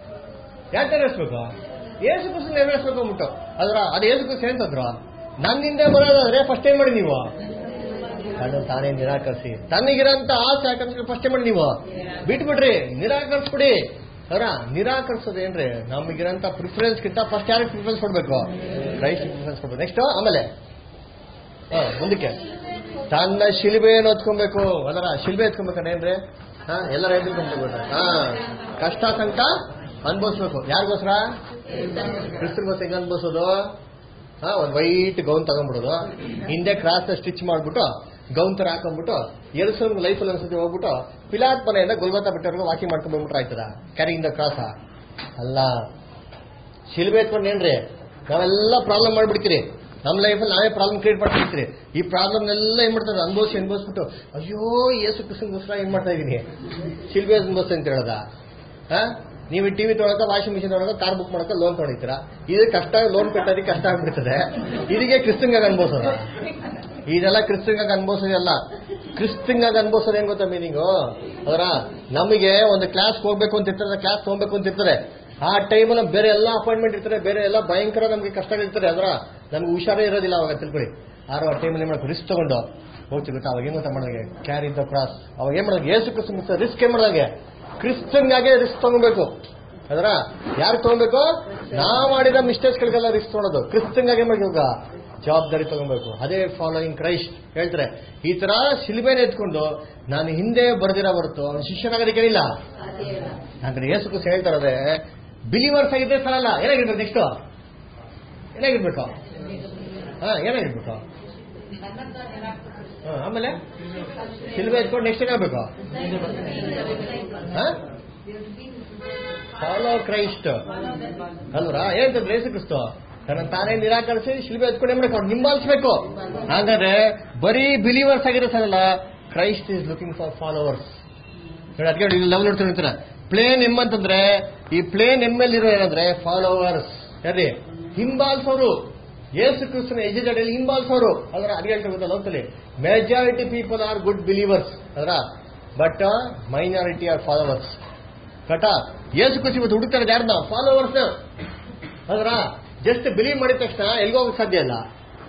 ಯೇಸು ಕ್ರಿಸ್ತನ ನೆರವೇರಿಸ್ಬೇಕು ಅಂದ್ಬಿಟ್ಟು. ಅದು ಯೇಸು ಕ್ರಿಸ್ತ ಅಂತಂದ್ರು ನನ್ನಿಂದ ಬರೋದಾದ್ರೆ ಫಸ್ಟ್ ಏನ್ ಮಾಡಿ ನೀವು ತಾನೇ ನಿರಾಕರಿಸಿ. ತನಗಿರಂತ ಆಸೆ ಆಕಾಂಕ್ಷೆ ಫಸ್ಟ್ ಏನ್ ಮಾಡಿ ನೀವು ಬಿಟ್ಬಿಡ್ರಿ, ನಿರಾಕರಿಸ್ಬಿಡಿ. ನಿರಾಕರಿಸೋದೇನ್ರಿ ನಮಗಿರಂತ ಪ್ರಿಫರೆನ್ಸ್ ಗಿಂತ ಫಸ್ಟ್ ಯಾರಿಗೆ ಪ್ರಿಫರೆನ್ಸ್ ಕೊಡ್ಬೇಕು, ಕ್ರೈಸ್ಟ್ ಪ್ರಿಫರೆನ್ಸ್ ಕೊಡ್ಬೇಕು. ನೆಕ್ಸ್ಟ್ ಆಮೇಲೆ ಮುಂದಕ್ಕೆ ತನ್ನ ಶಿಲ್ಬೆಯನ್ನು ಹೊತ್ಕೊಬೇಕು. ಶಿಲ್ಬೆ ಎತ್ಕೊಬೇಕಂದ್ರೆ ಎಲ್ಲರ ಎದ್ಕೊಂಡ್ಬಿಟ್ರೆ ಕಷ್ಟ ಸಂಕಟ ಅನ್ಭವಿಸ್ಬೇಕು. ಯಾರಿಗೋಸ್ಕರ? ಕ್ರಿಸ್ತನಿಗೋಸ್ಕರ. ಹೆಂಗ ಅನ್ಭವಿಸೋದು? ಒಂದ್ ವೈಟ್ ಗೌನ್ ತಗೊಂಡ್ಬಿಡೋದು, ಹಿಂದೆ ಕ್ರಾಸ್ ಸ್ಟಿಚ್ ಮಾಡ್ಬಿಟ್ಟು ಗೌನ್ ತರ ಹಾಕೊಂಡ್ಬಿಟ್ಟು ಎಲ್ಸನ್ ಲೈಫಲ್ಲಿ ಅನ್ಸತಿ ಹೋಗ್ಬಿಟ್ಟು ಪಿಲಾತ್ ಮನೆಯಿಂದ ಗುಲ್ಬತಾ ಬಿಟ್ಟವ್ರಿಗೆ ವಾಕಿಂಗ್ ಮಾಡ್ಕೊಂಡ್ ಬಂದ್ಬಿಟ್ರೆ ಆಯ್ತದ ಕ್ಯಾರಿಂಗ್ ದ ಕ್ರಾಸ್ ಅಲ್ಲ. ಶಿಲ್ಬೆ ಎತ್ಕೊಂಡೇನ್ರಿ ನಾವೆಲ್ಲ ಪ್ರಾಬ್ಲಮ್ ಮಾಡ್ಬಿಡ್ತೀರಿ. ನಮ್ಮ ಲೈಫಲ್ಲಿ ನಾವೇ ಪ್ರಾಬ್ಲಮ್ ಕ್ರಿಯೇಟ್ ಮಾಡ್ತಿರ್ತೀರಿ. ಈ ಪ್ರಾಬ್ಲಮ್ ಎಲ್ಲ ಏನ್ ಮಾಡ್ತಾರೆ ಅನ್ಭವಿಸ್ಬಿಟ್ಟು ಅಯ್ಯೋ ಯೇಸು ಕ್ರಿಸ್ತನಿಗೋಸ್ಕರ ಏನ್ ಮಾಡ್ತಾ ಇದೀನಿ ಶಿಲ್ಬೆ ಅನ್ಭವಿಸ್ತಾ ಅಂತ ಹೇಳೋದ. ನೀವು ಟಿವಿ ತೊಗೊಳಕ ವಾಷಿಂಗ್ ಮಿಷಿನ್ ತೊಗೊಳಕ ಕಾರ್ ಬುಕ್ ಮಾಡಕ ಲೋನ್ ತೊಗೊಳ್ತೀರಾ. ಇದು ಕಷ್ಟ, ಲೋನ್ ಕಟ್ಟೋದಕ್ಕೆ ಕಷ್ಟ ಆಗ್ಬಿಡ್ತದೆ. ಇದಕ್ಕೆ ಕ್ರಿಸ್ತಂಗಾಗಿ ಅನ್ಭವಿಸೋದ. ಇದೆಲ್ಲ ಕ್ರಿಸ್ತಂಗಾಗಿ ಅನ್ಭವಿಸೋದಲ್ಲ. ಕ್ರಿಸ್ತಂಗಾಗಿ ಅನ್ಭವಿಸೋದು ಏನ್ ಗೊತ್ತಾ ಮೀನಿಂಗು? ನಮಗೆ ಒಂದು ಕ್ಲಾಸ್ ಹೋಗ್ಬೇಕು ಅಂತ ಇರ್ತಾರೆ, ಕ್ಲಾಸ್ ತಗೋಬೇಕು ಅಂತ ಇರ್ತಾರೆ. ಆ ಟೈಮಲ್ಲಿ ಬೇರೆ ಎಲ್ಲ ಅಪಾಯಿಂಟ್ಮೆಂಟ್ ಇರ್ತಾರೆ, ಬೇರೆ ಎಲ್ಲ ಭಯಂಕರ ನಮಗೆ ಕಷ್ಟಗಳಿರ್ತಾರೆ. ನಮ್ಗೆ ಹುಷಾರೇ ಇರೋದಿಲ್ಲ ಅವಾಗ ತಿಳ್ಕೊಳ್ಳಿ. ಆರೋ ಆ ಟೈಮಲ್ಲಿ ಏನ್ ಮಾಡ್ತಾರೆ, ರಿಸ್ಕ್ ತಗೊಂಡು ಹೋಗ್ತೀವಿ ಗೊತ್ತಾ. ಅವಾಗ ಏನ್ ಗೊತ್ತಾ ಮಾಡಿದಾಗೆ ಕ್ಯಾರಿ ದ ಕ್ರಾಸ್. ಅವಾಗ ಏನ್ ಮಾಡಿದಾಗ ಯೇಸು ಕ್ರಿಸ್ತನ ರಿಸ್ಕ್ ಏನ್ ಮಾಡಿದಾಗೆ ಕ್ರಿಸ್ತನ್ಗಾಗೆ ರಿಸ್ಕ್ ತಗೊಬೇಕು. ಯಾರು ತಗೊಬೇಕು? ನಾವು ಮಾಡಿದ ಮಿಸ್ಟೇಕ್ಸ್ಗಳಿಗೆಲ್ಲ ರಿಸ್ಕ್ ತಗೊಳೋದು. ಕ್ರಿಸ್ತನ್ಗಾಗೆ ಮಾಡಿವಾಗ ಜವಾಬ್ದಾರಿ ತಗೊಬೇಕು. ಅದೇ ಫಾಲೋಯಿಂಗ್ ಕ್ರೈಸ್ಟ್. ಹೇಳ್ತಾರೆ ಈ ತರ ಶಿಲ್ಬೆನ ಎತ್ಕೊಂಡು ನಾನು ಹಿಂದೆ ಬರ್ದಿರೋ ಹೊರತು ಅವನ ಶಿಷ್ಯನಾಗೋದಕ್ಕೆ ಇಲ್ಲ. ಅಂದ್ರೆ ಯೇಸು ಕ್ರಿಸ್ತ ಹೇಳ್ತಾರೆ ಬಿಲೀವರ್ಸ್ ಆಗಿದ್ರೆ ಸರಲ್ಲ. ಏನಾಗಿರ್ಬೇಕು ನೆಕ್ಸ್ಟ್? ಏನಾಗಿರ್ಬೇಕು? ಏನಾಗಿರ್ಬೇಕು? ಆಮೇಲೆ ಶಿಲ್ಬೆ ಎತ್ಕೊಂಡು ನೆಕ್ಸ್ಟ್ ಏನಾಗಬೇಕು? ಫಾಲೋ ಕ್ರೈಸ್ಟ್ ಅಲ್ವರಾ? ಹೇಳ್ತಾರೆ ಯೇಸು ಕ್ರಿಸ್ತ ತನ್ನ ತಾನೇ ನಿರಾಕರಿಸಿ ಶಿಲ್ಬೆ ಎತ್ಕೊಂಡು ಏನ್ ಮಾಡ್ಬೇಕು, ನಿಂಬಾಲಿಸಬೇಕು. ಹಾಗಾದ್ರೆ ಬರೀ ಬಿಲೀವರ್ಸ್ ಆಗಿರೋ ಸರಲ್ಲ, Christ is looking for followers. ಅದಕ್ಕೆ ಲೆವೆಲ್ ನೋಡ್ತಾರೆ ಪ್ಲೇನ್ ಎಮ್ ಅಂತಂದ್ರೆ ಈ ಪ್ಲೇನ್ ಎಮ್ ಎಲ್ ಇರೋ ಏನಂದ್ರೆ ಫಾಲೋವರ್ಸ್. ಯಾರಿ? ಹಿಂಬಾಲಿಸೋರು. ಯೇಸು ಕ್ರಿಸ್ತನ ಹೆಜ್ಜೆಗಳಲ್ಲಿ ಹಿಂಬಾಲಿಸೋರು. ಅದೇ ಹೇಳ್ತಾ ಗೊತ್ತಾ ಲೋಕದಲ್ಲಿ majority people are good believers but minority are followers. ಕಟ ಯೇಸು ಕ್ರಿಸ್ತ ಇವತ್ತು ಹುಡುಕ್ತಾರೆ ಯಾರನ್ನ? ಫಾಲೋವರ್ಸ್. ಜಸ್ಟ್ ಬಿಲೀವ್ ಮಾಡಿದ ತಕ್ಷಣ ಎಲ್ಗೂ ಹೋಗಕ್ಕೆ ಸಾಧ್ಯ ಇಲ್ಲ.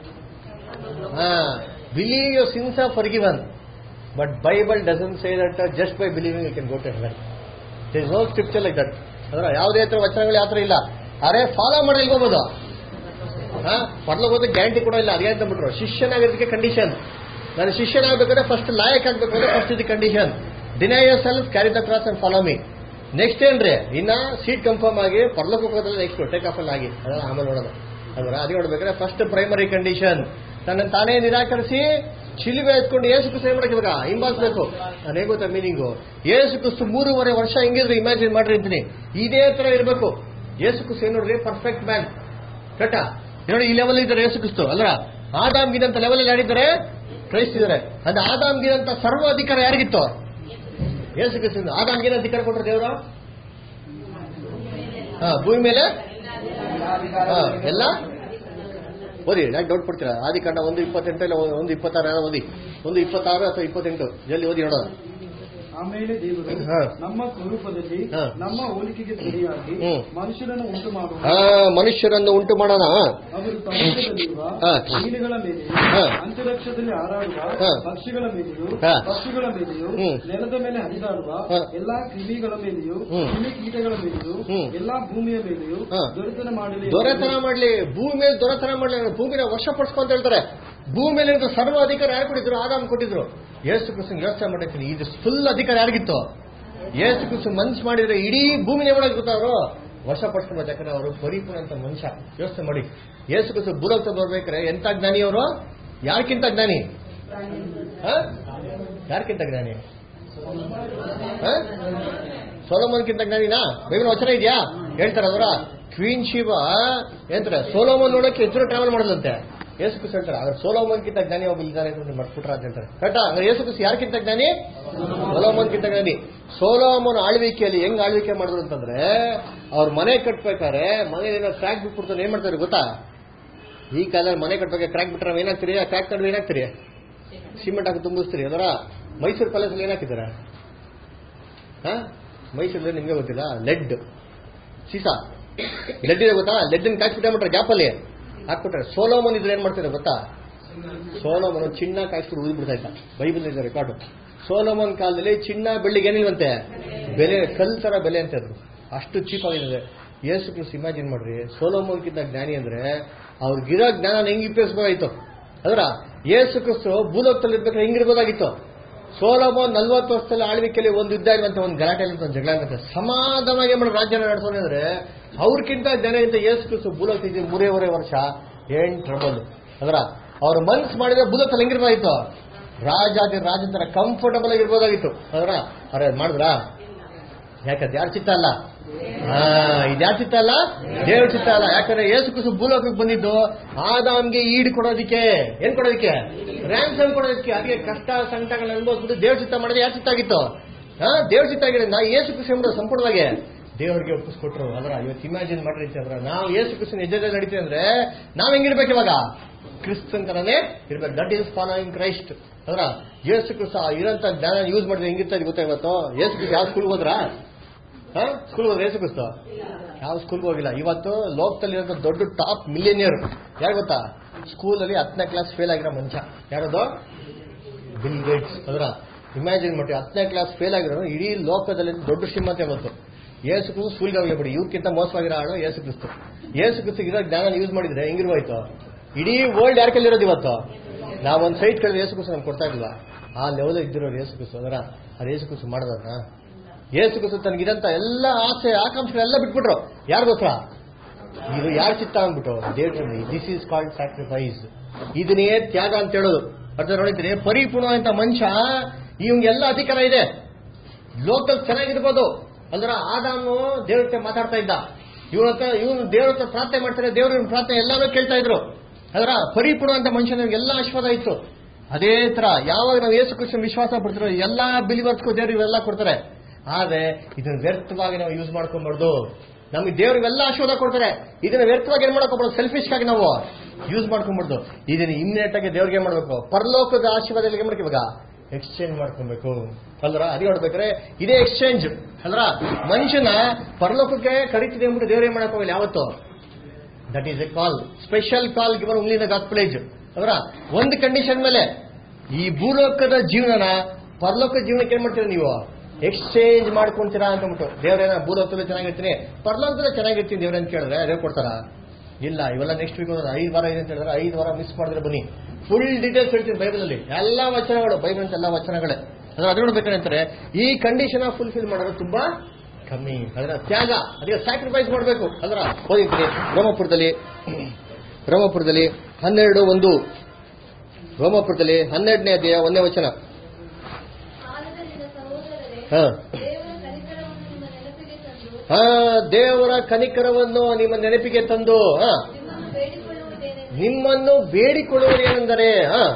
Believe your sins are forgiven but Bible doesn't say that just by believing you can go to heaven. There is no scripture like that. ಯಾವುದೇ ಹತ್ರ ವಚನಗಳು ಯಾವ ಇಲ್ಲ. ಅರೆ ಫಾಲೋ ಮಾಡಿ ಎಲ್ಗೋಬಹುದು, ಪಡ್ಲೋಗೋದಕ್ಕೆ ಗ್ಯಾರಂಟಿ ಕೂಡ ಇಲ್ಲ. ಅದೇ ಅಂತ ಬಿಟ್ರು ಶಿಷ್ಯನಾಗೋದಕ್ಕೆ ಕಂಡೀಷನ್. ನಾನು ಶಿಷ್ಯನಾಗಬೇಕಾದ್ರೆ ಫಸ್ಟ್ ಲಾಯಕ್ ಆಗ್ಬೇಕಾದ್ರೆ ಫಸ್ಟ್ ಇದು condition. Deny your self, carry the cross and follow me. Next ಏನ್ರಿ ಇನ್ನ ಸೀಟ್ ಕನ್ಫರ್ಮ್ ಆಗಿ ಪರ್ಲೋಕದಲ್ಲಿ ನೆಕ್ಸ್ಟ್ ಟೇಕ್ ಆಫ್ ಅಲ್ಲಿ ಆಗಿ ಆಮೇಲೆ ನೋಡೋದು. ಅದೇ ನೋಡ್ಬೇಕಾದ್ರೆ ಫಸ್ಟ್ ಪ್ರೈಮರಿ ಕಂಡೀಷನ್ ತನ್ನ ತಾನೇ ನಿರಾಕರಿಸಿ ಶಿಲುಬೆ ಎತ್ಕೊಂಡು ಯೇಸು ಕ್ರಿಸ್ತ ಏನ್ ಮಾಡಬೇಕು, ಹಿಂಬಾಲಿಸಬೇಕು. ಅದೇ ಗೊತ್ತಾ ಮೀನಿಂಗು? ಯೇಸು ಕ್ರಿಸ್ತ 3.5 ವರ್ಷ ಹೆಂಗಿದ್ರು ಇಮ್ಯಾಜಿನ್ ಮಾಡ್ರಿ ಅಂತೀನಿ. ಇದೇ ತರ ಇರಬೇಕು. ಯೇಸು ಕ್ರಿಸ್ತ ಏನ್ ನೋಡ್ರಿ ಪರ್ಫೆಕ್ಟ್ ಮ್ಯಾನ್. ಕರೆಕ್ಟಾ? ನೋಡಿ ಈ ಲೆವೆಲ್ ಇದ್ದಾರೆ ಯೇಸು ಕ್ರಿಸ್ತ ಅಲ್ರ. ಆದಾಮ್ಗಿದಂತ ಲೆವೆಲ್ ಅಲ್ಲಿ ಯಾರಿದ್ದಾರೆ? ಕ್ರೈಸ್ಟ್ ಇದ್ದಾರೆ. ಅಂದ್ರೆ ಆದಾಮ್ಗಿದಂತ ಸರ್ವ ಅಧಿಕಾರ ಯಾರಿಗಿತ್ತು? ಯೇಸು ಕ್ರಿಸ್ತನಿಗೆ. ಆದಾಮ್ಗೇನ ಅಧಿಕಾರ ಕೊಟ್ಟರು ದೇವರು? ಭೂಮಿ ಮೇಲೆ ಎಲ್ಲ ಓದಿ, ಯಾಕೆ ಡೌಟ್ ಪಡ್ತೀರಾ? ಆದಿಕಾಂಡ 1:28 ಇಲ್ಲ 1:26 ಓದಿ. 1:26 ಅಥವಾ 28 ಜಲ್ದಿ ಓದಿ ನೋಡೋಣ.
ಆಮೇಲೆ ದೇವರು ನಮ್ಮ ಸ್ವರೂಪದಲ್ಲಿ ನಮ್ಮ ಹೋಲಿಕೆಗೆ ಸರಿಯಾಗಿ ಮನುಷ್ಯರನ್ನು ಉಂಟು ಮಾಡೋಣ. ಅವರು ಸಮುದ್ರದಲ್ಲಿರುವ ಮೀನುಗಳ ಮೇಲೆಯೂ ಅಂತರಿಕ್ಷದಲ್ಲಿ ಹಾರಾಡುವ ಪಕ್ಷಿಗಳ ಮೇಲೆಯೂ ಪಕ್ಷಿಗಳ ಮೇಲೆಯೂ ನೆಲದ ಮೇಲೆ ಹರಿದಾಡುವ ಎಲ್ಲಾ ಕ್ರಿಮಿಗಳ ಮೇಲೆಯೂ ಕ್ರಿಮಿಕೀಟಗಳ ಮೇಲೆಯೂ ಎಲ್ಲಾ ಭೂಮಿಯ ಮೇಲೆಯೂ ದೊರೆತನ ಮಾಡಲಿ.
ಭೂಮಿ ಮೇಲೆ ದೊರೆತನ ಮಾಡಲಿ. ಭೂಮಿನ ವಶಪಡಿಸ್ಕೊಂತ ಹೇಳ್ತಾರೆ. ಭೂಮಿ ಮೇಲೆ ಸರ್ವ ಅಧಿಕಾರ ಯಾರು ಕೊಟ್ಟಿದ್ರು? ಆದಾಮ್ ಕೊಟ್ಟಿದ್ರು. ಯೇಸು ಕ್ರಿಸ್ತನ್ ಯೋಚನೆ ಮಾಡಿರ್ತೀನಿ, ಇದು ಫುಲ್ ಅಧಿಕಾರ ಯಾರಿಗಿತ್ತು? ಯೇಸು ಕ್ರಿಸ್ತನ್ ಮನ್ಸು ಮಾಡಿದ್ರೆ ಇಡೀ ಭೂಮಿನೇ ಒಳಗೆ ಗೊತ್ತವರು ವಶಪಡಿಸ್ಕೊಂಡು. ಯಾಕಂದ್ರೆ ಅವರು ಪರಿಪೂರ್ಣ ಅಂತ ಮನುಷ್ಯ. ಯೋಚನೆ ಮಾಡಿ, ಯೇಸು ಕ್ರಿಸ್ತನ್ ಭೂಲೋಕ ಬರ್ಬೇಕಾರೆ ಎಂತ ಜ್ಞಾನಿ ಅವರು? ಯಾರ್ಕಿಂತ ಜ್ಞಾನಿ? ಯಾರ್ಕಿಂತ ಜ್ಞಾನಿ? ಸೊಲೊಮೋನ್ಗಿಂತ ಜ್ಞಾನಿನಾ? ಬೈಬಲ್ ವಚನ ಇದೆಯಾ? ಹೇಳ್ತಾರೆ ಅವರ ಕ್ವೀನ್ ಶಿವಾ ಏನಂತಾರೆ, ಸೊಲೊಮೋನ್ ನೋಡಕ್ಕೆ ಹೆಚ್ಚು ಟ್ರಾವೆಲ್ ಮಾಡೋದಂತೆ. ಯೇಸು ಕ್ರಿಸ್ತ ಹೇಳ್ತಾರೆ ಆದ್ರೆ ಸೊಲೊಮೋನ್ಗಿಂತ ಜ್ಞಾನಿ ಒಬ್ಬ ಇದ್ದಾನೆ ಅಂತ ಮರ್ತ್ಬಿಟ್ರ ಅಂತ ಹೇಳ್ತಾರೆ. ಕರೆಕ್ಟಾ? ಯೇಸು ಕ್ರಿಸ್ತ ಯಾರ್ಕಿಂತ ಜ್ಞಾನಿ? ಸೊಲೊಮೋನ್ಗಿಂತ ಜ್ಞಾನಿ. ಸೊಲೊಮೋನ್ ಆಳ್ವಿಕೆಯಲ್ಲಿ ಹೆಂಗ್ ಆಳ್ವಿಕೆ ಮಾಡಿದ್ರು ಅಂತಂದ್ರೆ, ಅವ್ರ ಮನೆ ಕಟ್ಬೇಕಾದ್ರೆ ಮನೇಲಿ ಕ್ರ್ಯಾಕ್ ಬಿಟ್ಬಿಡ್ತಾರೆ. ಏನ್ ಮಾಡ್ತಾರೆ ಗೊತ್ತಾ? ಈ ಕಾಲದಲ್ಲಿ ಮನೆ ಕಟ್ಬೇಕಾದ್ರೆ ಕ್ರ್ಯಾಕ್ ಬಿಟ್ರೆ ಏನಾಗ್ತೀರಿ? ಆ ಕ್ರ್ಯಾಕ್ ಕಡಿಮೆ ಏನಾಗ್ತೀರಿ? ಸಿಮೆಂಟ್ ಹಾಕಿ ತುಂಬಿಸ್ತೀರಿ. ಅದರ ಮೈಸೂರು ಪ್ಯಾಲೇಸ್ ಅಲ್ಲಿ ಏನಾಕಿದ್ದಾರೆ? ಮೈಸೂರಲ್ಲಿ ನಿಮ್ಗೆ ಗೊತ್ತಿಲ್ಲ, ಲೆಡ್ ಸೀಸಾ ಲೆಡ್ ಇದೆ ಗೊತ್ತಾ? ಲೆಡ್ ಕಾಯಿಸ್ಬಿಟ್ಟೆ ಗ್ಯಾಪ್ ಅಲ್ಲಿ ಹಾಕ್ಬಿಟ್ರೆ. ಸೊಲೊಮೋನ್ ಇದ್ರೆ ಏನ್ ಮಾಡ್ತಾರೆ ಗೊತ್ತಾ? ಸೊಲೊಮೋನ್ ಚಿನ್ನ ಕಾಯಿಸ್ಬಿಟ್ಟು ಉಳಿದ್ಬಿಡ್ತಾ ಇದ್ದ. ಬೈಬಲ್ ಇದೆ ರೆಕಾರ್ಡು. ಸೊಲೊಮೋನ್ ಕಾಲದಲ್ಲಿ ಚಿನ್ನ ಬೆಳ್ಳಿಗೆ ಏನಿಲ್ವಂತೆ, ಬೆಲೆ ಕಲ್ ತರ ಬೆಲೆ ಅಂತ ಇದ್ರು. ಅಷ್ಟು ಚೀಪ್ ಆಗಿದೆ. ಯೇಸು ಕ್ರಿಸ್ತ ಇಮ್ಯಾಜಿನ್ ಮಾಡ್ರಿ, ಸೊಲೊಮೋನ್ಗಿಂತ ಜ್ಞಾನಿ ಅಂದ್ರೆ ಅವ್ರಿಗಿರೋ ಜ್ಞಾನ ಹೆಂಗ್ ಉಪಯೋಗಿಸಬಹುದಾಗಿತ್ತು? ಅದರ ಯೇಸು ಕ್ರಿಸ್ತ ಭೂಲೋಕದಲ್ಲಿ ಇರ್ಬೇಕಾದ್ರೆ ಹೆಂಗಿರ್ಬೋದಾಗಿತ್ತು? ಸೊಲೊಮೋನ್ 40 ವರ್ಷದಲ್ಲಿ ಆಳ್ವಿಕೆಯಲ್ಲಿ ಒಂದು ಯುದ್ಧ ಇಲ್ವಂತೆ, ಒಂದು ಗಲಾಟೆ ಇಲ್ಲಂತ, ಒಂದು ಜಗಳ ಇಲ್ಲಂತೆ. ಸಮಾಧಾನವಾಗಿ ಮಾಡಿ ರಾಜ್ಯನ ನಡೆಸೋಣ ಅಂದ್ರೆ ಅವ್ರಕ್ಕಿಂತ ಜನಗಿಂತ ಯೇಸು ಕ್ರಿಸ್ತ ಭೂಲೋಕ 3.5 ವರ್ಷ ಏನ್ ಟ್ರಬಲ್. ಅದರ ಅವ್ರ ಮನ್ಸು ಮಾಡಿದ್ರೆ ಭೂಲೋಕದಲ್ಲಿ ಹೆಂಗಿರ್ಬೋದಾಗಿತ್ತು? ರಾಜ ತರ ಕಂಫರ್ಟಬಲ್ ಆಗಿರ್ಬೋದಾಗಿತ್ತು. ಅದರ ಅವ್ರ ಮಾಡಿದ್ರ? ಯಾಕಂದ್ರೆ ಯಾರು ಚಿತ್ತ ಅಲ್ಲ, ಇದ್ಯಾರ ಚಿತ್ತ ಅಲ್ಲ, ದೇವ್ರ ಚಿತ್ತ ಅಲ್ಲ. ಯಾಕಂದ್ರೆ ಯೇಸು ಕ್ರಿಸ್ತ ಭೂಲೋಕಕ್ಕೆ ಬಂದಿದ್ದು ಆದಾಮ್ಗೆ ಈಡು ಕೊಡೋದಿಕ್ಕೆ, ಏನ್ ಕೊಡೋದಿಕ್ಕೆ? ರ್ಯಾನ್ಸಮ್ ಕೊಡೋದಕ್ಕೆ. ಅದಕ್ಕೆ ಕಷ್ಟ ಸಂಕಟಗಳನ್ನ ಅನುಭವಿಸ್ಬಿಟ್ಟು ದೇವ್ರ ಚಿತ್ತ ಮಾಡಿದ್ರೆ ಯಾರು ಚಿತ್ತ ಆಗಿತ್ತು? ದೇವ್ರ ಚಿತ್ತ ಆಗಿರೋದ್ರಿಂದ ಯೇಸು ಕ್ರಿಸ್ತ ಸಂಪೂರ್ಣವಾಗಿ ದೇವರಿಗೆ ಒಪ್ಪಿಸ್ಕೊಟ್ರು. ಅದರ ಇವತ್ತು ಇಮ್ಯಾಜಿನ್ ಮಾಡ್ರಿ ಅಂದ್ರೆ ನಾವು ಯೇಸು ಕ್ರಿಸ್ತನ ಹೆಜ್ಜೆ ನಡೀತೀವಿ ಅಂದ್ರೆ ನಾವ್ ಹೆಂಗಿರ್ಬೇಕು ಇವಾಗ? ಕ್ರಿಸ್ತನ್ ತರನೇ ಇರ್ಬೇಕು. That is following Christ. ಅದರ ಯೇಸು ಕ್ರಿಸ್ತ ಇರೋಂತ ಜ್ಞಾನ ಯೂಸ್ ಮಾಡಿದ್ರೆ ಹೆಂಗಿರ್ತಾರೆ ಗೊತ್ತಾ? ಇವತ್ತು ಯೇಸು ಕ್ರಿಸ್ತ ಯಾವ ಸ್ಕೂಲ್ಗೆ ಹೋದ್ರ? ಸ್ಕೂಲ್ ಹೋದ್ರೆ ಯೇಸು ಕ್ರಿಸ್ತ ಯಾವ ಸ್ಕೂಲ್ಗೆ ಹೋಗಿಲ್ಲ. ಇವತ್ತು ಲೋಕದಲ್ಲಿರೋ ದೊಡ್ಡ ಟಾಪ್ ಮಿಲಿಯನಿಯರ್ ಯಾರು ಗೊತ್ತಾ? ಸ್ಕೂಲಲ್ಲಿ 10ನೇ ಕ್ಲಾಸ್ ಫೇಲ್ ಆಗಿರೋ ಮನುಷ್ಯ ಯಾರದು? Bill Gates. ಅದರ ಇಮ್ಯಾಜಿನ್ ಮಾಡಿ, 10ನೇ ಕ್ಲಾಸ್ ಫೇಲ್ ಆಗಿರೋ ಇಡೀ ಲೋಕದಲ್ಲಿ ದೊಡ್ಡ ಶ್ರೀಮಂತ ಇವತ್ತು. ಯೇಸು ಕ್ರಿಸ್ತ ಸ್ಕೂಲ್ಗೆ ಹೋಗ್ಬಿಡಿ. ಇವ್ರಕ್ಕಿಂತ ಮೋಸವಾಗಿರೋ ಆಳು ಯೇಸು ಕ್ರಿಸ್ತ. ಯೇಸು ಕ್ರಿಸ್ತ ಇರೋ ಜ್ಞಾನ ಯೂಸ್ ಮಾಡಿದ್ರೆ ಹೆಂಗಿರುವಾಯ್ತು? ಇಡೀ ವರ್ಲ್ಡ್ ಯಾರ ಕೈಲಿರೋದು ಇವತ್ತು? ನಾವೊಂದು ಸೈಟ್ ಕೇಳಿದ್ರೆ ಯೇಸು ಕ್ರಿಸ್ತ ನಮ್ಗೆ ಕೊಡ್ತಾ ಇಲ್ವಾ? ಆ ಲೆವೆಲ್ ಇದ್ದಿರೋರು ಯೇಸು ಕ್ರಿಸ್ತ. ಅದರ ಅದು ಯೇಸು ಕ್ರಿಸ್ತ ಮಾಡೋದನ್ನ ಯೇಸು ಕ್ರಿಸ್ತ ತನಗಿದಂತ ಎಲ್ಲ ಆಸೆ ಆಕಾಂಕ್ಷೆಗಳೆಲ್ಲ ಬಿಟ್ಬಿಟ್ರು. ಯಾರಿಗೋಸ್ಕರ? ಇದು ಯಾರು ಚಿತ್ತ ಅಂದ್ಬಿಟ್ಟು ದೇವ್ರ. This is called sacrifice. ಇದನ್ನೇ ತ್ಯಾಗ ಅಂತ ಹೇಳೋದು. ಅರ್ಥ ನೋಡಿದ್ರೆ ಪರಿಪೂರ್ಣವಂತ ಮನುಷ್ಯ, ಇವಂಗೆಲ್ಲ ಅಧಿಕಾರ ಇದೆ. ಲೋಕಲ್ ಚೆನ್ನಾಗಿರ್ಬೋದು. ಅಂದ್ರೆ ಆದಾಮು ದೇವ್ರ ಹತ್ರ ಮಾತಾಡ್ತಾ ಇದ್ದ, ಇವನು ದೇವ್ರ ಹತ್ರ ಪ್ರಾರ್ಥನೆ ಮಾಡ್ತಾರೆ, ದೇವ್ರ ಪ್ರಾರ್ಥನೆ ಎಲ್ಲಾನು ಕೇಳ್ತಾ ಇದ್ರು. ಅದರ ಪರಿಪೂರ್ಣ ಮನುಷ್ಯನಿಗೆ ಎಲ್ಲ ಆಶೀರ್ವಾದ ಇತ್ತು. ಅದೇ ತರ ಯಾವಾಗ ನಾವು ಯೇಸು ಕ್ರಿಸ್ತನ ವಿಶ್ವಾಸ ಪಡ್ತಿರೋ ಎಲ್ಲಾ ಬಿಲಿವರ್ಸ್ಗೂ ದೇವ್ರು ಇವೆಲ್ಲ ಕೊಡ್ತಾರೆ. ಆದ್ರೆ ಇದನ್ನ ವ್ಯರ್ಥವಾಗಿ ನಾವು ಯೂಸ್ ಮಾಡ್ಕೊಂಬಾರ್ದು. ನಮ್ಗೆ ದೇವ್ರಿಗೆಲ್ಲ ಆಶೀರ್ವಾದ ಕೊಡ್ತಾರೆ, ಇದನ್ನ ವ್ಯರ್ಥವಾಗಿ ಏನ್ ಮಾಡ್ಕೊಬಾರ್ದು? ಸೆಲ್ಫಿಶ್ ಆಗಿ ನಾವು ಯೂಸ್ ಮಾಡ್ಕೊಂಬಾರ್ದು. ಇದನ್ನ ಇಮ್ಮಿಡಿಯೇಟ್ ಆಗಿ ದೇವ್ರಿಗೆ ಮಾಡ್ಬೇಕು. ಪರಲೋಕದ ಆಶೀರ್ವಾದ ಏನ್ ಮಾಡ್ಬೇಕು ಇವಾಗ? ಎಕ್ಸ್ಚೇಂಜ್ ಮಾಡ್ಕೊಬೇಕು ಅಲ್ರ. ಅದೇ ನೋಡ್ಬೇಕಾದ್ರೆ ಇದೇ ಎಕ್ಸ್ಚೇಂಜ್ ಅಲ್ರ. ಮನುಷ್ಯನ ಪರಲೋಕಕ್ಕೆ ಕರೀತಿದೆ ಅಂದ್ಬಿಟ್ಟು ದೇವ್ರೇ ಮಾಡಕ್ ಹೋಗಿಲ್ಲ ಯಾವತ್ತು. That is a call, special call given only in the gospel. ಅವರ ಒಂದು ಕಂಡೀಷನ್ ಮೇಲೆ ಈ ಭೂಲೋಕದ ಜೀವನನ ಪರಲೋಕದ ಜೀವನಕ್ಕೆ ಏನ್ ಮಾಡ್ತೀರಾ ನೀವು? ಎಕ್ಸ್ಚೇಂಜ್ ಮಾಡ್ಕೊಂತೀರಾ ಅಂತಂದ್ಬಿಟ್ಟು. ದೇವ್ರೇನ ಭೂಲೋಕದಲ್ಲಿ ಚೆನ್ನಾಗಿರ್ತೀನಿ, ಪರಲೋಕದಲ್ಲಿ ಚೆನ್ನಾಗಿರ್ತೀನಿ ದೇವ್ರ ಅಂತ ಕೇಳಿದ್ರೆ ದೇವ್ ಕೊಡ್ತಾರ? ಇಲ್ಲ. ಇವೆಲ್ಲ ನೆಕ್ಸ್ಟ್ ವೀಕ್ 5 ವಾರ ಇದೆ ಅಂತ ಹೇಳಿದ್ರೆ 5 ವಾರ ಮಿಸ್ ಮಾಡಿದ್ರೆ ಬನ್ನಿ, ಫುಲ್ ಡೀಟೇಲ್ಸ್ ಹೇಳ್ತೀನಿ ಬೈಬಲ್ ಅಲ್ಲಿ. ಎಲ್ಲ ವಚನಗಳು, ಬೈಬಲ್ ಅಂತ ಎಲ್ಲ ವಚನಗಳೇ. ಅದು ನೋಡ್ಬೇಕಂತಾರೆ ಈ ಕಂಡೀಷನ್ ಫುಲ್ಫಿಲ್ ಮಾಡೋದು ತುಂಬಾ ಕಮ್ಮಿ. ಅದರ ತ್ಯಾಗ, ಅದಕ್ಕೆ ಸ್ಯಾಕ್ರಿಫೈಸ್ ಮಾಡಬೇಕು. ಅದರ ಓದಿರ್ತೀನಿ ರೋಮಾಪುರದಲ್ಲಿ 12:1 ರೋಮಾಪುರದಲ್ಲಿ 12ನೇ ಅಧ್ಯಾಯ 1ನೇ ವಚನ. ದೇವರ ಕನಿಕರವನ್ನು ನಿಮ್ಮ ನೆನಪಿಗೆ ತಂದು ನಿಮ್ಮನ್ನು ಬೇಡಿಕೊಳ್ಳುವುದು ಏನೆಂದರೆ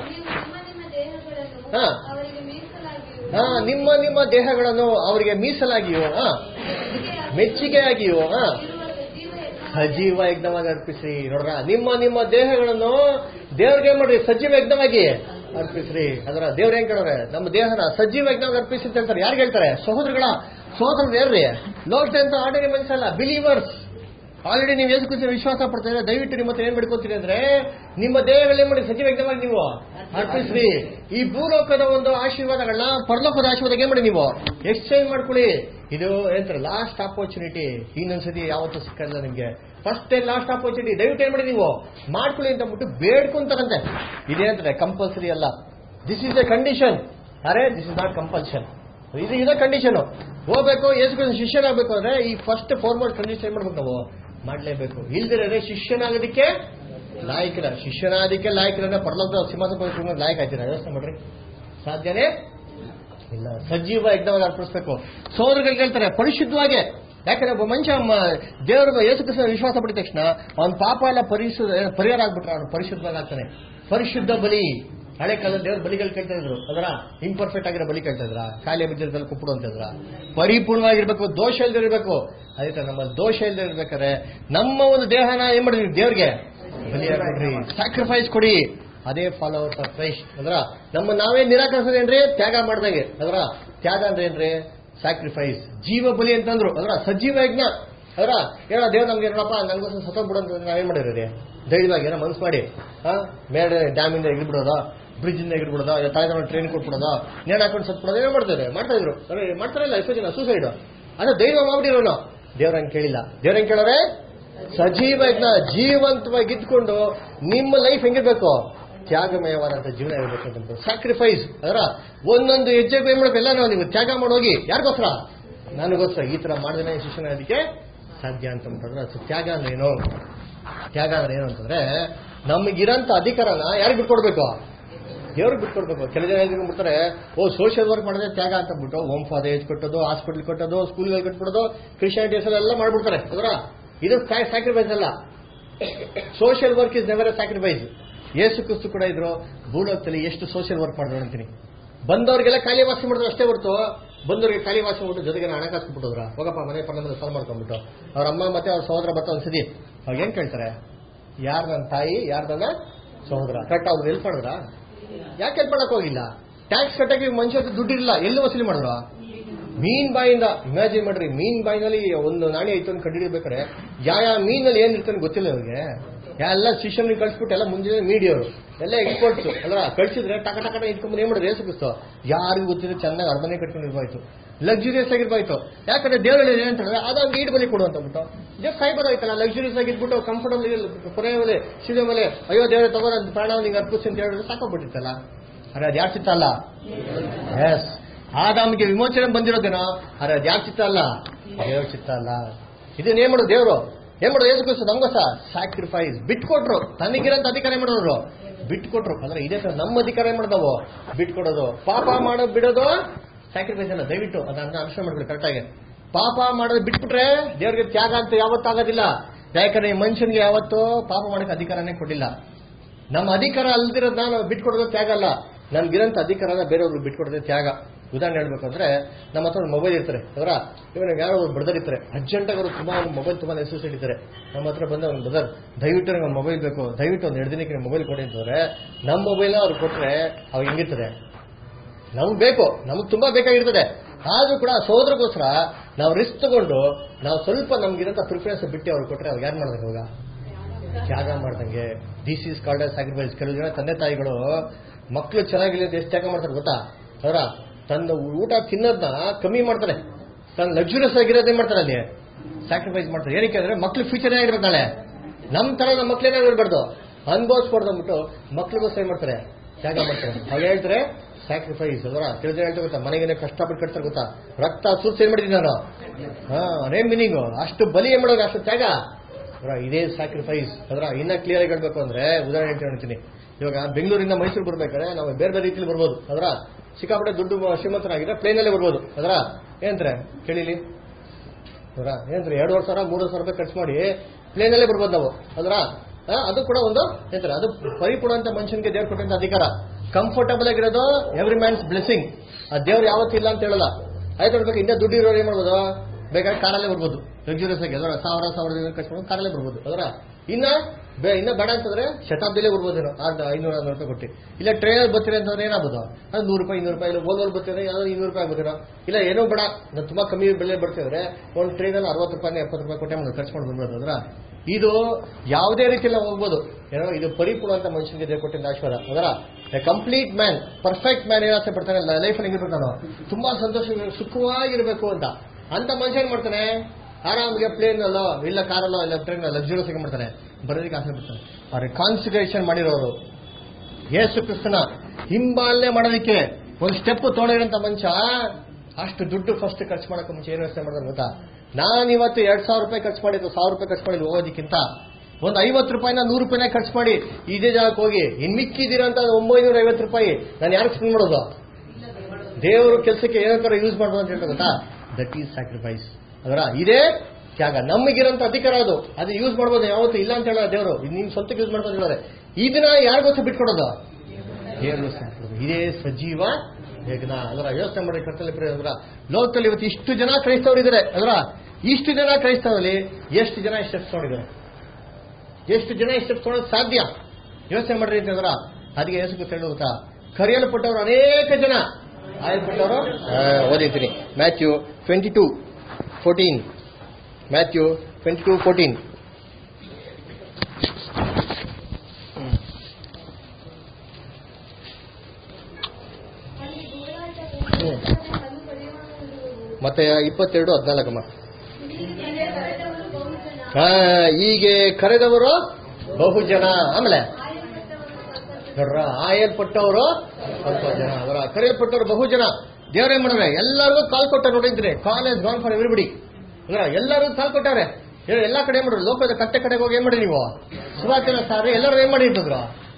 ನಿಮ್ಮ ದೇಹಗಳನ್ನು ಅವರಿಗೆ ಮೀಸಲಾಗಿಯೋ ಮೆಚ್ಚುಗೆಯಾಗಿಯೋ ಸಜೀವ ಯಜ್ಞವಾಗಿ ಅರ್ಪಿಸ್ರಿ. ನೋಡ್ರ, ನಿಮ್ಮ ದೇಹಗಳನ್ನು ದೇವ್ರಿಗೆ ಮಾಡ್ರಿ ಸಜೀವ ಯಜ್ಞವಾಗಿ ಅರ್ಪಿಸ್ರಿ. ಅದರ ದೇವ್ರ ಹೆಂಗ್ ಕೇಳೋರೆ, ನಮ್ಮ ದೇಹನ ಸಜೀವ ಯಜ್ಞವಾಗಿ ಅರ್ಪಿಸಿ ಅಂತ ಹೇಳ್ತಾರೆ. ಯಾರು ಹೇಳ್ತಾರೆ? ಸಹೋದರರು ಯಾರ್ರಿ? ಲೋಕದಂತ ಆರ್ಡಿನರಿ ಮನುಷ್ಯಲ್ಲ, ಬಿಲೀವರ್ಸ್. ಆಲ್ರೆಡಿ ನೀವು ಯೇಸು ಕ್ರಿಸ್ತನ ವಿಶ್ವಾಸ ಪಡ್ತಾರೆ. ದಯವಿಟ್ಟು ನಿಮ್ಮ ಹತ್ರ ಏನ್ ಬಿಡ್ಕೊತೀರಿ ಅಂದ್ರೆ, ನಿಮ್ಮ ದೇಹಗಳೇ ಮಾಡಿ ಸಜೀವ ಯಜ್ಞವಾಗಿ ನೀವು ಅರ್ಪಿಸ್ರಿ. ಈ ಭೂಲೋಕದ ಒಂದು ಆಶೀರ್ವಾದಗಳನ್ನ ಪರಲೋಕದ ಆಶೀರ್ವಾದ ಏನ್ ಮಾಡಿ ನೀವು ಎಕ್ಸ್ಚೇಂಜ್ ಮಾಡ್ಕೊಳ್ಳಿ. ಇದು ಏನಂತಾರೆ, ಲಾಸ್ಟ್ ಆಪರ್ಚುನಿಟಿ. ಇನ್ನೊಂದ್ಸತಿ ಯಾವತ್ತೂ ಸಿಕ್ಕಲ್ಲ ನಿಮ್ಗೆ. First and last opportunity. ದಯವಿಟ್ಟು ಏನ್ ಮಾಡಿ ನೀವು ಮಾಡ್ಕೊಳ್ಳಿ ಅಂತ ಬಿಟ್ಟು ಬೇಡ್ಕೊಂತಾರಂತೆ. ಇದೇನಂತಾರೆ, ಕಂಪಲ್ಸರಿ ಅಲ್ಲ. This is a condition. ಅರೆ ದಿಸ್ ಇಸ್ ನಾಟ್ ಕಂಪಲ್ಷನ್. ಇದೇ ಕಂಡೀಷನ್. ಹೋಗ್ಬೇಕು, ಯೇಸು ಕ್ರಿಸ್ತನ ಶಿಷ್ಯನಾಗಬೇಕು ಅಂದ್ರೆ ಈ ಫಸ್ಟ್ ಫಾರ್ಮಲ್ ಕಂಡೀಷನ್ ಏನ್ ಮಾಡ್ಬೇಕು, ನಾವು ಮಾಡ್ಲೇಬೇಕು. ಇಲ್ದಿರೇ ಶಿಷ್ಯನಾಗೋದಕ್ಕೆ ಲಾಯಕಿರ ಪರಲೋಕದ ಸಿಂಹಾಸನ ಲಾಯಕ್ ಆಯ್ತೀರಾ? ಯೋಚನೆ ಮಾಡ್ರಿ, ಸಾಧ್ಯನೇ ಇಲ್ಲ. ಸಜೀವ ಯಜ್ಞವಾಗಿ ಅರ್ಪಿಸ್ಬೇಕು. ಸೋದರಗಳಿಗೆ ಹೇಳ್ತಾರೆ ಪರಿಶುದ್ಧವಾಗಿ. ಯಾಕಂದ್ರೆ ಒಬ್ಬ ಮನುಷ್ಯ ದೇವರ ಯೇಸು ಕ್ರಿಸ್ತನ ವಿಶ್ವಾಸ ಪಡಿದ ತಕ್ಷಣ ಅವನ ಪಾಪ ಎಲ್ಲ ಪರಿಹಾರ ಆಗ್ಬಿಟ್ರೆ ಅವನು ಪರಿಶುದ್ಧವಾಗಿ ಆಗ್ತಾನೆ. ಪರಿಶುದ್ಧ ಬಲಿ. ಹಳೆ ಕಾಲದಲ್ಲಿ ದೇವ್ರ ಬಲಿಗಳು ಕೇಳ್ತಾ ಇದ್ರು. ಅದರ ಇಂಪರ್ಫೆಕ್ಟ್ ಆಗಿರೋ ಬಲಿ ಕೇಳ್ತಾ ಇದ್ರ, ಕಾಯಿಲೆ ಬಿದ್ದಿರದಲ್ಲಿ ಕುಪ್ಪಡು ಅಂತಿದ್ರ. ಪರಿಪೂರ್ಣವಾಗಿರ್ಬೇಕು, ದೋಷ ಇಲ್ದಿರ್ಬೇಕು. ಅದಕ್ಕೆ ನಮ್ಮ ದೋಷ ಇಲ್ದಿರ್ಬೇಕಾದ್ರೆ ನಮ್ಮ ಒಂದು ದೇಹನ ಏನ್ ಮಾಡಿದ್ವಿ, ದೇವ್ರಿಗೆ ಬಲಿಯಾಗ್ಬಿಡ್ರಿ, ಸ್ಯಾಕ್ರಿಫೈಸ್ ಕೊಡಿ. ಅದೇ ಫಾಲೋವರ್ಸ್ ಆಫ್ ಕ್ರೈಸ್ಟ್. ಅದರ ನಮ್ಮ ನಾವೇ ನಿರಾಕರಿಸೋದೇನ್ರಿ, ತ್ಯಾಗ ಮಾಡ್ದಂಗೆ. ಅದರ ತ್ಯಾಗ ಅಂದ್ರೆ ಏನ್ರಿ, ಸ್ಯಾಕ್ರಿಫೈಸ್. ಜೀವ ಬಲಿ ಅಂತಂದ್ರು. ಅದರ ಸಜೀವ ಯಜ್ಞ. ಅದರ ಹೇಳ ದೇವ್ರು ನಮ್ಗೆ ನೋಡಪ್ಪ ನನ್ಗೋಸ್ಕರ ಸತ್ತೋಗ್ಬಿಡು ಅಂತ ನಾವೇನ್ ಮಾಡಿರಿ, ಧೈರ್ಯವಾಗಿ ಏನೋ ಮನ್ಸು ಮಾಡಿ ಮೇಲೆ ಡ್ಯಾಮಿಂದ ಎಗಿರ್ಬಿಡೋದ, ಬ್ರಿಡ್ಜ್ ಇಂದ ಎಗಿರ್ಬಿಡೋದ, ತಾಯ್ದ ಟ್ರೈನ್ ಕೊಟ್ಬಿಡೋದ, ನೇಣು ಹಾಕೊಂಡು ಸತ್ಬಿಡೋದ, ಏನೋ ಮಾಡ್ತಾ ಇದ್ರು. ಮಾಡ್ತಾರಲ್ಲ ಎಷ್ಟೋ ಜನ ಸೂಸೈಡ್. ಅದೇ ಧೈರ್ಯ ಮಾಡ್ಬಿಟ್ಟಿರೋನು. ದೇವ್ರಂಗೆ ಕೇಳಿಲ್ಲ. ದೇವ್ರಂಗೆ ಕೇಳೋರೆ ಸಜೀವ ಯಜ್ಞ, ಜೀವಂತವಾಗಿ ಇದ್ಕೊಂಡು ನಿಮ್ಮ ಲೈಫ್ ಹೆಂಗಿರ್ಬೇಕು, ತ್ಯಾಗಮಯವಾದಂತ ಜೀವನ ಇರಬೇಕು ಅಂತ. ಸ್ಯಾಕ್ರಿಫೈಸ್. ಅದರ ಒಂದೊಂದು ಹೆಜ್ಜೆ ಏನ್ ಮಾಡಬೇಕು, ಎಲ್ಲ ನೀವು ತ್ಯಾಗ ಮಾಡೋಗಿ. ಯಾರಿಗೋಸ್ಕರ? ನನಗೋಸ್ಕರ. ಈ ತರ ಮಾಡಿದ್ರೆ ಶಿಕ್ಷಣ ಅದಕ್ಕೆ ಸಾಧ್ಯ ಅಂತಂದ್ರೆ ತ್ಯಾಗ ಅಂದ್ರೆ ಏನು? ತ್ಯಾಗ ಅಂದ್ರೆ ಏನು ಅಂತಂದ್ರೆ ನಮಗಿರಂತ ಅಧಿಕಾರನ ಯಾರಿಗೆ ಬಿಟ್ಕೊಡ್ಬೇಕು, ದೇವ್ರಿಗೆ ಬಿಟ್ಕೊಡ್ಬೇಕು. ಕೆಲ ಜನ ಬಿಡ್ತಾರೆ, ಸೋಷಿಯಲ್ ವರ್ಕ್ ಮಾಡಿದ್ರೆ ತ್ಯಾಗ ಅಂತ ಬಿಟ್ಟು ಹೋಮ್ ಫಾದೇಜ್ ಕೊಟ್ಟೋದು, ಹಾಸ್ಪಿಟಲ್ ಕೊಟ್ಟೋದು, ಸ್ಕೂಲ್ಗಳು ಕಟ್ಬಿಡೋದು, ಕ್ರಿಶ್ಚಿಯಾನಿಟೀಸ್ ಎಲ್ಲ ಮಾಡ್ಬಿಡ್ತಾರೆ. ಅದರ ಇದು ಸ್ಯಾಕ್ರಿಫೈಸ್ ಅಲ್ಲ. Social work is never a sacrifice. ಯೇಸು ಕ್ರಿಸ್ತು ಕೂಡ ಇದ್ರು ಭೂಲೋಕದಲ್ಲಿ ಎಷ್ಟು ಸೋಷಿಯಲ್ ವರ್ಕ್ ಮಾಡಿದ್ರು ಅಂತೀನಿ. ಬಂದವ್ರಿಗೆಲ್ಲ ಖಾಲಿ ವಾಸಿ ಮಾಡಿದ್ರು ಅಷ್ಟೇ ಹೊರತು ಬಂದವ್ರಿಗೆ ಖಾಲಿ ವಾಸಿ ಮಾಡ್ಬಿಟ್ಟು ಜೊತೆಗೆ ಹಣಕಾಸು ಬಿಟ್ಟೋದ್ರ, ಹೋಗಪ್ಪ ಮನೆ ಪರ್ಣದಲ್ಲಿ ಸಾಲ್ವ್ ಮಾಡ್ಕೊಂಡ್ಬಿಟ್ಟು ಅವ್ರ ಅಮ್ಮ ಮತ್ತೆ ಅವ್ರ ಸಹೋದರ ಬರ್ತಾ ಒಂದ್ಸತಿ ಅವಾಗ ಏನ್ ಕೇಳ್ತಾರೆ, ಯಾರು ನನ್ನ ತಾಯಿ, ಯಾರು ನನ್ನ ಸಹೋದರ? ಕರೆಕ್ಟ್ ಅವ್ರು ಹೆಲ್ಪ್ ಮಾಡಿದ್ರ? ಯಾಕೆ ಹೆಲ್ಪ್ ಮಾಡಕ್ ಹೋಗಿಲ್ಲ? ಟ್ಯಾಕ್ಸ್ ಕಟ್ಟಕ್ಕೆ ಮನುಷ್ಯ ದುಡ್ಡಿರಲಿಲ್ಲ, ಎಲ್ಲಿ ವಸೂಲಿ ಮಾಡಿದ್ರು? ಮೀನ್ ಬಾಯಿಂದ. ಇಮ್ಯಾಜಿನ್ ಮಾಡ್ರಿ, ಮೀನ್ ಬಾಯಿನಲ್ಲಿ ಒಂದು ನಾಣಿ ಐತು ಅಂತ ಕಂಡುಹಿಡಿಬೇಕಾರೆ ಯಾವ ಮೀನಲ್ಲಿ ಏನ್ ಇರ್ತಾನೆ ಗೊತ್ತಿಲ್ಲ ಅವ್ರಿಗೆ. ಎಲ್ಲ ಶಿಷ್ಯನಿಗೆ ಕಳ್ಸಿಬಿಟ್ಟು ಎಲ್ಲ ಮುಂಜಾನೆ ಮೀಡಿಯವರು ಎಲ್ಲ ಎಕ್ಸ್ಪರ್ಟ್ಸ್ ಅಲ್ಲ ಕಳ್ಸಿದ್ರೆ ಟಕ ಟಕ ಇಟ್ಕೊಂಡ್ಬಂದು ಏನ್ ಮಾಡಿದ್ರೆ ಯೇಸು ಕ್ರಿಸ್ತ ಯಾರಿಗೂ ಗೊತ್ತಿದ್ರೆ ಚೆನ್ನಾಗಿ ಅರ್ಧನೇ ಕಟ್ಕೊಂಡಿರ್ಬಾಯ್ತು, ಲಕ್ಸುರಿಯಸ್ ಆಗಿರ್ಬಾಯ್ತು. ಯಾಕಂದ್ರೆ ದೇವರು ಏನಂತ ಹೇಳಿದ್ರೆ ಅದಂಗೆ ಈಡ್ ಬಲಿ ಕೊಡು ಅಂತ ಬಿಟ್ಟು ಜಸ್ಟ್ ಸಾಯ್ಬೋದಾಯ್ತಲ್ಲ. ಲಕ್ಸುರಿಯಸ್ ಆಗಿದ್ಬಿಟ್ಟು ಕಂಫರ್ಟಬಲ್ ಕೊನೆ ಮೇಲೆ ಸೀದೆ ಮೇಲೆ ಅಯ್ಯೋ ದೇವರೇ ತಗೋ ನನ್ನ ಪ್ರಾಣ ನಿಂಗೆ ಅರ್ಪಿಸಿ ಅಂತ ಹೇಳಿದ್ರೆ ಸಾಕೋಗ್ಬಿಟ್ಟಿತ್ತಲ್ಲ. ಅರೆ ಅದು ಯಾರು ಚಿತ್ತ ಅಲ್ಲ? ಎಸ್, ಆದಾಮಿಗೆ ವಿಮೋಚನೆ ಬಂದಿರೋದೇನೋ, ಅರೆ ಅದು ಯಾರು ಚಿತ್ತ ಅಲ್ಲ? ದೇವ್ರ ಚಿತ್ತ ಅಲ್ಲ. ಇದನ್ನೇನ್ ಮಾಡೋದು ದೇವರು? ಏನ್ ಮಾಡೋದು? ಯೇಸು ಕ್ರಿಸ್ತ ನಮಗೋಸ್ಕರ ಸ್ಯಾಕ್ರಿಫೈಸ್ ಬಿಟ್ಕೊಟ್ರು. ತನಗಿರಂತ ಅಧಿಕಾರ ಏನ್ ಮಾಡೋರು? ಬಿಟ್ಕೊಟ್ರು. ಅಂದ್ರೆ ಇದೇ ತರ ನಮ್ಮ ಅಧಿಕಾರ ಏನ್ ಮಾಡೋದು? ಬಿಟ್ಕೊಡೋದು. ಪಾಪ ಮಾಡೋದು ಬಿಡೋದು ಸ್ಯಾಕ್ರಿಫೈಸ್ ಅಲ್ಲ. ದಯವಿಟ್ಟು ಅದನ್ನ ಅರ್ಥ ಮಾಡ್ಕೊಳ್ಳಿ ಕರೆಕ್ಟಾಗಿ. ಪಾಪ ಮಾಡೋದು ಬಿಟ್ಬಿಟ್ರೆ ದೇವ್ರಿಗೆ ತ್ಯಾಗ ಅಂತ ಯಾವತ್ತಾಗೋದಿಲ್ಲ. ಯಾಕಂದ್ರೆ ಈ ಮನುಷ್ಯನಿಗೆ ಯಾವತ್ತೂ ಪಾಪ ಮಾಡಕ್ಕೆ ಅಧಿಕಾರನೇ ಕೊಟ್ಟಿಲ್ಲ. ನಮ್ಮ ಅಧಿಕಾರ ಅಲ್ದಿರೋದನ್ನ ನಾವು ಬಿಟ್ಕೊಡೋದು ತ್ಯಾಗ ಅಲ್ಲ. ನಮ್ಗಿರಂತ ಅಧಿಕಾರನ ಬೇರೆಯವ್ರಿಗೆ ಬಿಟ್ಕೊಡೋದೇ ತ್ಯಾಗ. ಉದಾಹರಣೆ ಹೇಳ್ಬೇಕು ಅಂದ್ರೆ ನಮ್ಮ ಹತ್ರ ಒಂದು ಮೊಬೈಲ್ ಇರ್ತಾರೆ. ಅವರ ಇವಾಗ ಯಾರೋ ಒಂದು ಬ್ರದರ್ ಇರ್ತಾರೆ, ಅರ್ಜೆಂಟಾಗಿ ಅವರು ತುಂಬಾ ಮೊಬೈಲ್ ತುಂಬಾ ನೆಸೆಸಿಟಿ ಇರ್ತಾರೆ. ನಮ್ಮ ಹತ್ರ ಬಂದ ಒಂದು ಬ್ರದರ್ ದಯವಿಟ್ಟು ನಂಗೆ ಒಂದು ಮೊಬೈಲ್ ಬೇಕು, ದಯವಿಟ್ಟು ಒಂದು 2 ದಿನಕ್ಕೆ ಮೊಬೈಲ್ ಕೊಡಿ ಅಂತಂದ್ರೆ ನಮ್ಮ ಮೊಬೈಲ್ನ ಅವ್ರು ಕೊಟ್ರೆ ಅವಾಗ ಹೆಂಗಿರ್ತದೆ? ನಮ್ಗೆ ಬೇಕು, ನಮ್ಗೆ ತುಂಬಾ ಬೇಕಾಗಿರ್ತದೆ. ಆದ್ರೂ ಕೂಡ ಸೋದರಗೋಸ್ಕರ ನಾವು ರಿಸ್ಕ್ ತಗೊಂಡು ನಾವು ಸ್ವಲ್ಪ ನಮ್ಗಿರಂತ ಪ್ರಿಫರೆನ್ಸ್ ಬಿಟ್ಟು ಅವ್ರು ಕೊಟ್ರೆ ಅವ್ರು ಯಾರು ಮಾಡ್ದಂಗೆ? ಇವಾಗ ತ್ಯಾಗ ಮಾಡ್ದಂಗೆ. This is called as sacrifice. ಕೆಲವು ಜನ ತಂದೆ ತಾಯಿಗಳು ಮಕ್ಕಳು ಚೆನ್ನಾಗಿಲ್ಲ ಎಷ್ಟು ತ್ಯಾಗ ಮಾಡ್ತಾರೆ ಗೊತ್ತಾ? ಅವರ ತನ್ನ ಊಟ ತಿನ್ನೋದನ್ನ ಕಮ್ಮಿ ಮಾಡ್ತಾರೆ, ತನ್ನ ಲಕ್ಸುರಿಯಸ್ ಆಗಿರೋದೇ ಮಾಡ್ತಾರೆ, ಅಲ್ಲಿ ಸ್ಯಾಕ್ರಿಫೈಸ್ ಮಾಡ್ತಾರೆ. ಏನಕ್ಕೆ ಅಂದ್ರೆ ಮಕ್ಳು ಫ್ಯೂಚರ್ ಆಗಿರ್ಬೇಕು. ನಾಳೆ ನಮ್ಮ ತರ ನಮ್ಮ ಮಕ್ಳೇನಾಗಿರ್ಬಾರ್ದು, ಅನ್ಭವಿಸ್ಬಾರ್ದು ಅಂದ್ಬಿಟ್ಟು ಮಕ್ಳಿಗೋಸ್ಕರ ಏನ್ ಮಾಡ್ತಾರೆ? ತ್ಯಾಗ ಮಾಡ್ತಾರೆ. ಹಾಗೆ ಹೇಳ್ತಾರೆ ಸ್ಯಾಕ್ರಿಫೈಸ್. ಅದರ ಕೆಲಸ ಹೇಳ್ತಾರೆ ಗೊತ್ತಾ, ಮನೆಗೇನೆ ಕಷ್ಟಪಟ್ಟು ಕಟ್ತಾರೆ ಗೊತ್ತಾ, ರಕ್ತ ಸುರ್ಸ್ ಏನ್ ಮಾಡಿದ್ದೀನಿ ನಾನು. ಅದೇ ಮೀನಿಂಗು. ಅಷ್ಟು ಬಲಿ ಏನ್ ಮಾಡೋದು, ಅಷ್ಟು ತ್ಯಾಗ. ಇದೇ ಸ್ಯಾಕ್ರಿಫೈಸ್. ಅದರ ಇನ್ನ ಕ್ಲಿಯರ್ ಆಗಿ ಹೇಳ್ಬೇಕು ಅಂದ್ರೆ ಉದಾಹರಣೆ ಹೇಳ್ತೀನಿ. ಇವಾಗ ಬೆಂಗಳೂರಿಂದ ಮೈಸೂರು ಬರ್ಬೇಕಾದ್ರೆ ನಾವು ಬೇರೆ ಬೇರೆ ರೀತಿಯಲ್ಲಿ ಬರ್ಬೋದು. ಅದರ ಸಿಕ್ಕಾಪಟ್ಟೆ ದುಡ್ಡು ಶ್ರೀಮಂತರಾಗಿದ್ರೆ ಪ್ಲೇನಲ್ಲೇ ಬರ್ಬೋದು. ಅದರ ಏನಂತಾರೆ ಕೇಳಿಲಿ, ಅದರ ಏನಂತಾರೆ 2,500 3,000 ರೂಪಾಯಿ ಖರ್ಚು ಮಾಡಿ ಪ್ಲೇನಲ್ಲೇ ಬರ್ಬೋದು ನಾವು. ಅದರ ಅದು ಕೂಡ ಒಂದು ಹೇಳ್ತಾರೆ, ಅದು ಪರಿಪೂರ್ಣ ಅಂತ ಮನುಷ್ಯನಿಗೆ ದೇವ್ರು ಕೊಟ್ಟಂತ ಅಧಿಕಾರ. ಕಂಫರ್ಟಬಲ್ ಆಗಿರೋದು ಎವ್ರಿ ಮ್ಯಾನ್ಸ್ ಬ್ಲೆಸ್ಸಿಂಗ್. ಆ ದೇವ್ರು ಯಾವತ್ತೂ ಇಲ್ಲ ಅಂತ ಹೇಳಲ್ಲ. ಆಯ್ತು ನೋಡ್ಬೇಕು, ಇನ್ನೂ ದುಡ್ಡು ಇರೋರು ಏನ್ ಮಾಡ್ಬೋದು, ಬೇಕಾದ್ರೆ ಕಾರಲ್ಲೇ ಬರ್ಬೋದು, ಲಕ್ಸುರಿಯಸ್ ಆಗಿ ಅದರ ಸಾವಿರ ಖರ್ಚು ಕಾರಲ್ಲೇ ಬರ್ಬೋದು. ಅದರ ಇನ್ನ ಬೇಡ ಅಂತಂದ್ರೆ ಶತಾಬ್ದಿಲೇ ಬರ್ಬೋದೇನೋ 500 ರೂಪಾಯಿ ಕೊಟ್ಟು. ಇಲ್ಲ ಟ್ರೈನಲ್ಲಿ ಬರ್ತೀರಿ ಅಂತಂದ್ರೆ ಏನಾಗ್ಬೋದು, ಅದು 100 ರೂಪಾಯಿ 200 ರೂಪಾಯಿ. ಇಲ್ಲ ಓಲ್ವಲ್ ಬರ್ತೀರಿ ಯಾವ್ದು 200 ರೂಪಾಯಿ ಆಗ್ಬೋದೇನೋ. ಇಲ್ಲ ಏನೋ ಬೇಡ, ನಾನು ತುಂಬಾ ಕಮ್ಮಿ ಬೆಲೆ ಬರ್ತಿದ್ರೆ ಒಂದು ಟ್ರೈನಲ್ಲಿ 60 ರೂಪಾಯಿ 70 ರೂಪಾಯಿ ಕೊಟ್ಟೆ ಖರ್ಚು ಮಾಡಿ ಬರ್ಬೋದು. ಅದರ ಇದು ಯಾವುದೇ ರೀತಿಯಲ್ಲಿ ನಾವು ಹೋಗ್ಬೋದು. ಏನೋ ಇದು ಪರಿಪೂರ್ಣ ಅಂತ ಮನುಷ್ಯನಿಗೆ ದೇವ್ರು ಕೊಟ್ಟಿದ್ದ ಆಶೀರ್ವಾದ. ಅದರ ಕಂಪ್ಲೀಟ್ ಮ್ಯಾನ್, ಪರ್ಫೆಕ್ಟ್ ಮ್ಯಾನ್ ಏನಾಗ್ತಾ ಪಡ್ತಾನೆ ಲೈಫಲ್ಲಿ ಹೆಂಗಿರ್ಬೇಕು, ನಾನು ತುಂಬಾ ಸಂತೋಷ ಸುಖವಾಗಿರ್ಬೇಕು ಅಂತ ಮನುಷ್ಯ ಏನ್ ಮಾಡ್ತಾನೆ, ಆರಾಮಿಗೆ ಪ್ಲೇನ್ ಅಲ್ಲೋ ಇಲ್ಲ ಕಾರಲ್ಲೋ ಇಲ್ಲ ಟ್ರೈನ್ ಲಕ್ಸುರಿಯಸ್ ಆಗಿ ಮಾಡ್ತಾನೆ, ಬರೋದಕ್ಕೆ ಆಸೆ ಪಡ್ತಾನೆ. ಅವ್ರಿಗೆ ಕಾನ್ಸಿಗ್ರೇಷನ್ ಮಾಡಿರೋರು ಯೇಸು ಕ್ರಿಸ್ತನ ಹಿಂಬಾಲನೆ ಮಾಡೋದಕ್ಕೆ ಒಂದು ಸ್ಟೆಪ್ ತೊಗೊಂಡಿರೋಂಥ ಮನುಷ್ಯ ಅಷ್ಟು ದುಡ್ಡು ಫಸ್ಟ್ ಖರ್ಚು ಮಾಡೋಕೆ ಮುಂಚೆ ಏನು ಯೋಚನೆ ಮಾಡಿದ್ರೆ ಗೊತ್ತಾ, ನಾನಿವತ್ತು 2,000 ರೂಪಾಯಿ ಖರ್ಚು ಮಾಡಿದ್ದು 1,000 ರೂಪಾಯಿ ಖರ್ಚು ಮಾಡಿದ್ದು ಹೋಗೋದಕ್ಕಿಂತ ಒಂದು 50 ರೂಪಾಯಿನ 100 ರೂಪಾಯಿನ ಖರ್ಚು ಮಾಡಿ ಇದೇ ಜಾಗಕ್ಕೆ ಹೋಗಿ ಇನ್ ಮಿಕ್ಕಿದ್ದೀರಂತ 950 ರೂಪಾಯಿ ನಾನು ಯಾರಿಗೆ ಸ್ಪೆಂಡ್ ಮಾಡೋದು, ದೇವರು ಕೆಲಸಕ್ಕೆ ಏನಂತಾರ ಯೂಸ್ ಮಾಡ್ಬೋದು ಅಂತ ಹೇಳ್ತಾರೆ ಗೊತ್ತಾ. That is sacrifice. ಅದರ ಇದೇ ತ್ಯಾಗ, ನಮಗಿರೋಂಥ ಅಧಿಕಾರ ಅದು ಯೂಸ್ ಮಾಡ್ಬೋದು, ಯಾವತ್ತೂ ಇಲ್ಲ ಅಂತ ಹೇಳೋದು ದೇವರು. ನಿಮ್ ಸ್ವಂತಕ್ಕೆ ಯೂಸ್ ಮಾಡ್ಬೋದು ಹೇಳಿದ್ರೆ ಇದನ್ನ ಯಾರಿಗೋಸ್ಕರ ಬಿಟ್ಕೊಡೋದು, ದೇವರಿಗೋಸ್ಕರ ಬಿಟ್ಕೊಡೋದು. ಇದೇ ಸಜೀವ ಯಜ್ಞ. ಅದರ ಯೋಚನೆ ಮಾಡಿ ಕರ್ತಲ್ಲಿ ಅದರ ಲೋಕದಲ್ಲಿ ಇವತ್ತು ಇಷ್ಟು ಜನ ಕ್ರೈಸ್ತವರಿದ್ದಾರೆ. ಅದರ ಇಷ್ಟು ಜನ ಕ್ರೈಸ್ತವರಲ್ಲಿ ಎಷ್ಟು ಜನ ಸ್ಟೆಪ್ಸ್ ತೊಗೊಂಡಿದ್ದಾರೆ, ಎಷ್ಟು ಜನ ಸ್ಟೆಪ್ಸ್ ತೊಗೊಳೋದು ಸಾಧ್ಯ ಯೋಚನೆ ಮಾಡ್ರಿ ಅಂತ. ಅದರ ಅದಕ್ಕೆ ಯೇಸು ಹೇಳುತ್ತಾ, ಕರೆಯಲ್ಪಟ್ಟವರು ಅನೇಕ ಜನ, ಆಯಲ್ಪಟ್ಟವರು ಓದಿರ್ತೀನಿ. ಮ್ಯಾಥ್ಯೂ 22:14. ಮ್ಯಾಥ್ಯೂ 22:14. ಮತ್ತೆ 22:14. ಹೀಗೆ ಕರೆದವರು ಬಹುಜನ, ಆಮೇಲೆ ನೋಡ್ರ ಆಯಲ್ಪಟ್ಟವರು ಸ್ವಲ್ಪ ಜನ. ಅವರ ಕರೆಯಲ್ಪಟ್ಟವರು ಬಹುಜನ. ದೇವರೇನ್ ಮಾಡಿದ್ರೆ ಎಲ್ಲರಿಗೂ ಕಾಲ್ ಕೊಟ್ಟ ನೋಡಿದ್ರೆ, call is gone for everybody. ಎಲ್ಲರೂ ಕಾಲ್ ಕೊಟ್ಟಾರೆ. ಎಲ್ಲಾ ಕಡೆ ಏನ್ ಮಾಡಿದ್ರು, ಲೋಕದ ಕಟ್ಟೆ ಕಡೆಗೆ ಹೋಗಿ ಏನ್ ಮಾಡಿ ನೀವು ಸುವಾರ್ತೆನ ಸಾರಿ ಎಲ್ಲರೂ ಏನ್ ಮಾಡಿದ್ರು,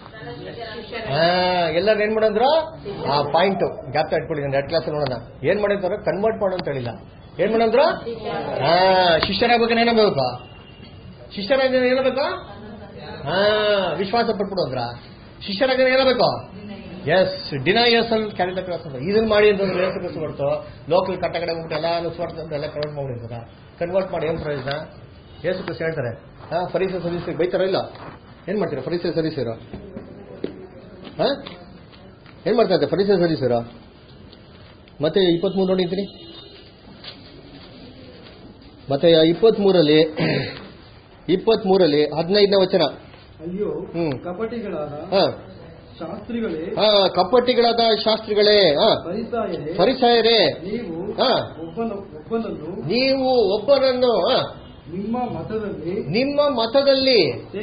ಎಲ್ಲರೂ ಏನ್ ಮಾಡಿದ್ರು ಆ ಪಾಯಿಂಟ್ ಗ್ಯಾಪ್ ಇಟ್ಕೊಳ್ಳಿ. 2 ಕ್ಲಾಸ್ ನೋಡೋಣ. ಏನ್ ಮಾಡಿದ್ರು, ಕನ್ವರ್ಟ್ ಮಾಡು ಅಂತ ಹೇಳಿಲ್ಲ. ಏನ್ ಮಾಡಿದ್ರು, ಶಿಷ್ಯರಾಗಬೇಕು. ಏನಾಗಬೇಕು, ಶಿಷ್ಯರಾಗ ಏನಾಗಬೇಕು, ವಿಶ್ವಾಸ ಪಟ್ಬಿಡು ಅಂದ್ರ ಶಿಷ್ಯರಾಗ ಏನಾಗಬೇಕು. Yes, deny yourself, carry the cross ಅಂತ ಇದನ್ನ ಮಾಡಿ ಅಂತಂದ್ರೆ ಏಸು ಕ್ರಿಸ್ತ ಹೊರತು ಲೋಕಲ್ ಕಟ್ಟ ಕಡೆ ಹೋಗ್ಬಿಟ್ಟು ಎಲ್ಲ ಸ್ವಾರ್ಥ ಎಲ್ಲ ಕನ್ವರ್ಟ್ ಮಾಡ್ಬಿಟ್ಟಿರ್ತಾರ. ಕನ್ವರ್ಟ್ ಮಾಡಿ ಏನ್ ಪ್ರಯೋಜನ? ಏಸು ಕ್ರಿಸ್ತ ಹೇಳ್ತಾರೆ, ಫರೀಸರ್ ಸದಸ್ಯರಿಗೆ ಬೈತಾರ ಇಲ್ಲ, ಏನ್ ಮಾಡ್ತೀರಾ ಫರೀಸರ್ ಸದಸ್ಯರು? ಏನ್ ಮಾಡ್ತಾ ಇದ್ದಾರೆ ಫರೀಸರ್ ಸದಸ್ಯರು? ಮತ್ತೆ 23 ನೋಡಿದ್ರಿ. ಮತ್ತೆ 23ರಲ್ಲಿ 15ನೇ ವಚನ.
ಅಯ್ಯೋ ಕಪಟಿಗಳಾದ
ಶಾಸ್ತ್ರಿಗಳೇ, ಫರಿಸಾಯರೇ, ನೀವು ಒಬ್ಬನನ್ನು ನಿಮ್ಮ ಮತದಲ್ಲಿ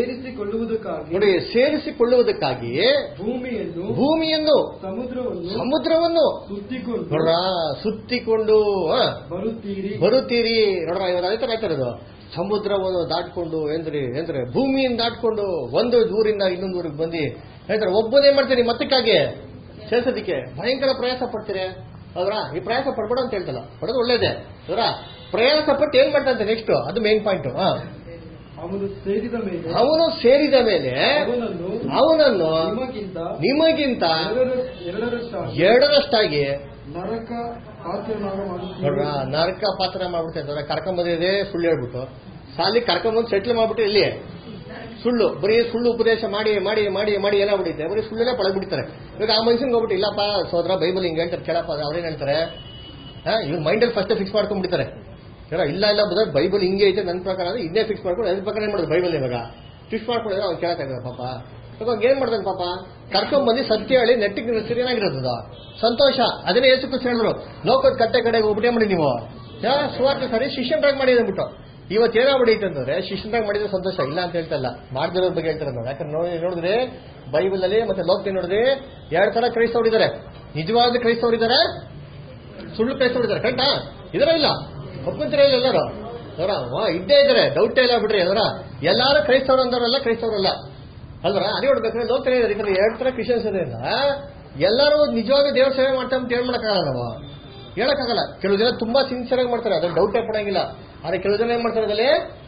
ಸೇರಿಸಿಕೊಳ್ಳುವುದಕ್ಕಾಗಿ ಭೂಮಿಯನ್ನು ಸಮುದ್ರವನ್ನು ಸುತ್ತಿಕೊಂಡು ಬರುತ್ತೀರಿ. ನೋಡ್ರ, ಇವಾಗ ಅದೇ ತರ ಆಯ್ತಾರದು. ಸಮುದ್ರವನ್ನು ದಾಟ್ಕೊಂಡು ಅಂದ್ರೆ ಭೂಮಿಯನ್ನು ದಾಟ್ಕೊಂಡು ಒಂದು ಊರಿಂದ ಇನ್ನೊಂದು ಊರಿಗೆ ಬಂದು ಹೇಳ್ತಾರೆ, ಒಬ್ಬನೇ ಮಾಡ್ತೀರಿ ಮತಕ್ಕಾಗಿ ಸೇರ್ಸೋದಿಕ್ಕೆ ಭಯಂಕರ ಪ್ರಯಾಸ ಪಡ್ತೀರಿ. ಅವರ ಈ ಪ್ರಯಾಸ ಪಡ್ಬೇಡ ಅಂತ ಹೇಳ್ತಲ್ಲ, ಪಡೋದು ಒಳ್ಳೇದೇ. ಅವರ ಪ್ರಯಾಸ ಪಟ್ಟು ಏನ್ ಮಾಡ್ತಂತೆ ನೆಕ್ಸ್ಟ್, ಅದು ಮೇನ್ ಪಾಯಿಂಟ್. ಅವನು ಸೇರಿದ ಮೇಲೆ ಅವನನ್ನು ನಿಮಗಿಂತ ಎರಡರಷ್ಟಾಗಿ ನರಕ ಪಾತ್ರ ಮಾಡ್ಬಿಡ್ತಾರೆ. ಕರ್ಕೊಂಬಂದಿದೆ ಸುಳ್ಳು ಹೇಳ್ಬಿಟ್ಟು, ಸಾಲಿ ಕರ್ಕೊಂಬಂದು ಸೆಟ್ಲ್ ಮಾಡ್ಬಿಟ್ಟು ಇಲ್ಲಿ ಸುಳ್ಳು, ಬರೀ ಸುಳ್ಳು ಉಪದೇಶ ಮಾಡಿ ಮಾಡಿ ಮಾಡಿ ಮಾಡಿ ಏನಾಗ್ಬಿಡುತ್ತೆ, ಬರೀ ಸುಳ್ಳನ್ನೇ ಪಳಗ್ಬಿಡ್ತಾರೆ. ಇವಾಗ ಆ ಮನುಷ್ಯನ್ಗೆ ಹೋಗ್ಬಿಟ್ಟು, ಇಲ್ಲಪ್ಪ ಸೋದರ ಬೈಬಲ್ ಹಿಂಗೆ ಹೇಳ್ತಾರೆ ಕೇಳಪ್ಪ, ಅವ್ರೇನ್ ಹೇಳ್ತಾರೆ, ಇವ್ರು ಮೈಂಡಲ್ಲಿ ಫಸ್ಟ್ ಫಿಕ್ಸ್ ಮಾಡ್ಕೊಂಡ್ಬಿಡ್ತಾರೆ. ಇಲ್ಲ ಬದಲು ಬೈಬಲ್ ಹಿಂಗೆ ಐತೆ ನನ್ನ ಪ್ರಕಾರ ಅಂದ್ರೆ ಇನ್ನೇ ಫಿಕ್ಸ್ ಮಾಡ್ಕೊಂಡು ಅದ್ರ ಪ್ರಕಾರ ಏನ್ ಮಾಡೋದು, ಬೈಬಲ್ ಇವಾಗ ಫಿಕ್ಸ್ ಮಾಡ್ಕೊಂಡಿದ್ರೆ ಅವ್ರು ಕೇಳಕ್ಕಾಗಲ್ಲ ಪಾಪ. ಇವಾಗ ಏನ್ ಮಾಡ್ತಾನೆ ಪಾಪ, ಕರ್ಕೊಂಡ್ಬಂದು ಸತ್ಯ ಹೇಳಿ ನೆಟ್ಟಿಗೆ ನಿಲ್ಲಿಸಿದ್ರೆ ಏನಾಗಿರೋದು ಸಂತೋಷ. ಅದನ್ನೇ ಯೇಸು ಕ್ರಿಸ್ತ ಹೇಳಿದ್ರು, ಲೋಕದ ಕಟ್ಟೆ ಕಡೆಗೆ ಹೋಗ್ಬಿಟ್ಟೆ ಮಾಡಿ ನೀವು ಸುವಾರ್ತೆ ಸರಿ ಶಿಷ್ಯನ್ರಾಗಿ ಮಾಡಿ ಅಂದ್ಬಿಟ್ಟು. ಇವತ್ತು ಏನಾಗ್ಬಿಡೈತೆ ಅಂತಂದ್ರೆ ಶಿಷ್ಯನ್ರಾಗಿ ಮಾಡಿದ್ರೆ ಸಂತೋಷ ಇಲ್ಲ ಅಂತ ಹೇಳ್ತಾ ಇಲ್ಲ, ಮಾಡ್ದಿರೋದ್ರ ಬಗ್ಗೆ ಹೇಳ್ತಾರೆ ನಾವು. ಯಾಕಂದ್ರೆ ನೋಡಿದ್ರೆ ಬೈಬಲ್ ಅಲ್ಲಿ ಮತ್ತೆ ಲೋಕದಲ್ಲಿ ನೋಡಿದ್ರೆ 2 ತರ ಕ್ರೈಸ್ತವರಿದ್ದಾರೆ. ನಿಜವಾದ ಕ್ರೈಸ್ತವರಿದ್ದಾರೆ, ಸುಳ್ಳು ಕ್ರೈಸ್ತವರಿದ್ದಾರೆ. ಕರೆಕ್ಟಾ? ಇದರ ಇಲ್ಲ ಒಪ್ಪಂತರ ಇಲ್ಲ ಎಲ್ಲರೂ ಅವರ ಇದ್ದೇ ಇದ್ದಾರೆ, ಡೌಟೇ ಇಲ್ಲ ಬಿಡ್ರಿ. ಅದರ ಎಲ್ಲಾರು ಕ್ರೈಸ್ತವರು ಅಂದವರಲ್ಲ, ಕ್ರೈಸ್ತವರಲ್ಲ ಅಲ್ವರ. ಅದೇ ನೋಡ್ಬೇಕ್ರೆ ಲೋಕದಲ್ಲಿ ಇದ್ದಾರೆ 2 ತರ ಕ್ರಿಶ್ಚಿಯನ್ಸ್ ಇದರಿಂದ ಎಲ್ಲರೂ ನಿಜವಾಗ ದೇವ್ರ ಸೇವೆ ಮಾಡ್ತಾ ಅಂತ ಏನ್ ಮಾಡಕ್ಕಾಗಲ್ಲ, ನಾವು ಹೇಳಕ್ಕಾಗಲ್ಲ. ಕೆಲವು ಜನ ತುಂಬಾ ಸಿನ್ಸಿಯರ್ ಆಗಿ ಮಾಡ್ತಾರೆ, ಅದ್ರ ಡೌಟೇ ಪಡಂಗಿಲ್ಲ. ಆದ್ರೆ ಕೆಲವು ಜನ ಏನ್ ಮಾಡ್ತಾರೆ, ಅದ್ರಲ್ಲಿ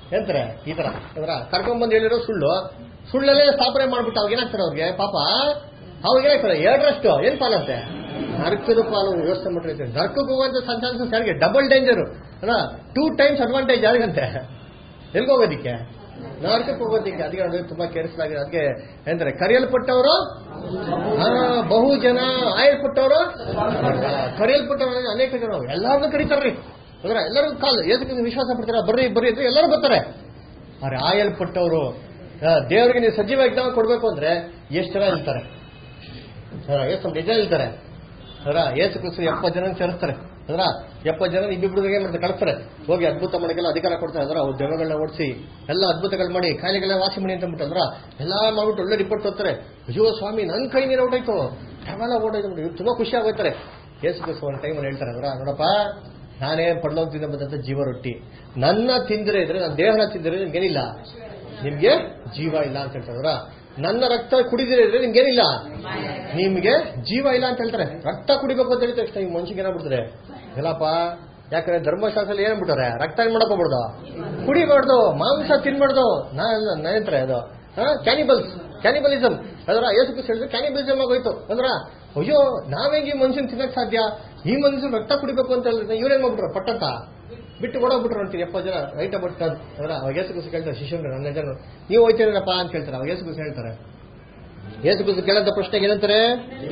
ಹೇಳ್ತಾರೆ ಈ ತರ ಅದರ ಕರ್ಕೊಂಡ್ಬಂದು ಹೇಳಿರೋ ಸುಳ್ಳಲ್ಲೇ ಸ್ಥಾಪನೆ ಮಾಡ್ಬಿಟ್ಟು ಅವಾಗ ಏನಾಗ್ತಾರೆ ಅವ್ರಿಗೆ ಪಾಪ ಅವಾಗ ಏನಾಗ್ತಾರೆ ಎರಡರಷ್ಟು ಏನ್ ಪಾಲಂತೆ ನರಕದ ಪಾಲು ವ್ಯವಸ್ಥೆ ಮಾಡಿರ್ತಾರೆ. ನರಕಕ್ಕೆ ಹೋಗುವಂತ ಚಾನ್ಸಸ್ ಯಾರಿಗೆ ಡಬಲ್ ಡೇಂಜರು ಅಲ್ಲ 2 times ಅಡ್ವಾಂಟೇಜ್ ಯಾರಿಗಂತೆ ಎಲ್ಗೆ ಹೋಗೋದಿಕ್ಕೆ ನರಕಕ್ಕೆ ಹೋಗೋದಿಕ್ಕೆ. ಅದಕ್ಕೆ ನೋಡಿ ತುಂಬಾ ಕೇರ್ಫುಲ್ ಆಗಿದೆ. ಅದಕ್ಕೆ ಏನಂತಾರೆ ಕರೆಯಲ್ಪಟ್ಟವರು ಬಹು ಜನ ಆಯಲ್ಪಟ್ಟವರು ಕರೆಯಲ್ಪಟ್ಟವರು ಅನೇಕ ಜನ ಎಲ್ಲಾರನ್ನೂ ಕರೀತಾರ್ರಿ ಅಂದ್ರೆ ಎಲ್ಲರೂ ಕಾಲ್ ಏದಕ್ಕೆ ವಿಶ್ವಾಸ ಪಡ್ತಾರ ಬರ್ರಿ ಬರ್ರಿ ಅಂದ್ರೆ ಎಲ್ಲರೂ ಬರ್ತಾರೆ. ಆದ್ರೆ ಆಯಲ್ಪಟ್ಟವರು ದೇವರಿಗೆ ನೀವು ಸಜೀವ ಎಕ್ಸಾಮ್ ಕೊಡ್ಬೇಕು ಅಂದ್ರೆ ಎಷ್ಟು ಜನ ಇರ್ತಾರೆ ಎಷ್ಟು ನಿಜ ಇರ್ತಾರೆ ಅದರ ಏಸು ಕ್ರಿಸ್ತು 70 ಜನ ಸೇರಿಸ್ತಾರೆ ಅದರ 70 ಜನ ಇಬ್ಬಿಬ್ರಿಗೆ ಏನ್ ಮಾಡ್ತಾರೆ ಕಳಿಸ್ತಾರೆ ಹೋಗಿ ಅದ್ಭುತ ಮಾಡೋಕ್ಕೆಲ್ಲ ಅಧಿಕಾರ ಕೊಡ್ತಾರೆ. ಅದರ ಅವ್ರ ದೆವ್ವಗಳನ್ನ ಓಡಿಸಿ ಎಲ್ಲ ಅದ್ಭುತಗಳು ಮಾಡಿ ಕಾಯಿಲೆಗಳ ವಾಸಿ ಮಾಡಿ ಅಂತ ಅಂದ್ಬಿಟ್ಟು ಅದ್ರ ಎಲ್ಲ ಮಾಡ್ಬಿಟ್ಟು ಒಳ್ಳೆ ರಿಪೋರ್ಟ್ ತರ್ತಾರೆ. ಅಯ್ಯೋ ಸ್ವಾಮಿ ನನ್ನ ಕೈ ನೀರು ಓಡಾಯ್ತು ಅವೆಲ್ಲ ಓಡಾಯ್ತು ತುಂಬಾ ಖುಷಿ ಆಗೋಯ್ತಾರೆ. ಏಸು ಕ್ರಿಸ್ತು ಒಂದು ಟೈಮಲ್ಲಿ ಹೇಳ್ತಾರೆ ಅದರ ನೋಡಪ್ಪ ನಾನೇ ಪರಲೋಕದಿಂದ ಬಂದಂತ ಜೀವ ರೊಟ್ಟಿ ನನ್ನ ತಿಂದರೆ ಇದ್ರೆ ನನ್ನ ದೇಹನ ತಿಂದರೆ ನಿಮ್ಗೇನಿಲ್ಲ ನಿಮ್ಗೆ ಜೀವ ಇಲ್ಲ ಅಂತ ಹೇಳ್ತಾರೆ. ನನ್ನ ರಕ್ತ ಕುಡಿದಿರ ಇದ್ರೆ ನಿಮ್ಗೇನಿಲ್ಲ ನಿಮ್ಗೆ ಜೀವ ಇಲ್ಲ ಅಂತ ಹೇಳ್ತಾರೆ. ರಕ್ತ ಕುಡಿಬೇಕು ಅಂತ ಹೇಳಿದ ತಕ್ಷಣ ಈ ಮನುಷ್ಯಗೆ ಏನಾಗ್ಬಿಡ್ತಾರೆ ಎಲ್ಲಪ್ಪ ಯಾಕಂದ್ರೆ ಧರ್ಮಶಾಸ್ತ್ರ ಏನ್ಬಿಟ್ಟಾರೆ ರಕ್ತ ಏನ್ ಮಾಡಕ್ ಹೋಗ್ಬಾರ್ದು ಕುಡಿಬಾರ್ದು ಮಾಂಸ ತಿನ್ಬಾರ್ದು ಹೇಳ್ತಾರೆ ಅದು ಕ್ಯಾನಿಬಲಿಸಮ್ ಅದರ ಏಸು ಕ್ರಿಸ್ತು ಹೇಳಿದ್ರೆ ಕ್ಯಾನಿಬಲಿಸಮ್ ಆಗೋಯ್ತು ಅಂದ್ರ ಅಯ್ಯೋ ನಾವೇಂಗೆ ಈ ಮನುಷ್ಯನ್ ತಿನ್ನಕ್ ಸಾಧ್ಯ ಈ ಮನುಷ್ಯನ್ ರಕ್ತ ಕುಡಿಬೇಕು ಅಂತ ಹೇಳಿದ್ರೆ ಇವ್ರೇನ್ ಮಾಡ್ಬಿಟ್ರು ಪಟ್ಟಂತ ಬಿಟ್ಟು ಓಡೋಗ್ಬಿಟ್ರು ಅಂತೀರಿ 70 ಜನ ರೈಟ್ ಅಬೌಟ್ ಅದರ ಅವಾಗ ಏಸು ಕ್ರಿಸ್ತು ಕೇಳ್ತಾರೆ ಶಿಷ್ಯರು ನನ್ನ ಜನ ನೀವು ಹೋಯ್ತೀರಪ್ಪ ಅಂತ ಕೇಳ್ತಾರೆ. ಅವಾಗ ಏಸು ಕ್ರಿಸ್ತು ಹೇಳ್ತಾರೆ ಏಸು ಕ್ರಿಸ್ತು ಕೇಳಂತ ಪ್ರಶ್ನೆಗೆ ಏನಂತಾರೆ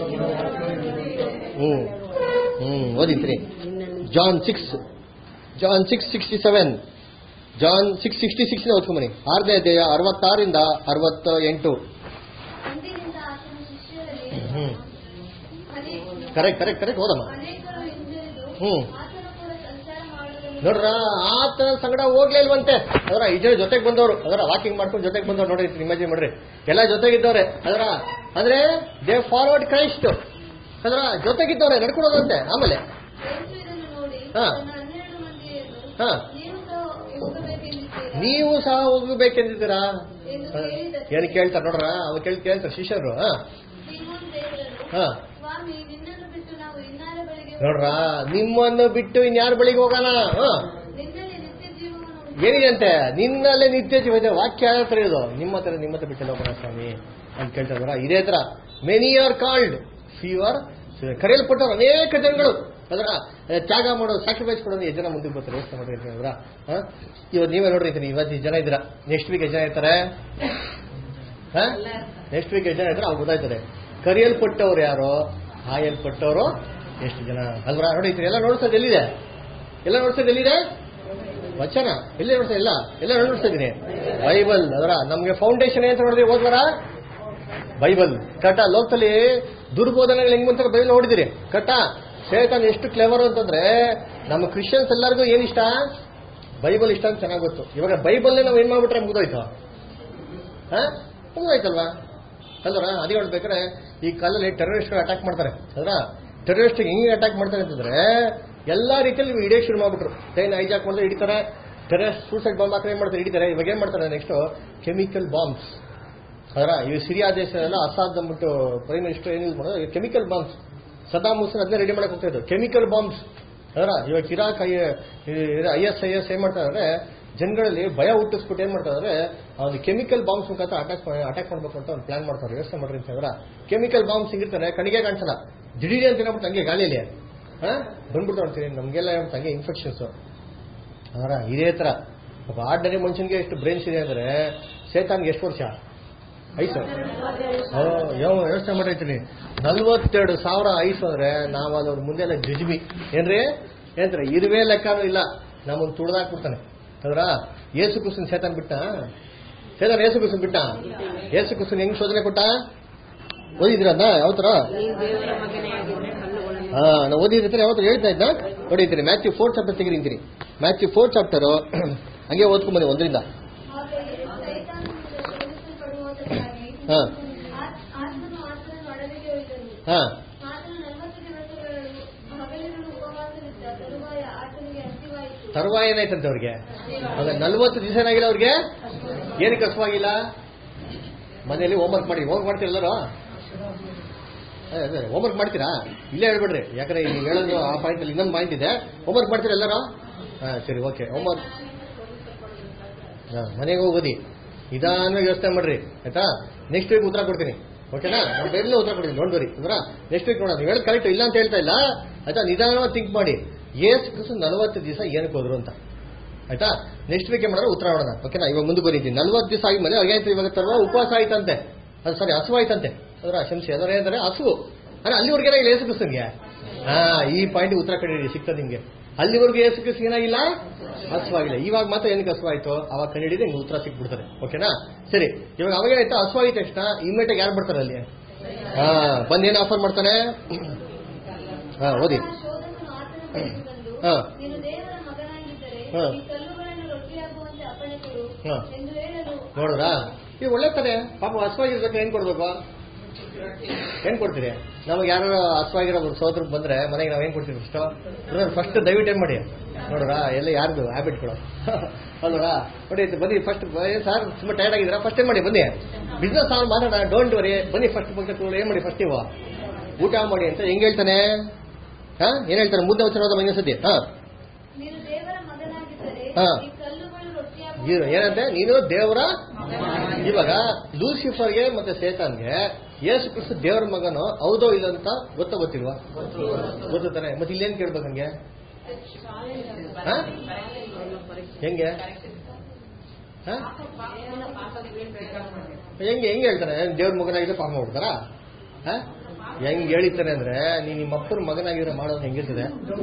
ಓದಿತ್ರಿ ಜಾನ್ 6:67 ಜಾನ್ 6:66 ಓದ್ಕೊಂಬನಿ 6ನೇ ಅಧ್ಯಾಯ 66ರಿಂದ 68. ಕರೆಕ್ಟ್ ಓದಮ್ಮ. ನೋಡ್ರ ಆತನ ಸಂಗಡ ಹೋಗ್ಲೇ ಇಲ್ವಂತೆ ಅದರ ಇದ್ರ ಜೊತೆಗೆ ಬಂದವರು ಅದರ ವಾಕಿಂಗ್ ಮಾಡ್ಕೊಂಡು ಜೊತೆಗೆ ಬಂದವ್ರು ನೋಡ್ರಿ ಇಮ್ಯಾಜಿನ್ ಮಾಡ್ರಿ ಎಲ್ಲ ಜೊತೆಗಿದ್ದವ್ರೆ ಅದರ ಅಂದ್ರೆ ದೇ ಫಾರ್ವರ್ಡ್ ಕ್ರೈಸ್ಟ್ ಅದರ ಜೊತೆಗಿದ್ದವ್ರೆ ನಡ್ಕೊಡೋದಂತೆ. ಆಮೇಲೆ ನೀವು ಸಹ ಹೋಗಬೇಕೆಂದಿದ್ದೀರಾ ಏನು ಕೇಳ್ತಾರೆ ನೋಡ್ರ ಅವ್ ಕೇಳ್ತಾರೆ ಶಿಷ್ಯರು ನೋಡ್ರ ನಿಮ್ಮನ್ನು ಬಿಟ್ಟು ಇನ್ಯಾರ ಬಳಿಗೆ ಹೋಗೋಣ ಏನಿದೆ ಅಂತೆ ನಿನ್ನಲ್ಲೇ ನಿತ್ಯ ಜೀವ ಇದೆ. ವಾಕ್ಯ ಹತ್ರ ಇದು ನಿಮ್ಮ ಹತ್ರ ಬಿಟ್ಟಲ್ಲ ಹೋಗೋಣ ಸ್ವಾಮಿ ಅಂತ ಕೇಳ್ತಾರ. ಇದೇ ತರ ಮೆನಿ ಆರ್ ಕಾಲ್ಡ್ ಫೀವರ್ ಕರೆಯಲ್ಪಟ್ಟವ್ರು ಅನೇಕ ಜನಗಳು ಅದರ ತ್ಯಾಗ ಮಾಡೋದು ಸ್ಯಾಕ್ರಿಫೈಸ್ ಕೊಡೋದು ಎಷ್ಟು ಜನ ಮುಂದಕ್ಕೆ ಬರ್ತಾರೆ ಯೋಚನೆ ಮಾಡಿರ್ತೀನಿ ಅವರ ಇವತ್ತು ನೀವೇ ನೋಡಿರ್ತೀನಿ ಇವತ್ತು ಜನ ಇದ್ದೀರಾ ನೆಕ್ಸ್ಟ್ ವೀಕ್ ಎಷ್ಟು ಜನ ಇರ್ತಾರೆ ನೆಕ್ಸ್ಟ್ ವೀಕ್ ಎಷ್ಟು ಜನ ಇದ್ರೆ ಅವ್ರು ಗೊತ್ತಾಯ್ತಾರೆ ಕರೆಯಲ್ಪಟ್ಟವ್ರು ಯಾರೋ ಆಯಲ್ಪಟ್ಟವರು ಎಷ್ಟು ಜನ ಅಲ್ವರ ನೋಡಿದ್ರಿ ಎಲ್ಲ ನೋಡ್ಸೋದು ಎಲ್ಲಿದೆ ವಚನ ಎಲ್ಲಿ ನೋಡ್ತಾ ಎಲ್ಲ ನೋಡ್ತಾ ಇದೀನಿ ಬೈಬಲ್ ಅದರ ನಮ್ಗೆ ಫೌಂಡೇಶನ್ ಏನ್ ನೋಡಿದ್ರಿ ಓದ್ವರ ಬೈಬಲ್ ಕಟ ಲೋಕದಲ್ಲಿ ದುರ್ಬೋಧನೆಗಳು ಹೆಂಗ್ ಮುಂತ ಬೈಬಲ್ ನೋಡಿದಿರಿ ಕಟ ಶೇತಾನ್ ಎಷ್ಟು ಕ್ಲೆವರ್ ಅಂತಂದ್ರೆ ನಮ್ಮ ಕ್ರಿಶ್ಚಿಯನ್ಸ್ ಎಲ್ಲರಿಗೂ ಏನಿಷ್ಟ ಬೈಬಲ್ ಇಷ್ಟ ಅಂತ ಚೆನ್ನಾಗಿ ಗೊತ್ತು. ಇವಾಗ ಬೈಬಲ್ನೇ ನಾವು ಏನ್ ಮಾಡ್ಬಿಟ್ರೆ ಮುಗಿದೋಯ್ತು ಮುಗಿದೋಯ್ತಲ್ವಾ ಅಲ್ವರ ಅದೇ ಹೇಳ್ಬೇಕಾದ್ರೆ ಈ ಕಾಲದಲ್ಲಿ ಟೆರರಿಸ್ಟ್ಗಳು ಅಟ್ಯಾಕ್ ಮಾಡ್ತಾರೆ ಅದರ ಟೆರರಿಸ್ಟ್ ಹೆಂಗೆ ಅಟ್ಯಾಕ್ ಮಾಡ್ತಾರೆ ಅಂತಂದ್ರೆ ಎಲ್ಲಾ ರೀತಿಯಲ್ಲಿ ಹಿಡಿಯಕ್ಕೆ ಶುರು ಮಾಡ್ಬಿಟ್ರು. ಟ್ರೈನ್ ಹೈಜಾಕ್ ಮಾಡಿದ್ರೆ ಹಿಡಿತಾರೆ, ಟೆರರಿಸ್ಟ್ ಸೂಸೈಡ್ ಬಾಂಬ್ ಹಾಕಿ ಏನ್ ಮಾಡ್ತಾರೆ ಹಿಡಿತಾರೆ. ಇವಾಗ ಏನ್ ಮಾಡ್ತಾರೆ ನೆಕ್ಸ್ಟ್ ಕೆಮಿಕಲ್ ಬಾಂಬ್ಸ್ ಅದರ ಇವು ಸಿರಿಯಾ ದೇಶದಲ್ಲ ಅಸಾದ್ ಅಂದ್ಬಿಟ್ಟು ಪ್ರೈಮ್ ಮಿನಿಸ್ಟರ್ ಏನ್ ಯೂಸ್ ಮಾಡೋದು ಕೆಮಿಕಲ್ ಬಾಂಬ್ಸ್ ಸದಾಮ್ ಹುಸೇನ್ ಅದನ್ನೇ ರೆಡಿ ಮಾಡಕ್ ಹೋಗ್ತಾ ಇದ್ದು ಕೆಮಿಕಲ್ ಬಾಂಬ್ಸ್ ಅದರ ಇವಾಗ ಇರಾಕ್ ISIS ಏನ್ ಮಾಡ್ತಾರೆ ಅಂದ್ರೆ ಜನಗಳಲ್ಲಿ ಭಯ ಹುಟ್ಟಿಸ್ಬಿಟ್ಟು ಏನ್ ಮಾಡ್ತಾರೆ ಅವ್ನು ಕೆಮಿಕಲ್ ಬಾಂಬ್ಸ್ ಮುಖಾಂತರ ಅಟ್ಯಾಕ್ ಮಾಡ್ಬೇಕು ಅಂತ ಒಂದು ಪ್ಲಾನ್ ಮಾಡ್ತಾರೆ. ವ್ಯವಸ್ಥೆ ಮಾಡ್ರಿ ಅಂತ ಅವರ ಕೆಮಿಕಲ್ ಬಾಂಬ್ಸ್ ಹಿಂಗಿರ್ತಾರೆ ಕಣಿಗೆ ಕಾಣಿಸಲ್ಲ ದಿಢೀರ್ ಅಂತ ಏನಾಗ್ಬಿಟ್ಟು ಹಂಗೆ ಗಾಳಿಯಲ್ಲಿ ಬಂದ್ಬಿಟ್ಟು ಅಂತೀನಿ ನಮ್ಗೆಲ್ಲ ಹಂಗೆ ಇನ್ಫೆಕ್ಷನ್ಸ್ ಅದರ ಇದೇ ತರ ಒಬ್ಬ ಆರ್ಡಿನರಿ ಮನುಷ್ಯನ್ಗೆ ಎಷ್ಟು ಬ್ರೈನ್ಸ್ ಇದೆ ಅಂದ್ರೆ ಶೇತಾನ್ಗೆ ಎಷ್ಟು ವರ್ಷ ಐಸು ಯಾವ ವ್ಯವಸ್ಥೆ ಮಾಡಿರ್ತೀನಿ 42,000 ಐಸು ಅಂದ್ರೆ ನಾವು ಅದ್ರ ಮುಂದೆ ಎಲ್ಲ ಜಿಜ್ಬಿ ಏನ್ರಿ ಏನ್ರಿ ಇರುವೆ ಲೆಕ್ಕನೂ ಇಲ್ಲ ನಮ್ಮನ್ನು ತುಳಿದಾಕ್ಬಿಡ್ತಾನೆ ಅದರ ಏಸು ಕ್ರಿಸ್ತನ್ ಶೇತಾನ್ ಬಿಟ್ಟ ಏಸು ಕ್ರಿಸ್ತನ್ ಹೆಂಗ್ ಶೋಧನೆ ಕೊಟ್ಟ ಓದಿದ್ರ ಯಾವ ತರ ನಾವು ಓದಿದ್ರೆ ಯಾವತ್ತು ಹೇಳ್ತಾ ಇದ್ದ ನೋಡಿದ್ದೀನಿ ಮ್ಯಾಥ್ಯೂ 4 ಚಾಪ್ಟರ್ ತೆಗಿರಿಂತೀನಿ ಮ್ಯಾಥ್ಯೂ 4 ಚಾಪ್ಟರ್ ಹಂಗೆ ಓದ್ಕೊಂಬಂದಿ 1ರಿಂದ ತರುವಾಯ ಏನಾಯ್ತಂತೆ ಅವ್ರಿಗೆ 40 ದಿವಸ ಏನಾಗಿಲ್ಲ ಅವ್ರಿಗೆ ಏನಕ್ಕೆ ಕಸವಾಗಿಲ್ಲ ಮನೆಯಲ್ಲಿ ಹೋಮ್ವರ್ಕ್ ಮಾಡ್ತೀರಿ ಎಲ್ಲರೂ ಹೋಮ್ವರ್ಕ್ ಮಾಡ್ತೀರಾ ಇಲ್ಲೇ ಹೇಳ್ಬಿಡ್ರಿ ಯಾಕಂದ್ರೆ ನೀವು ಹೇಳೋದು ಆ ಪಾಯಿಂಟ್ ಅಲ್ಲಿ ಇನ್ನೊಂದು ಪಾಯಿಂಟ್ ಇದೆ ಹೋಮ್ವರ್ಕ್ ಮಾಡ್ತೀರಾ ಎಲ್ಲರೂ ಸರಿ ಓಕೆ ಹೋಮ್ವರ್ಕ್ ಮನೆಗೆ ಹೋಗೋದಿ ನಿಧಾನವಾಗಿ ಯೋಚನೆ ಮಾಡ್ರಿ ಆಯ್ತಾ. ನೆಕ್ಸ್ಟ್ ವೀಕ್ ಉತ್ತರ ಕೊಡ್ತೀನಿ, ಓಕೆನಾ? ನಾನು ಬೇರೆ ಉತ್ತರ ಕೊಡ್ತೀನಿ, ನೋಡ್ರಿ ಅಂದ್ರ ನೆಕ್ಸ್ಟ್ ವೀಕ್ ನೋಡೋಣ. ನೀವು ಹೇಳಿ ಕರೆಕ್ಟ್ ಇಲ್ಲ ಅಂತ ಹೇಳ್ತಾ ಇಲ್ಲ ಆಯ್ತಾ. ನಿಧಾನವಾಗಿ ಥಿಂಕ್ ಮಾಡಿ ಯೇಸು ಕ್ರಿಸ್ತ 40 ದಿವಸ ಏನಕ್ಕೆ ಹೋದ್ರು ಅಂತ, ಆಯ್ತಾ. ನೆಕ್ಸ್ಟ್ ವೀಕ್ ಏನ್ ಮಾಡೋಣ ಉತ್ತರ ನೋಡೋಣ, ಓಕೆನಾ? ಇವಾಗ ಮುಂದೆ ಬರೀತೀನಿ. 40 ದಿವಸ ಆಗಿ ಮೇಲೆ ಆಯ್ತು, ಇವಾಗ ತರುವ ಉಪವಾಸ ಆಯ್ತಂತೆ, ಅದು ಸರಿ ಹಸು ಆಯ್ತಂತೆ ಅದರ ಶಂಸಿ ಅದರ ಏನಂದ್ರೆ ಹಸು ಅಂದ್ರೆ ಅಲ್ಲಿವರೆಗೆ ಏನಾಗಿಲ್ಲ ಯೇಸು ಕ್ರಿಸ್ತನ್ಗೆ. ಈ ಪಾಯಿಂಟ್ ಉತ್ತರ ಕಂಡಿಡಿ ಸಿಗ್ತದೆ ನಿಮ್ಗೆ. ಅಲ್ಲಿವರೆಗೂ ಯೇಸು ಕ್ರಿಸ್ತ ಏನಾಗಿಲ್ಲ, ಹಸುವಾಗಿಲ್ಲ. ಇವಾಗ ಮಾತ್ರ ಏನಕ್ಕೆ ಹಸುವಾಯ್ತು ಅವಾಗ ಕಂಡಿಡಿದ್ರೆ ನಿಮ್ಗೆ ಉತ್ತರ ಸಿಕ್ಬಿಡ್ತಾರೆ, ಓಕೆನಾ? ಸರಿ, ಇವಾಗ ಅವಾಗೇನಾಯ್ತು ಹಸುವಾಗಿದ ತಕ್ಷಣ ಇಮ್ಮಿಡಿಯೇಟ್ ಯಾರು ಬರ್ತಾರೆ ಅಲ್ಲಿ? ಬಂದು ಏನು ಆಫರ್ ಮಾಡ್ತಾನೆ? ಓದಿ. ನೋಡ್ರಾ, ಈಗ ಒಳ್ಳೆ ತಾನೆ ಪಾಪ ಹಸುವಾಗಿರ್ಬೇಕು. ಏನ್ ಕೊಡ್ಬೇಕು? ಏನ್ ಕೊಡ್ತೀರಿ? ನಮಗೆ ಯಾರು ಹಸುವಾಗಿರೋ ಸೋದ್ರ ಬಂದ್ರೆ ಮನೆಗೆ ನಾವ್ ಏನ್ ಕೊಡ್ತೀವಿ? ಫಸ್ಟ್ ದಯವಿಟ್ಟು ಏನ್ ಮಾಡಿ ನೋಡ್ರ, ಎಲ್ಲ ಯಾರ್ದು ಹ್ಯಾಬಿಟ್ಗಳು ಅಲ್ವಾ? ನೋಡಿ ಬನ್ನಿ ಫಸ್ಟ್ ಸರ್ ತುಂಬಾ ಟೈರ್ಡ್ ಆಗಿದ್ರ, ಫಸ್ಟ್ ಏನ್ ಮಾಡಿ ಬನ್ನಿ ಬಿಸ್ನೆಸ್ ಅವ್ರು ಮಾತಾಡ, ಡೋಂಟ್ ವರಿ, ಬನ್ನಿ ಫಸ್ಟ್ ಏನ್ ಮಾಡಿ ಫಸ್ಟ್ ನೀವು ಊಟ ಮಾಡಿ ಅಂತ ಹೆಂಗ್ ಹೇಳ್ತಾನೆ? ಏನ್ ಹೇಳ್ತಾನೆ? ಮುದ್ದೆ ವಚನ ಮಂಗ ಸದ್ಯ ಏನಂತೆ? ನೀನು ದೇವರ. ಇವಾಗ ಲೂಸಿಫರ್ಗೆ ಮತ್ತೆ ಸೇತಾನ್ಗೆ ಯೇಸು ಕ್ರಿಸ್ತ ದೇವರ ಮಗನು ಹೌದೋ ಇಲ್ಲ ಅಂತ ಗೊತ್ತಿಲ್ವಾ? ಗೊತ್ತಾನೆ. ಮತ್ತೆ ಇಲ್ಲೇನ್ ಕೇಳ್ಬೇಕು ಹಂಗೆ? ಹೆಂಗೆ ಹೆಂಗೆ ಹೇಳ್ತಾನೆ ದೇವ್ರ ಮಗನಾಗಿದ್ರೆ ಪಾಪ ಮಾಡ್ಬಿಡ್ತಾರ? ಹೆಂಗ್ ಹೇಳಿರ್ತಾನೆ ಅಂದ್ರೆ ನೀನ್ ನಿಮ್ಮ ಅಪ್ಪನ ಮಗನಾಗಿದ್ರೆ ಮಾಡೋದು ಹೆಂಗಿರ್ತದೆ?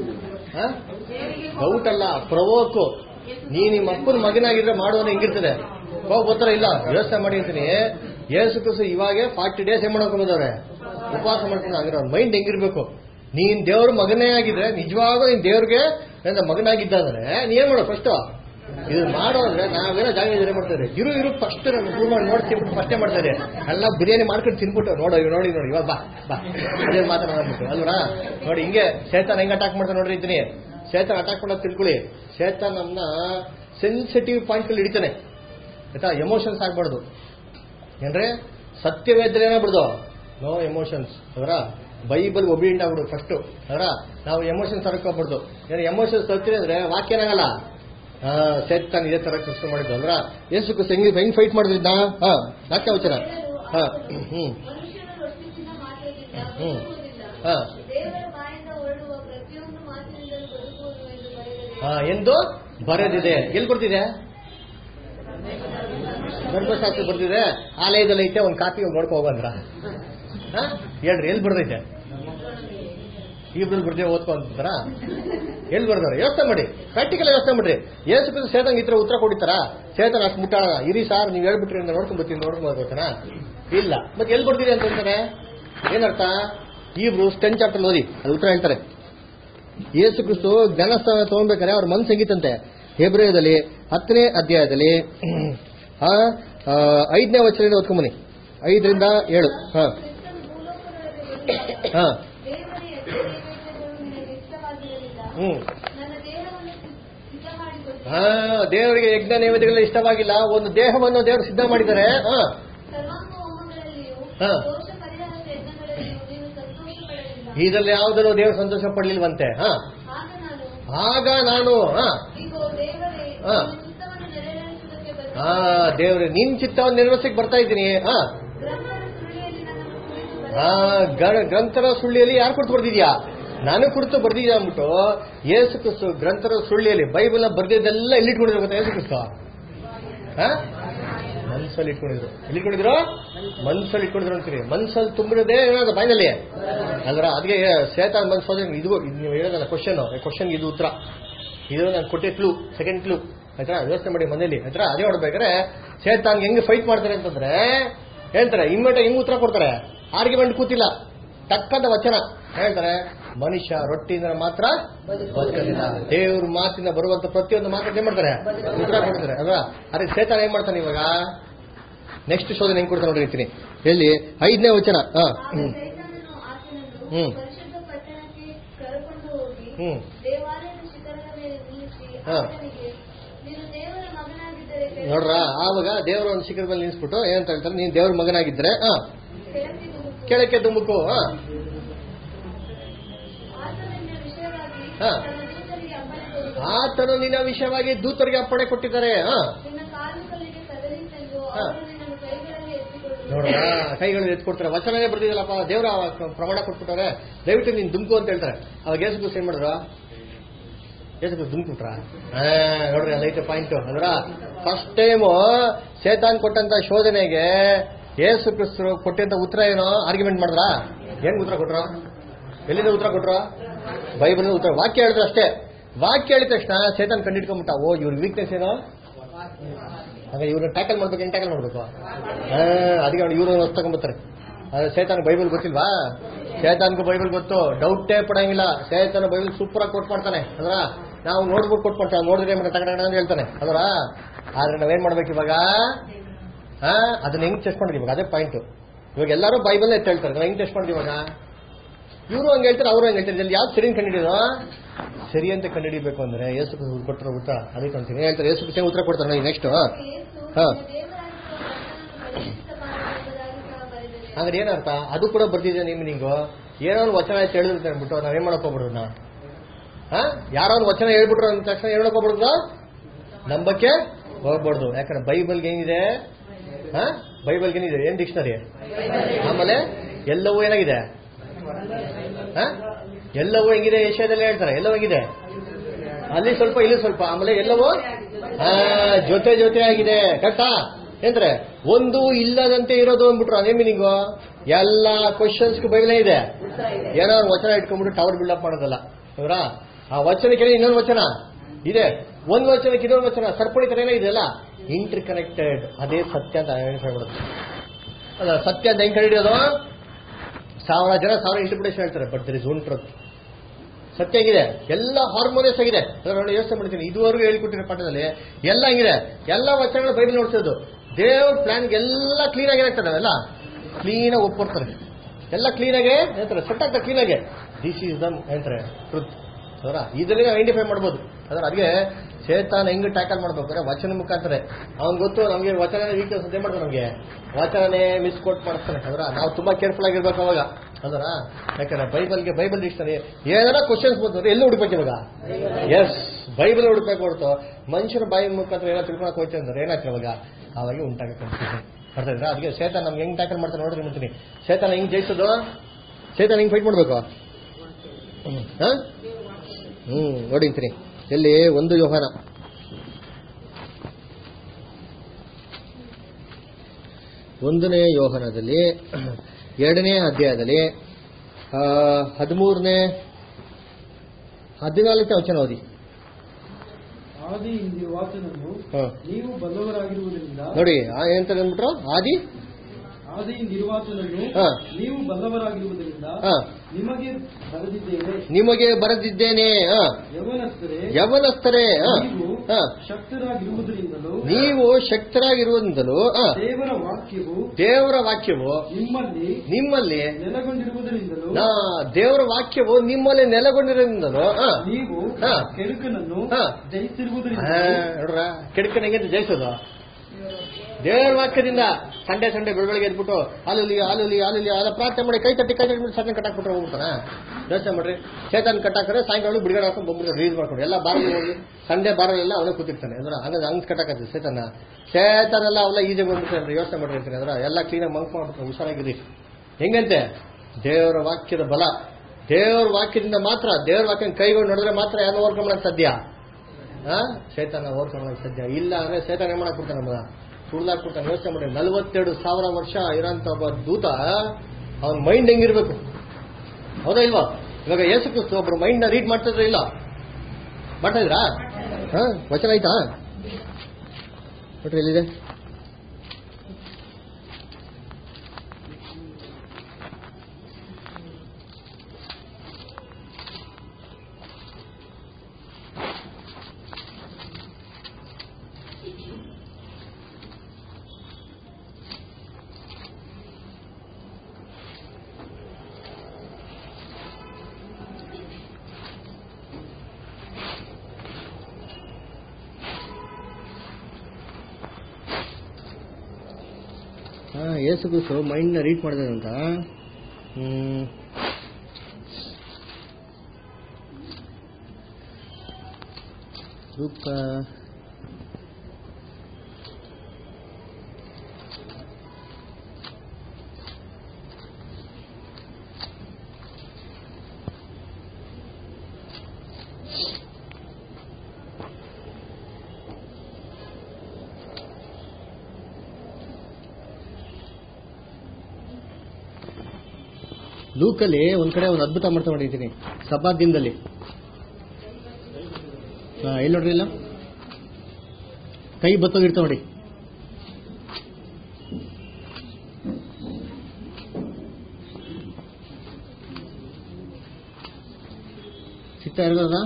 ಡೌಟ್ ಅಲ್ಲ, ಪ್ರವೋಕು. ನೀ ನಿಮ್ಮ ಅಪ್ಪನ ಮಗನಾಗಿದ್ರೆ ಮಾಡೋದು ಹೆಂಗಿರ್ತದೆ? ಗೊತ್ತರ ಇಲ್ಲ, ವ್ಯವಸ್ಥೆ ಮಾಡಿ ಅಂತೀನಿ. ಯೇಸು ಕ್ರಿಸ್ತ ಇವಾಗೆ 40 days ಏನ್ ಮಾಡ್ಕೊಂಡ್ರೆ ಉಪವಾಸ ಮಾಡ್ಕೊಂಡು ಆಗಿರೋ ಮೈಂಡ್ ಹೆಂಗಿರ್ಬೇಕು? ನೀನ್ ದೇವ್ರ ಮಗನೇ ಆಗಿದ್ರೆ, ನಿಜವಾಗೂ ನೀನ್ ದೇವ್ರಿಗೆ ಮಗನಾಗಿದ್ದಾದ್ರೆ ನೀ ಏನ್ ಮಾಡೋ? ಫಸ್ಟ್ ಇದು ಮಾಡೋ ಅಂದ್ರೆ ನಾವೇನೋ ಜಾಗ ಮಾಡ್ತಾರೆ ಇರು ಫಸ್ಟ್ ನೋಡ್ತಿಬಿಟ್ಟು ಫಸ್ಟೇ ಮಾಡ್ತಾರೆ ಎಲ್ಲ ಬಿರಿಯಾನಿ ಮಾಡ್ಕೊಂಡು ತಿನ್ಬಿಟ್ಟು ನೋಡಿ ಇವಾಗ ಬಾ ಅದೇ ಮಾತಾಡ್ಬಿಟ್ಟು ಅಲ್ವಾ? ನೋಡಿ ಹಿಂಗೆ ಶೇತಾನ್ ಹೆಂಗ್ ಅಟ್ಯಾಕ್ ಮಾಡ್ತಾರೆ ನೋಡ್ರಿ ಇದ್ದೀನಿ. ಶೇತಾನ್ ಅಟ್ಯಾಕ್ ಮಾಡೋದು ತಿಳ್ಕೊಳ್ಳಿ. ಶೇತಾನ್ ನಮ್ನ ಸೆನ್ಸಿಟಿವ್ ಪಾಯಿಂಟ್ ಅಲ್ಲಿ ಹಿಡಿತಾನೆ ಆಯ್ತಾ. ಎಮೋಷನ್ಸ್ ಆಗ್ಬಾರ್ದು ಏನ್ರೆ, ಸತ್ಯವೇದ್ರೆ ಏನಾಗ್ಬಿಡ್ದು, ನೋ ಎಮೋಷನ್ಸ್ ಅದರ. ಬೈಬಲ್ ಒಬಿಡಿಯಂಟ್ ಆಗ್ಬಿಡುದು ಫಸ್ಟ್ ಅದರ. ನಾವು ಎಮೋಷನ್ಸ್ ಹರ್ಕೋಗ್ಬಿಡ್ದು. ಏನು ಎಮೋಷನ್ಸ್ ತರ್ತೀರಿ ಅಂದ್ರೆ ವಾಕ್ಯ ಏನಾಗಲ್ಲ. ಶೇತಾನ್ ಇದೇ ತರ ಕೃಷ್ಣ ಮಾಡಿದ್ದು ಅಲ್ರ. ಯೇಸು ಕ್ರಿಸ್ತ ಹೆಂಗ್ ಫೈಟ್ ಮಾಡಿದ್ದ? ವಾಕ್ಯ ವಚನ ಎಂದು ಬರೆದಿದೆ. ಎಲ್ಲಿ ಬರ್ತಿದೆ? ಧರ್ಮಶಾಸ್ತ್ರ ಬರ್ತಿದೆ. ಆಲಯದಲ್ಲಿ ಐತೆ, ಒಂದ್ ಕಾಪಿ ನೋಡ್ಕೊ ಹೋಗಂದ್ರ ಹೇಳ್ರಿ ಎಲ್ಲಿ ಬರ್ದೈತೆ? ಇಬ್ರಲ್ಲಿ ಬರ್ದೇವೆ ಓದ್ಕೊ ಅಂತಾರ? ಎಲ್ಲಿ ಬರ್ದಾರೆ? ಯೋಚನೆ ಮಾಡಿ, ಪ್ರಾಕ್ಟಿಕಲ್ ಯೋಚನೆ ಮಾಡ್ರಿ. ಯೇಸು ಕ್ರಿಸ್ತ ಸೇತನ್ ಇತರ ಉತ್ತರ ಕೊಡಿತಾರ? ಸೇತನ್ ಅಷ್ಟು ಮುಟ್ಟಾಳ ಇರಿ ಸಾರ್ ನೀವು ಹೇಳ್ಬಿಟ್ರಿ ಅಂತ ನೋಡ್ಕೊಂಡ್ಬರ್ತಾನ? ಇಲ್ಲ. ಮತ್ತೆ ಎಲ್ಲಿ ಬರ್ತೀರಿ ಅಂತ ಹೇಳ್ತಾರೆ? ಏನರ್ಥ? Hebrews 10 chapter ಓದಿ, ಅದು ಉತ್ತರ ಹೇಳ್ತಾರೆ. ಯೇಸು ಕ್ರಿಸ್ತು ಜ್ಞಾನಸ್ಥಾನ ತಗೊಳ್ಬೇಕಾದ್ರೆ ಅವ್ರ ಮನ್ಸು ಹೆಂಗಿತ್ತಂತೆ? ಹೆಬ್ರೆಯದಲ್ಲಿ 10ನೇ ಅಧ್ಯಾಯದಲ್ಲಿ 5ನೇ ವಚನದಿಂದ ಓದ್ಕೊಂಬನಿ, 5ರಿಂದ 7. ದೇವರಿಗೆ ಯಜ್ಞ ನೈವೇದ್ಯಗಳೆಲ್ಲ ಇಷ್ಟವಾಗಿಲ್ಲ. ಒಂದು ದೇಹವನ್ನು ದೇವರು ಸಿದ್ಧ ಮಾಡಿದ್ದಾರೆ. ಇದರಲ್ಲಿ ಯಾವುದನ್ನು ದೇವರು ಸಂತೋಷ ಪಡಲಿಲ್ವಂತೆ. ಆಗ ನಾನು ದೇವ್ರೆ ನಿನ್ ಚಿತ್ತವನ್ನು ನೆರವೇರಿಸಕ್ಕೆ ಬರ್ತಾ ಇದ್ದೀನಿ. ಗ್ರಂಥರ ಸುಳ್ಳಿಯಲ್ಲಿ ಯಾರು ಕುರಿತು ಬರ್ದಿದ್ಯಾ? ನಾನು ಕುರಿತು ಬರ್ದಿದ್ಯಾ ಅಂದ್ಬಿಟ್ಟು ಯೇಸು ಕ್ರಿಸ್ತು ಗ್ರಂಥರ ಸುಳ್ಳಿಯಲ್ಲಿ ಬೈಬಲ್ನ ಬರ್ದಿದ್ದೆಲ್ಲ ಎಲ್ಲಿಟ್ಕೊಂಡಿದ್ರು ಗೊತ್ತಾ? ಯೇಸು ಕ್ರಿಸ್ತು ಮನ್ಸಲ್ಲಿ ಇಟ್ಕೊಂಡಿದ್ರು. ಎಲ್ಲಿಟ್ಕೊಂಡಿದ್ರು? ಮನ್ಸಲ್ಲಿ ಇಟ್ಕೊಂಡಿದ್ರು ಅಂತೀರಿ. ಮನ್ಸಲ್ಲಿ ತುಂಬಿರೋದೇ ಏನಾದ್ರು ಬಾಯಿನಲ್ಲಿ ಅಲ್ರ. ಅದಕ್ಕೆ ಸೇತಾನ್ ಮನ್ಸೋದ್ರೆ ಇದು ನೀವು ಹೇಳೋದಲ್ಲ ಕ್ವಶನ್ ಇದು ಉತ್ತರ. ಇದು ನಾನು ಕೊಟ್ಟೆ ಕ್ಲೂ, ಸೆಕೆಂಡ್ ಕ್ಲೂ ಆಯ್ತಾ. ಯೋಚನೆ ಮಾಡಿ ಮನೇಲಿ ಆಯ್ತಾ. ಅದೇ ನೋಡ್ಬೇಕಾದ್ರೆ ಸೇತಾನ್ ಹೆಂಗ್ ಫೈಟ್ ಮಾಡ್ತಾರೆ ಅಂತಂದ್ರೆ ಹೇಳ್ತಾರೆ, ಇಮ್ಮಿಡಿಯೇಟ್ ಹೆಂಗ್ ಉತ್ತರ ಕೊಡ್ತಾರೆ? ಆರ್ಗ್ಯುಮೆಂಟ್ ಕೂತಿಲ್ಲ, ಟಕ್ಕಂತ ವಚನ ಹೇಳ್ತಾರೆ. ಮನುಷ್ಯ ರೊಟ್ಟಿಯಿಂದ ಮಾತ್ರ ಬದುಕಲಿಲ್ಲ. ದೇವ್ರ ಮಾತಿನ ಬರುವಂತ ಪ್ರತಿಯೊಂದು ಮಾತ್ರ ಏನ್ ಮಾಡ್ತಾರೆ? ಉತ್ತರ ಕೊಡ್ತಾರೆ ಅಲ್ವಾ. ಅದೇ ಸೇತಾನ್ ಏನ್ ಮಾಡ್ತಾನೆ ಇವಾಗ? ನೆಕ್ಸ್ಟ್ ಶೋಧನೆ ಹೆಂಗ್ ಕೊಡ್ತಾನೆ ನೋಡಿ ಇರ್ತೀನಿ. ಎಲ್ಲಿ 5ನೇ ವಚನ. ನೋಡ್ರ, ಆವಾಗ ದೇವರ ಒಂದು ಶಿಖರ ಮೇಲೆ ನಿಲ್ಸ್ಬಿಟ್ಟು ಏನಂತ ಹೇಳ್ತಾರೆ? ನೀನ್ ದೇವ್ರ ಮಗನಾಗಿದ್ರೆ ಕೆಳಕ್ಕೆ ದುಮ್ಮುಕು. ಆತನು ನಿನ್ನ ವಿಷಯವಾಗಿ ದೂತರಿಗೆ ಅಪ್ಪಣೆ ಕೊಟ್ಟಿದ್ದಾರೆ. ನೋಡ್ರ ಕೈಗಳು ಎತ್ಕೊಡ್ತಾರೆ, ವಚನನೇ ಬರ್ತಿದಲ್ಲಪ್ಪ, ದೇವರ ಪ್ರಮಾಣ ಕೊಟ್ಬಿಟ್ಟಾರೆ, ದಯವಿಟ್ಟು ನೀನ್ ದುಮ್ಕು ಅಂತ ಹೇಳ್ತಾರೆ. ಅವಾಗ ಯೇಸು ಕ್ರಿಸ್ತ ಏನ್ ಮಾಡಿದ್ರು? ಯೇಸು ಕ್ರಿಸ್ತ ದುಮ್ಬಿಟ್ರ? ನೋಡ್ರಿ ಅದೈತೆ ಪಾಯಿಂಟ್. ಅಂದ್ರ ಫಸ್ಟ್ ಟೈಮು ಸೇತಾನ್ ಕೊಟ್ಟಂತ ಶೋಧನೆಗೆ ಯೇಸು ಕ್ರಿಸ್ತರು ಕೊಟ್ಟಂತ ಉತ್ತರ ಏನೋ ಆರ್ಗ್ಯುಮೆಂಟ್ ಮಾಡಿದ್ರ? ಹೆಂಗ್ ಉತ್ತರ ಕೊಟ್ರ? ಎಲ್ಲಿಂದ ಉತ್ತರ ಕೊಟ್ರ? ಬೈಬಲ್ ಉತ್ತರ. ವಾಕ್ಯ ಹೇಳಿದ್ರು ಅಷ್ಟೇ. ವಾಕ್ಯ ಹೇಳಿದ ತಕ್ಷಣ ಸೇತಾನ್ ಕಂಡಿಡ್ಕೊಂಡ್ಬಿಟ್ಟ, ಓ ಇವ್ರ ವೀಕ್ನೆಸ್ ಏನೋ, ಹಾಗೆ ಇವ್ರನ್ನ ಟ್ಯಾಕಲ್ ಮಾಡ್ಬೇಕು. ಹೆಂಗ್ ಟ್ಯಾಕಲ್ ಮಾಡ್ಬೇಕು? ಅದಕ್ಕೆ ಅವ್ನು ಇವ್ರನ್ನ ಹೊಸ್ತಕೊಂಡ್ಬರ್ತಾರೆ. ಸೇತಾನ್ ಬೈಬಲ್ ಗೊತ್ತಿಲ್ವಾ? ಸೇತಾನ್ಗೂ ಬೈಬಲ್ ಗೊತ್ತು, ಡೌಟೇ ಪಡಂಗಿಲ್ಲ. ಸೇತಾನ ಬೈಬಲ್ ಸೂಪರ್ ಆಗಿ ಕೊಟ್ ಮಾಡ್ತಾನೆ. ಅದ್ರ ನಾವು ನೋಡ್ಬಿಟ್ಟು ಕೊಟ್ ಮಾಡ್ತಾನೆ, ನೋಡಿದ್ರೆ ತಗಡ ಅಂತ ಹೇಳ್ತಾನೆ. ಅದರ ಆದ್ರೆ ನಾವೇನ್ ಮಾಡ್ಬೇಕು ಇವಾಗ? ಅದನ್ನ ಹೆಂಗ್ ಟೆಸ್ಟ್ ಮಾಡಿದ್ವಿ ಇವಾಗ? ಅದೇ ಪಾಯಿಂಟ್. ಇವಾಗ ಎಲ್ಲರೂ ಬೈಬಲ್ ಎತ್ತ ಹೇಳ್ತಾರೆ, ನಾವು ಹೆಂಗ್ ಟೆಸ್ಟ್ ಮಾಡಿದ್ವಿ ಇವಾಗ? ಇವರು ಹಂಗೆ ಹೇಳ್ತಾರೆ, ಅವರು ಹಂಗೆ ಹೇಳ್ತಾರೆ. ಯಾವ್ದು ಸರಿ ಕಂಡಿಡಿಯೋದು? ಸರಿ ಅಂತ ಕಂಡುಹಿಡಿಬೇಕು ಅಂದ್ರೆ ಯೇಸು ಕೊಟ್ಟರು ಉತ್ತರ ಅದಕ್ಕೆ ಅಂತೀನಿ ಹೇಳ್ತಾರೆ. ಯೇಸು ಕ್ರಿಸ್ತ ಉತ್ತರ ಕೊಡ್ತಾರೆ. ನೆಕ್ಸ್ಟ್ ಅಂದ್ರೆ ಏನರ್ಥ? ಅದು ಕೂಡ ಬರ್ತಿದೆ ನಿಮ್ಗೆ. ಏನೋ ಒಂದು ವಚನ ಹೇಳಿದ್ರೆ ಅಂದ್ಬಿಟ್ಟು ನಾವೇನ್ ಮಾಡಕ್ ಹೋಗ್ಬಿಡ್ರು? ಯಾರೋ ಒಂದು ವಚನ ಹೇಳ್ಬಿಟ್ರು ಅಂದ ತಕ್ಷಣ ಏನ್ ಮಾಡಕ್ ಹೋಗ್ಬಿಡುದು? ನಂಬಕ್ಕೆ ಹೋಗ್ಬಾರ್ದು. ಯಾಕಂದ್ರೆ ಬೈಬಲ್ಗೆ ಏನಿದೆ? ಬೈಬಲ್ಗೆ ಏನಿದೆ? ಏನ್ ಡಿಕ್ಷನರಿ? ಆಮೇಲೆ ಎಲ್ಲವೂ ಏನಾಗಿದೆ? ಎಲ್ಲವೂ ಹೆಂಗಿದೆ? ಏಷ್ಯಾದಲ್ಲಿ ಹೇಳ್ತಾರೆ ಎಲ್ಲವೂ ಹೆಂಗಿದೆ? ಅಲ್ಲಿ ಸ್ವಲ್ಪ ಇಲ್ಲಿ ಸ್ವಲ್ಪ, ಆಮೇಲೆ ಎಲ್ಲವೂ ಜೊತೆ ಜೊತೆ ಆಗಿದೆ. ಕರೆಕ್ಟಾ? ಅಂದ್ರೆ ಒಂದು ಇಲ್ಲದಂತೆ ಇರೋದು ಅಂದ್ಬಿಟ್ರು ಅದೇ ಮೀನಿಂಗು. ಎಲ್ಲ ಕ್ವಶನ್ಸ್ಗೂ ಬೈಬಲೇ ಇದೆ. ಏನೋ ಒಂದು ವಚನ ಇಟ್ಕೊಂಡ್ಬಿಟ್ಟು ಟವರ್ ಬಿಲ್ಡಪ್ ಮಾಡೋದಲ್ಲ ಅವರ. ಆ ವಚನಕ್ಕೆ ಇನ್ನೊಂದು ವಚನ ಇದೆ, ಒಂದು ವಚನಕ್ಕೆ ಇನ್ನೊಂದು ವಚನ ಸರಪಳಿ ತರ ಏನೋ ಇದೆಯಲ್ಲ, ಇಂಟರ್ ಕನೆಕ್ಟೆಡ್. ಅದೇ ಸತ್ಯ ಅಂತ ಹೇಳ್ಬಿಡುದು. ಅಲ್ಲ, ಸತ್ಯ ಅಂತ ಹೆಂಗ್ ಕಂಡಿಡಿಯೋದು? 1000 ಜನ 1000 ಇಂಟರ್ಪ್ರಿಟೇಷನ್ ಹೇಳ್ತಾರೆ, but there is one truth. ಸತ್ಯ ಆಗಿದೆ, ಎಲ್ಲ ಹಾರ್ಮೋನಿಯಸ್ ಆಗಿದೆ. ಅದರ ಯೋಚನೆ ಮಾಡ್ತೀನಿ, ಇದುವರೆಗೂ ಹೇಳ್ಕೊಟ್ಟಿರೋ ಪಾಠದಲ್ಲಿ ಎಲ್ಲ ಹಂಗಿದೆ. ಎಲ್ಲ ವಚನಗಳು ಬೈಬಲ್ ನೋಡ್ಸೋದು. ದೇವ್ರ ಪ್ಲಾನ್ಗೆ ಎಲ್ಲ ಕ್ಲೀನ್ ಆಗಿ ಏನಾಗ್ತದೆ, ಅವೆಲ್ಲ ಕ್ಲೀನಾಗಿ ಒಪ್ಕೊಡ್ತಾರೆ. ಎಲ್ಲ ಕ್ಲೀನಾಗೆ ಹೇಳ್ತಾರೆ, ಸೆಟ್ ಆಗ್ತದೆ ಕ್ಲೀನಾಗೆ. ದಿಸ್ ಈಸ್ ದಮ್ ಹೇಳ್ತಾರೆ ಟ್ರೂತ್. ಅದರ ಇದರಲ್ಲಿ ನಾವು ಐಡೆಂಟಿಫೈ ಮಾಡ್ಬೋದು. ಅದರ ಅದಕ್ಕೆ ಸೇತಾನ ಹೆಂಗ್ ಟ್ಯಾಕಲ್ ಮಾಡ್ಬೇಕಾದ್ರೆ ವಚನ ಮುಖಾಂತರ. ಅವ್ನು ಗೊತ್ತು ನಮಗೆ ವಚನನೇ ವೀಕ್ನೆಸ್ ಅಂತ ಮಾಡ್ತಾರೆ, ನಮಗೆ ವಚನನೇ ಮಿಸ್ಕೋಟ್ ಮಾಡ್ತಾನೆ. ಅದರ ನಾವು ತುಂಬಾ ಕೇರ್ಫುಲ್ ಆಗಿರ್ಬೇಕು ಅವಾಗ. ಅದರ ಯಾಕಂದ್ರೆ ಬೈಬಲ್ ಡಿಕ್ಷನರಿ ಏನಾರ ಕ್ವಶನ್ಸ್ ಬಂದ್ರೆ ಎಲ್ಲಿ ಹುಡುಕ್ಬೇಕು ಇವಾಗ? ಎಸ್, ಬೈಬಲ್ ಹುಡುಕ್ಬೇಕು ಹೊರತು ಮನುಷ್ಯನ ಬಾಯಿ ಮುಖಾಂತರ ಏನೋ ತಿಳ್ಕೊಳಕ್ ಹೋಯ್ತು ಅಂದ್ರೆ ಏನಾಗ್ತದೆ ಅವಾಗ? ಅವಾಗ ಉಂಟಾಗ ಕನ್ಫ್ಯೂಷನ್. ಅರ್ಥ ಇದ್ರೆ ಅದಕ್ಕೆ ಸೇತಾನ ನಮ್ಗೆ ಹೆಂಗ್ ಟ್ಯಾಕಲ್ ಮಾಡ್ತಾರೆ ನೋಡ್ರಿ ಮುಂತೀನಿ. ಸೇತಾನ ಹೆಂಗ್ ಜಯಿಸೋದು? ಸೇತಾನ ಹೆಂಗ್ ಫೈಟ್ ಮಾಡ್ಬೇಕು? ನೋಡಿಂತೀನಿ ಎಲ್ಲಿ 1 ಯೋಹಾನ 1ನೇ ಯೋಹಾನದಲ್ಲಿ 2ನೇ ಅಧ್ಯಾಯದಲ್ಲಿ 13ನೇ 14ನೇ ವಚನ ಓದಿ.
ಆದಿ ವಾಚನನ್ನು ನೀವು ಬಲ್ಲವರಾಗಿರುವುದರಿಂದ ನೋಡಿ
ಎಂತ ಅಂದ್ಬಿಟ್ರು? ಆದಿ
ನಿರ್ವಾಚನನ್ನು ನೀವು ಬಲ್ಲವರಾಗಿರುವುದರಿಂದ
ನಿಮಗೆ ಬರೆದಿದ್ದೇನೆ. ಯವನಸ್ಥರೇ ನೀವು ಶಕ್ತರಾಗಿರುವುದರಿಂದಲೂ ದೇವರ ವಾಕ್ಯವು ನಿಮ್ಮಲ್ಲಿ
ನೆಲೆಗೊಂಡಿರುವುದರಿಂದಲೂ
ದೇವರ ವಾಕ್ಯವು ನಿಮ್ಮಲ್ಲಿ ನೆಲೆಗೊಂಡಿರುವುದರಿಂದಲೂ
ನೀವು ಕೆಡುಕನನ್ನು ಜಯಿಸಿರುವುದರಿಂದ.
ನೋಡ್ರ, ಕೆಡುಕನಿಗೆ ಜಯಿಸೋದು ದೇವರ ವಾಕ್ಯದಿಂದ. ಸಂಡೆ ಬೆಳಗ್ಗೆ ಎದ್ಬಿಟ್ಟು ಅಲ್ಲಿ ಅಲ್ಲ ಪ್ರಾರ್ಥನೆ ಮಾಡಿ ಕೈ ತಟ್ಟಿ ಸಣ್ಣ ಕಟ್ಟಾಕ್ಬಿಟ್ರೆ ಹೋಗ್ಬಿಡ್ತಾನೆ. ಯೋಚನೆ ಮಾಡ್ರಿ, ಚೇತನ್ ಕಟ್ಟಾಕ್ರೆ ಸಾಯಂಕಾಲ ಬಿಡುಗಡೆ ಹಾಕೊಂಡು ಬಂದ್ಬಿಟ್ಟು ರಿಲೀಸ್ ಮಾಡ್ಕೊಂಡು ಎಲ್ಲ ಬಾರಲ್ಲಿ ಹೋಗಿ ಸಂಡೆ ಬಾರಲ್ಲೆಲ್ಲ ಅವನೇ ಕೂತಿರ್ತಾನೆ. ಅಂದ್ರೆ ಹಂಗ್ ಕಟ್ಟಾಕತ್ತೆ ಚೇತನೆಲ್ಲ ಅವೆಲ್ಲ ಈಜಿ ಬಂದ್ಬಿಡ್ತಾರೆ. ಯೋಚನೆ ಮಾಡಿರ್ತೀನಿ ಅಂದ್ರೆ ಎಲ್ಲ ಕ್ಲೀನಾಗಿ ಮಂಕ್ ಮಾಡ್ಬಿಟ್ರೆ ಹುಷಾರಾಗಿರಿ. ಹೆಂಗಂತೆ? ದೇವರ ವಾಕ್ಯದ ಬಲ, ದೇವರ ವಾಕ್ಯದಿಂದ ಮಾತ್ರ, ದೇವರ ವಾಕ್ಯ ಕೈಗೊಂಡು ನಡೆದ್ರೆ ಮಾತ್ರ ಯಾರು ಓವರ್ಕಮ್ ಮಾಡಕ್ ಸಾಧ್ಯ? ಚೇತನ ಓವರ್ಕಮ್ ಮಾಡಕ್ ಸಾಧ್ಯ ಇಲ್ಲ. ಅಂದ್ರೆ ಚೇತನ ಏನ್ ಮಾಡಕ್ ಬಿಡ್ತಾನೆ? ನಮ್ಗೆ ಸುಳ್ದಾಕ್ಬಿಡ್ತಾನೆ. ಯೋಚನೆ ಮಾಡಿ, 42,000 ವರ್ಷ ಇರೋಂಥ ಒಬ್ಬ ದೂತ, ಅವನ ಮೈಂಡ್ ಹೆಂಗಿರ್ಬೇಕು? ಹೌದಾ ಇಲ್ವಾ? ಇವಾಗ ಯೇಸು ಕ್ರಿಸ್ತ ಒಬ್ರು ಮೈಂಡ್ ನ ರೀಡ್ ಮಾಡ್ತಿದ್ರ ಇಲ್ಲ? ಮಾಡ್ತಾ ಇದ್ರಾ? ವಚನ ಆಯ್ತಾ? ನೋಡ್ರಿ ಎಲ್ಲಿದೆ? ಯೇಸು ಕ್ರಿಸ್ತ ಮೈಂಡ್ ನ ರೀಡ್ ಮಾಡಿದಂತ ಲೂಕ ಲೂಕಲ್ಲಿ ಒಂದ್ ಕಡೆ ಒಂದು ಅದ್ಭುತ ಮಾಡ್ತಾ ಮಾಡಿದ್ದೀನಿ ಸಬ್ಬಾ ದಿನದಲ್ಲಿ. ಎಲ್ಲಿ ನೋಡ್ರಿ ಇಲ್ಲ ಕೈ ಬತ್ತೋಗಿರ್ತಾವ ನೋಡಿ. ಸಿಗ್ತಾ ಇರೋದ?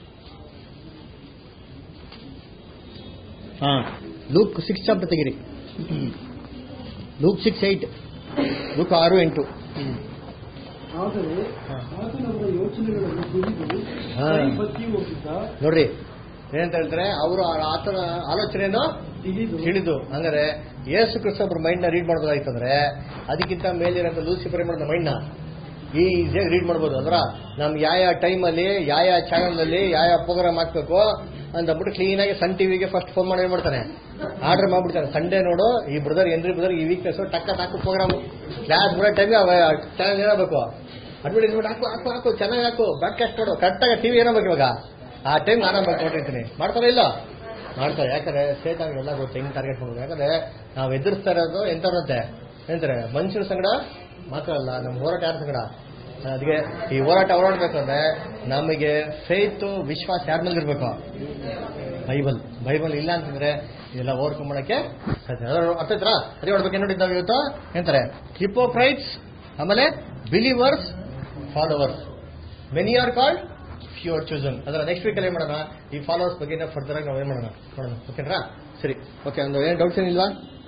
ಲೂಕ್ 6 ಚಾಪ್ಟರ್ ತೆಗಿರಿ. Luke 6:8, Luke 6:8.
ಆದರೆ ಆತನವರ ಯೋಚನೆಗಳನ್ನು ತಿಳಿದು ಕೈ ಬತ್ತಿ ಹೋಗಿದ್ದ.
ನೋಡ್ರಿ ಏನಂತ ಹೇಳ್ತಾರೆ, ಅವರು ಆತನ ಆಲೋಚನೆಯನ್ನು ತಿಳಿದು. ಹಂಗಾರೆ ಯೇಸು ಕ್ರಿಸ್ತ ಒಬ್ಬರ ಮೈಂಡ್ ನ ರೀಡ್ ಮಾಡ್ಬೋದಾಯ್ತಂದ್ರೆ ಅದಕ್ಕಿಂತ ಮೇಲಿರೋಂಥ ಲೂಸಿಫರ್ ಮಾಡಿದ ಮೈಂಡ್ ನ ಈಸಿಯಾಗಿ ರೀಡ್ ಮಾಡ್ಬೋದು. ಅಂದ್ರ ನಮ್ಗೆ ಯಾವ ಟೈಮಲ್ಲಿ ಯಾವ ಚಾನಲ್ ಅಲ್ಲಿ ಯಾವ ಪ್ರೋಗ್ರಾಮ್ ಹಾಕ್ಬೇಕು ಅಂದ್ಬಿಟ್ಟು ಕ್ಲೀನ್ ಆಗಿ ಸನ್ ಟಿವಿಗೆ ಫಸ್ಟ್ ಫೋನ್ ಮಾಡಿ ಏನ್ ಮಾಡ್ತಾನೆ, ಆರ್ಡರ್ ಮಾಡ್ಬಿಡ್ತಾನೆ. ಸಂಡೇ ನೋಡು ಈ ಬ್ರದರ್ ಎನ್ರಿ ಬ್ರದರ್ ಈ ವೀಕ್ನೆಸ್ ಟಕ್ಕ ಹಾಕು ಪ್ರೋಗ್ರಾಮ್ ಕ್ಲಾಸ್ ಬಿಡೋ ಟೈಮ್ಗೆ ಚಾನಲ್ ಏನಾಗಬೇಕು, ಅಡ್ವರ್ಟೈಸ್ಮೆಂಟ್ ಹಾಕು ಹಾಕು ಹಾಕು ಚೆನ್ನಾಗಿ ಹಾಕು ಬ್ರಾಡ್ಕಾಸ್ಟ್ ನೋಡು ಕರೆಕ್ಟಾಗಿ ಟಿವಿ ಏನಾಗಬೇಕು. ಇವಾಗ ಆ ಟೈಮ್ ನಾನು ನೋಡಿರ್ತೀನಿ. ಮಾಡ್ತಾರ ಇಲ್ಲ ಮಾಡ್ತಾರೆ. ಯಾಕಂದ್ರೆ ಸೇತಾನ್ ಎಲ್ಲ ಗೊತ್ತು ಹೆಂಗ್ ಟಾರ್ಗೆಟ್ ಮಾಡೋದು. ಯಾಕಂದ್ರೆ ನಾವು ಎದುರಿಸ್ತಾ ಇರೋದು ಎಂತವ್ರಂತೆ ಏನಂತಾರೆ, ಮನುಷ್ಯರ ಸಂಗಡ ಮಾತ್ರ ಅಲ್ಲ, ನಮ್ಮ ಹೋರಾಟ ಯಾರ ಸಂಗಡ. ಅದಕ್ಕೆ ಈ ಹೋರಾಡಬೇಕಂದ್ರೆ ನಮಗೆ ಫೇತ್ ವಿಶ್ವಾಸ ಯಾರ ಮೇಲೆ ಇರಬೇಕು, ಬೈಬಲ್ ಇಲ್ಲ ಅಂತಂದ್ರೆ ಇದೆಲ್ಲ ಓವರ್ಕಮ್ ಮಾಡಕ್ಕೆ ಸಾಧ್ಯ. ಅರ್ಥ ಆಯ್ತಾ? ಅದೇ ನೋಡ್ಬೇಕು ನೋಡಿದ್ದ ಇವತ್ತು ಏನಂತಾರೆ, ಹಿಪೋಕ್ರೈಟ್ಸ್, ಆಮೇಲೆ believers, followers. Many are called, few are chosen. ಅದರ ನೆಕ್ಸ್ಟ್ ವೀಕಲ್ಲಿ ಏನ್ ಮಾಡೋಣ, ಈ ಫಾಲೋವರ್ಸ್ ಬಗ್ಗೆ ಫರ್ದರ್ ಆಗಿ ನಾವು ಏನ್ ಮಾಡೋಣ ನೋಡೋಣ. ಓಕೆನಾ? ಸರಿ, ಓಕೆ. ಒಂದು ಏನು ಡೌಟ್ಸ್ ಏನಿಲ್ವಾ?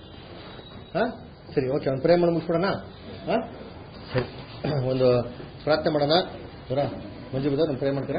ಸರಿ, ಓಕೆ. ಒಂದು ಪ್ರೇ ಮಾಡಿ ಮುಗಿಸ್ಬಿಡೋಣ. ಸರಿ, ಒಂದು ಪ್ರಾರ್ಥನೆ ಮಾಡೋಣ. ಮಂಜು ಬದ ಒಂದು ಪ್ರೇ ಮಾಡ್ತೀರಾ?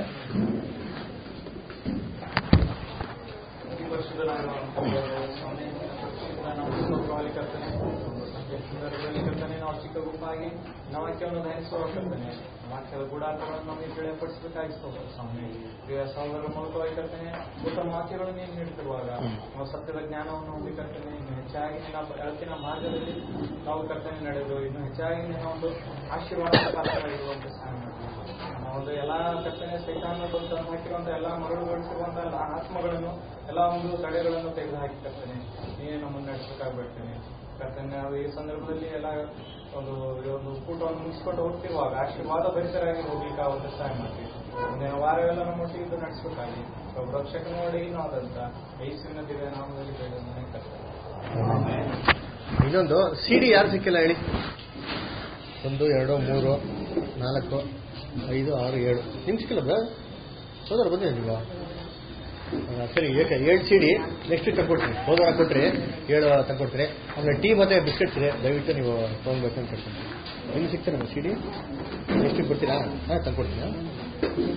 ವಾಕ್ಯವನ್ನು ಧ್ಯಾನಿಸುವಾಗ್ತಾನೆ, ವಾಕ್ಯದ ಗೂಢಾರ್ಥಗಳನ್ನು ನಮಗೆ ತಿಳಿಯಪಡಿಸಬೇಕಾಗಿಸ್ತದೆ ಸ್ವಾಮಿ. ಪ್ರಿಯ ಸಹೋದರರ ಮೂಲಕವಾಗಿ ಕರ್ತನೆ, ಉತ್ತಮ ವಾಕ್ಯಗಳನ್ನು ನೀನು ನೀಡುತ್ತಿರುವಾಗ ನಾವು ಸತ್ಯದ ಜ್ಞಾನವನ್ನು ಹೊಂದಿಕರ್ತೇನೆ. ಇನ್ನು ಹೆಚ್ಚಾಗಿ ನಿನ್ನ ಬೆಳಕಿನ ಮಾರ್ಗದಲ್ಲಿ ನಾವು ಕರ್ತನೆ ನಡೆದು ಇನ್ನು ಹೆಚ್ಚಾಗಿ ನಿನ್ನ ಒಂದು ಆಶೀರ್ವಾದ ಪಾತ್ರರಾಗಿರುವಂತೆ ಸಹಾಯ ಮಾಡ್ತೀವಿ. ಒಂದು ಎಲ್ಲ ಕರ್ತನೆ ಸೈತಾನ ಬಂದು ಹಾಕಿರುವಂತ ಎಲ್ಲ ಮರಳುಗೊಳಿಸಿರುವಂತ ಎಲ್ಲ ಆತ್ಮಗಳನ್ನು ಎಲ್ಲ ಒಂದು ತಡೆಗಳನ್ನು ತೆಗೆದುಹಾಕಿ ಕರ್ತನೆ ನೀನೇ ನಮ್ಮನ್ನು ನಡೆಸಬೇಕಾಗ್ಬಿಡ್ತೇನೆ. ಕರ್ತನೆ ನಾವು ಈ ಸಂದರ್ಭದಲ್ಲಿ ಎಲ್ಲ ಒಂದು ಕೂಟವನ್ನು ಮುಗಿಸ್ಕೊಂಡು ಹೋಗ್ತಿರುವಾಗ ಆಶೀರ್ವಾದ ಭರಿತರಾಗಿ ಹೋಗ್ಲಿಕ್ಕೆ ಅವತ್ತು ಸಹಾಯ ಮಾಡ್ತೀವಿ. ಮುಂದಿನ ವಾರವೆಲ್ಲ ನಮ್ಮೊಟ್ಟಿಗೆ ನಡೆಸಬೇಕಾಗಿ ಒಬ್ಬ ರಕ್ಷಕನ ಒಳಗಿನೂ ಆದಂತ ಯೇಸುವಿನ ದಿವ್ಯ ನಾಮದಲ್ಲಿ ಬೇಡ ಕರ್ತನೆ.
ಇನ್ನೊಂದು ಸಿಡಿ ಯಾರು ಸಿಕ್ಕಿಲ್ಲ ಹೇಳಿ? 1, 2, 3, 4, 5, 6, 7 ನಿಮ್ಗೆ ಸಿಕ್ಕಿಲ್ಲ ಬ್ರದರ್? ಸೋದರ ಬಂದಿದೆ ನೀವು? ಸರಿ, 7 ಸಿಡಿ ನೆಕ್ಸ್ಟ್ ವೀಕ್ ತಂದ್ಕೊಡ್ತೀನಿ. ಹೋದಾಗ ಕೊಟ್ರಿ 7 ತಂದ್ಕೊಡ್ತೀನಿ. ಆಮೇಲೆ ಟೀ ಮತ್ತೆ ಬಿಸ್ಕೆಟ್ಸ್ ಇದೆ, ದಯವಿಟ್ಟು ನೀವು ತೊಗೊಳ್ಬೇಕು ಅಂತ ಕೇಳ್ತೀನಿ. ನಿಮ್ಗೆ ಸಿಗ್ತಾರೆ ನಮ್ಮ ಸಿಡಿ ನೆಕ್ಸ್ಟ್ ವೀಕ್ ಬರ್ತೀರಾ? ತಂದ್ಕೊಡ್ತೀನಿ.